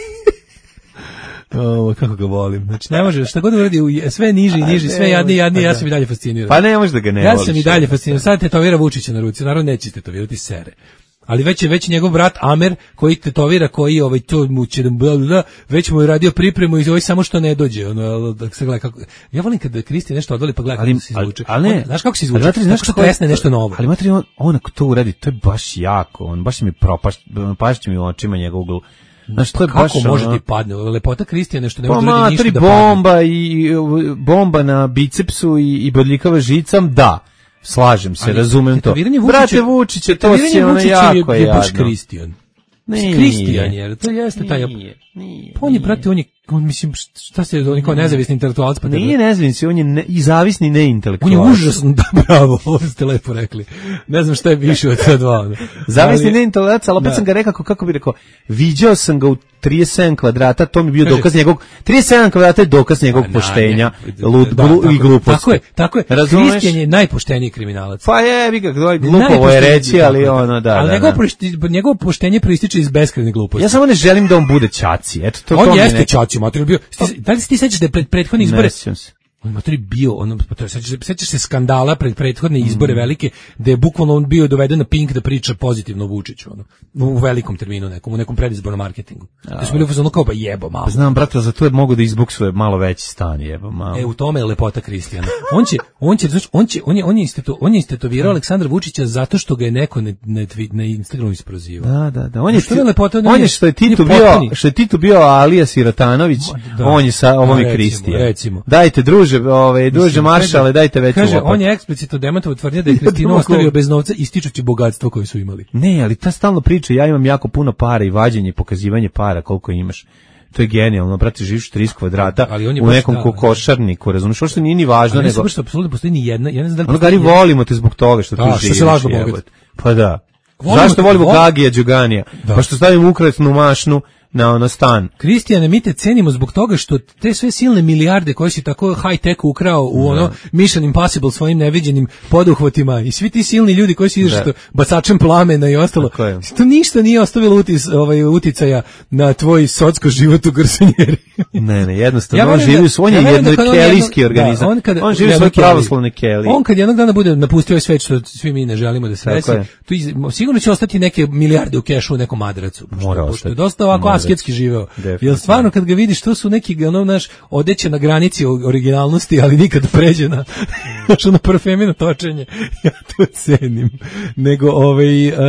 O, kako ga volim. Znači, ne može, šta god uradi, sve niži i niži, sve jadni i jadni, ja sam i dalje fasciniran. Pa ne može da ga ne ja voliš. Ja sam i dalje fasciniran. Sad tetovira Vučića na ruci, naravno neće tetovirati sere. Ali već je već njegov brat Amer koji tetovira, koji ovaj to mu će da već mu je radio pripremu i ovaj samo što ne dođe, ono da se gleda kako. Ja volim kad Kristi nešto odvali pa gleda kako se izvuče. Ali ne, znaš kako se izvuče? Znaš kako tresne nešto novo. Ali matri on on ako to uradi, to je baš jako. On baš mi propašće, pašće mi u očima njegov glu. Znaš, to je kako baš može ti padne? Lepota Kristijana što ne može pa, ništa da bomba padne. I bomba na bicepsu i, i bodljikava žicam, da. Slažem se, ali, razumem to. Brate Vučića, to si ono jako je, je baš Kristijan. Kristijan je, to jeste taj. Nije, nije. On je, brate, on je, on, mislim, šta se, on je kao nezavisni intelektualac, pa nije nezavisni, on je ne, i zavisni neintelektualac. On je užasno, da, bravo, ovo ste lepo rekli. Ne znam šta je više od ta dva. Zavisni neintelektualac, ali opet da. Sam ga rekao, kako bi rekao, viđao sam ga u trideset sedam kvadrata, to mi je bio Kaže, dokaz njegovog, trideset sedam kvadrata je dokaz njegovog na, poštenja, ne, lud, da, glu, i gluposti. Tako je, tako je. Kristijan je najpošteniji kriminalac. Pa je, vi ga, glupovo je reći, ali ono, da, ali da. Njegovo, da. Njegovo poštenje proističe iz beskrajne gluposti. Ja samo ne želim da on bude ćaci. Eto, to, on to jeste ćaci, material bio. Da li se ti sećaš da je pred prethodnih izbora? On material bio, ono, sećaš, sećaš se skandala pred prethodne izbore mm. velike, da je bukvalno on bio doveden na Pink da priča pozitivno Vučiću, ono, u velikom terminu nekom, u nekom predizbornom marketingu. Da smo bili u fazonu kao, ba jebo malo. Znam, brate, za to je mogo da izbuksuje malo veći stan, jebo malo. E, u tome je lepota Kristijana. On će, on će, znači, on će, on je, on je, isteto, on je istetovirao Aleksandra Vučića zato što ga je neko ne, ne, na Instagramu isprozivao. Da, da, da. On je, što je lepota, on je što je Tito bio, što je Tito bio Alija Sirotanović, da. On je sa ovom i Kristijan. Recimo. Dajte, druže, ove, druže maršale, dajte veću kaže, lopat. on je eksplicitno demantovao tvrdnje da je Kristinu ostavio bez novca ističući bogatstvo koje su imali. Ne, ali ta stalno priča, ja imam jako puno para i vađenje i pokazivanje para koliko imaš. To je genijalno, brate, živiš trideset kvadrata u nekom da, košarniku, razumiješ, što nije ni važno, ali nego... Ali ne apsolutno postoji ni jedna, ja ne znam da li ono, Gari, volimo te zbog toga što da, ti živiš. Što se lažno bogat. Pa da. Volimo Zašto te, volimo vol... Gagija Đuganija? Da. Pa što stavimo ukratnu mašnu na ono stan. Kristijane, mi te cenimo zbog toga što te sve silne milijarde koje si tako high-tech ukrao u ono Mission Impossible svojim neviđenim poduhvatima i svi ti silni ljudi koji si izašli bacačem plamena i ostalo, to ništa nije ostavilo utis, ovaj, uticaja na tvoj socko život u garsonjeri. Ne, ne, jednostavno, ja on živi u svoj ja jednoj kelijski organizam. On, kad, on živi u svoj pravoslavne keliji. On kad jednog dana bude napustio svet što svi mi ne želimo da se desi, tu iz, sigurno će ostati neke milijarde u kešu u nekom madracu. Mora ostati. Dosta ovako asketski živeo. Jer stvarno kad ga vidiš, to su neki ono naš odeće na granici originalnosti, ali nikad pređe na što na parfemino točenje. Ja to cenim. Nego ovaj um,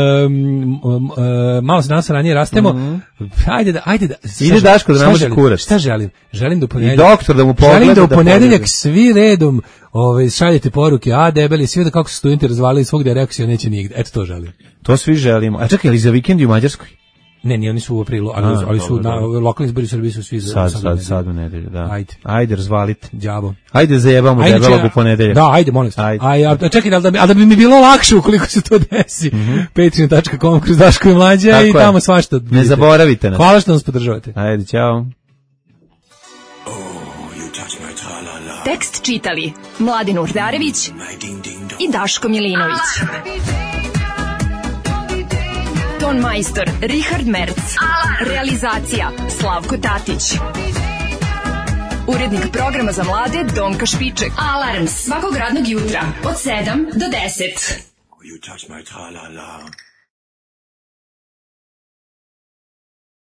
um, uh, malo se danas ranije rastemo. Mm -hmm. Ajde da ajde da ide Daško da namoži kurac. Šta želim? Želim da u ponedeljak. I doktor da mu pogleda. Želim da u ponedeljak da svi redom ovaj šaljete poruke, a debeli svi da kako su studenti razvalili svog direkcija neće nigde. Eto to želim. To svi želimo. A čekaj, ali za vikend u Mađarskoj? Ne, ni oni su u aprilu, ali, A, ali su dobro, na dobro. Lokalni izbori u Srbiji su svi za sad, sad, sad, sad u nedelju, da. Ajde. Ajde, razvalite. Đavo. Ajde, zajebamo debelog u ponedeljak. Da, ajde, molim se. Aj, a čekaj, da, da, da bi mi bilo lakše ukoliko se to desi. Mm -hmm. patreon dot com kroz Daško i Mlađa tako i tamo svašta. Ne vidite. Zaboravite nas. Hvala što nas podržavate. Ajde, ćao. Tekst čitali Mladin Urdarević i Daško Milinović. Ton majstor Richard Merc. Realizacija Slavko Tatić. Urednik programa za mlade Donka Špiček. Alarms svakog radnog jutra od sedam do deset. You touch my tra-la-la.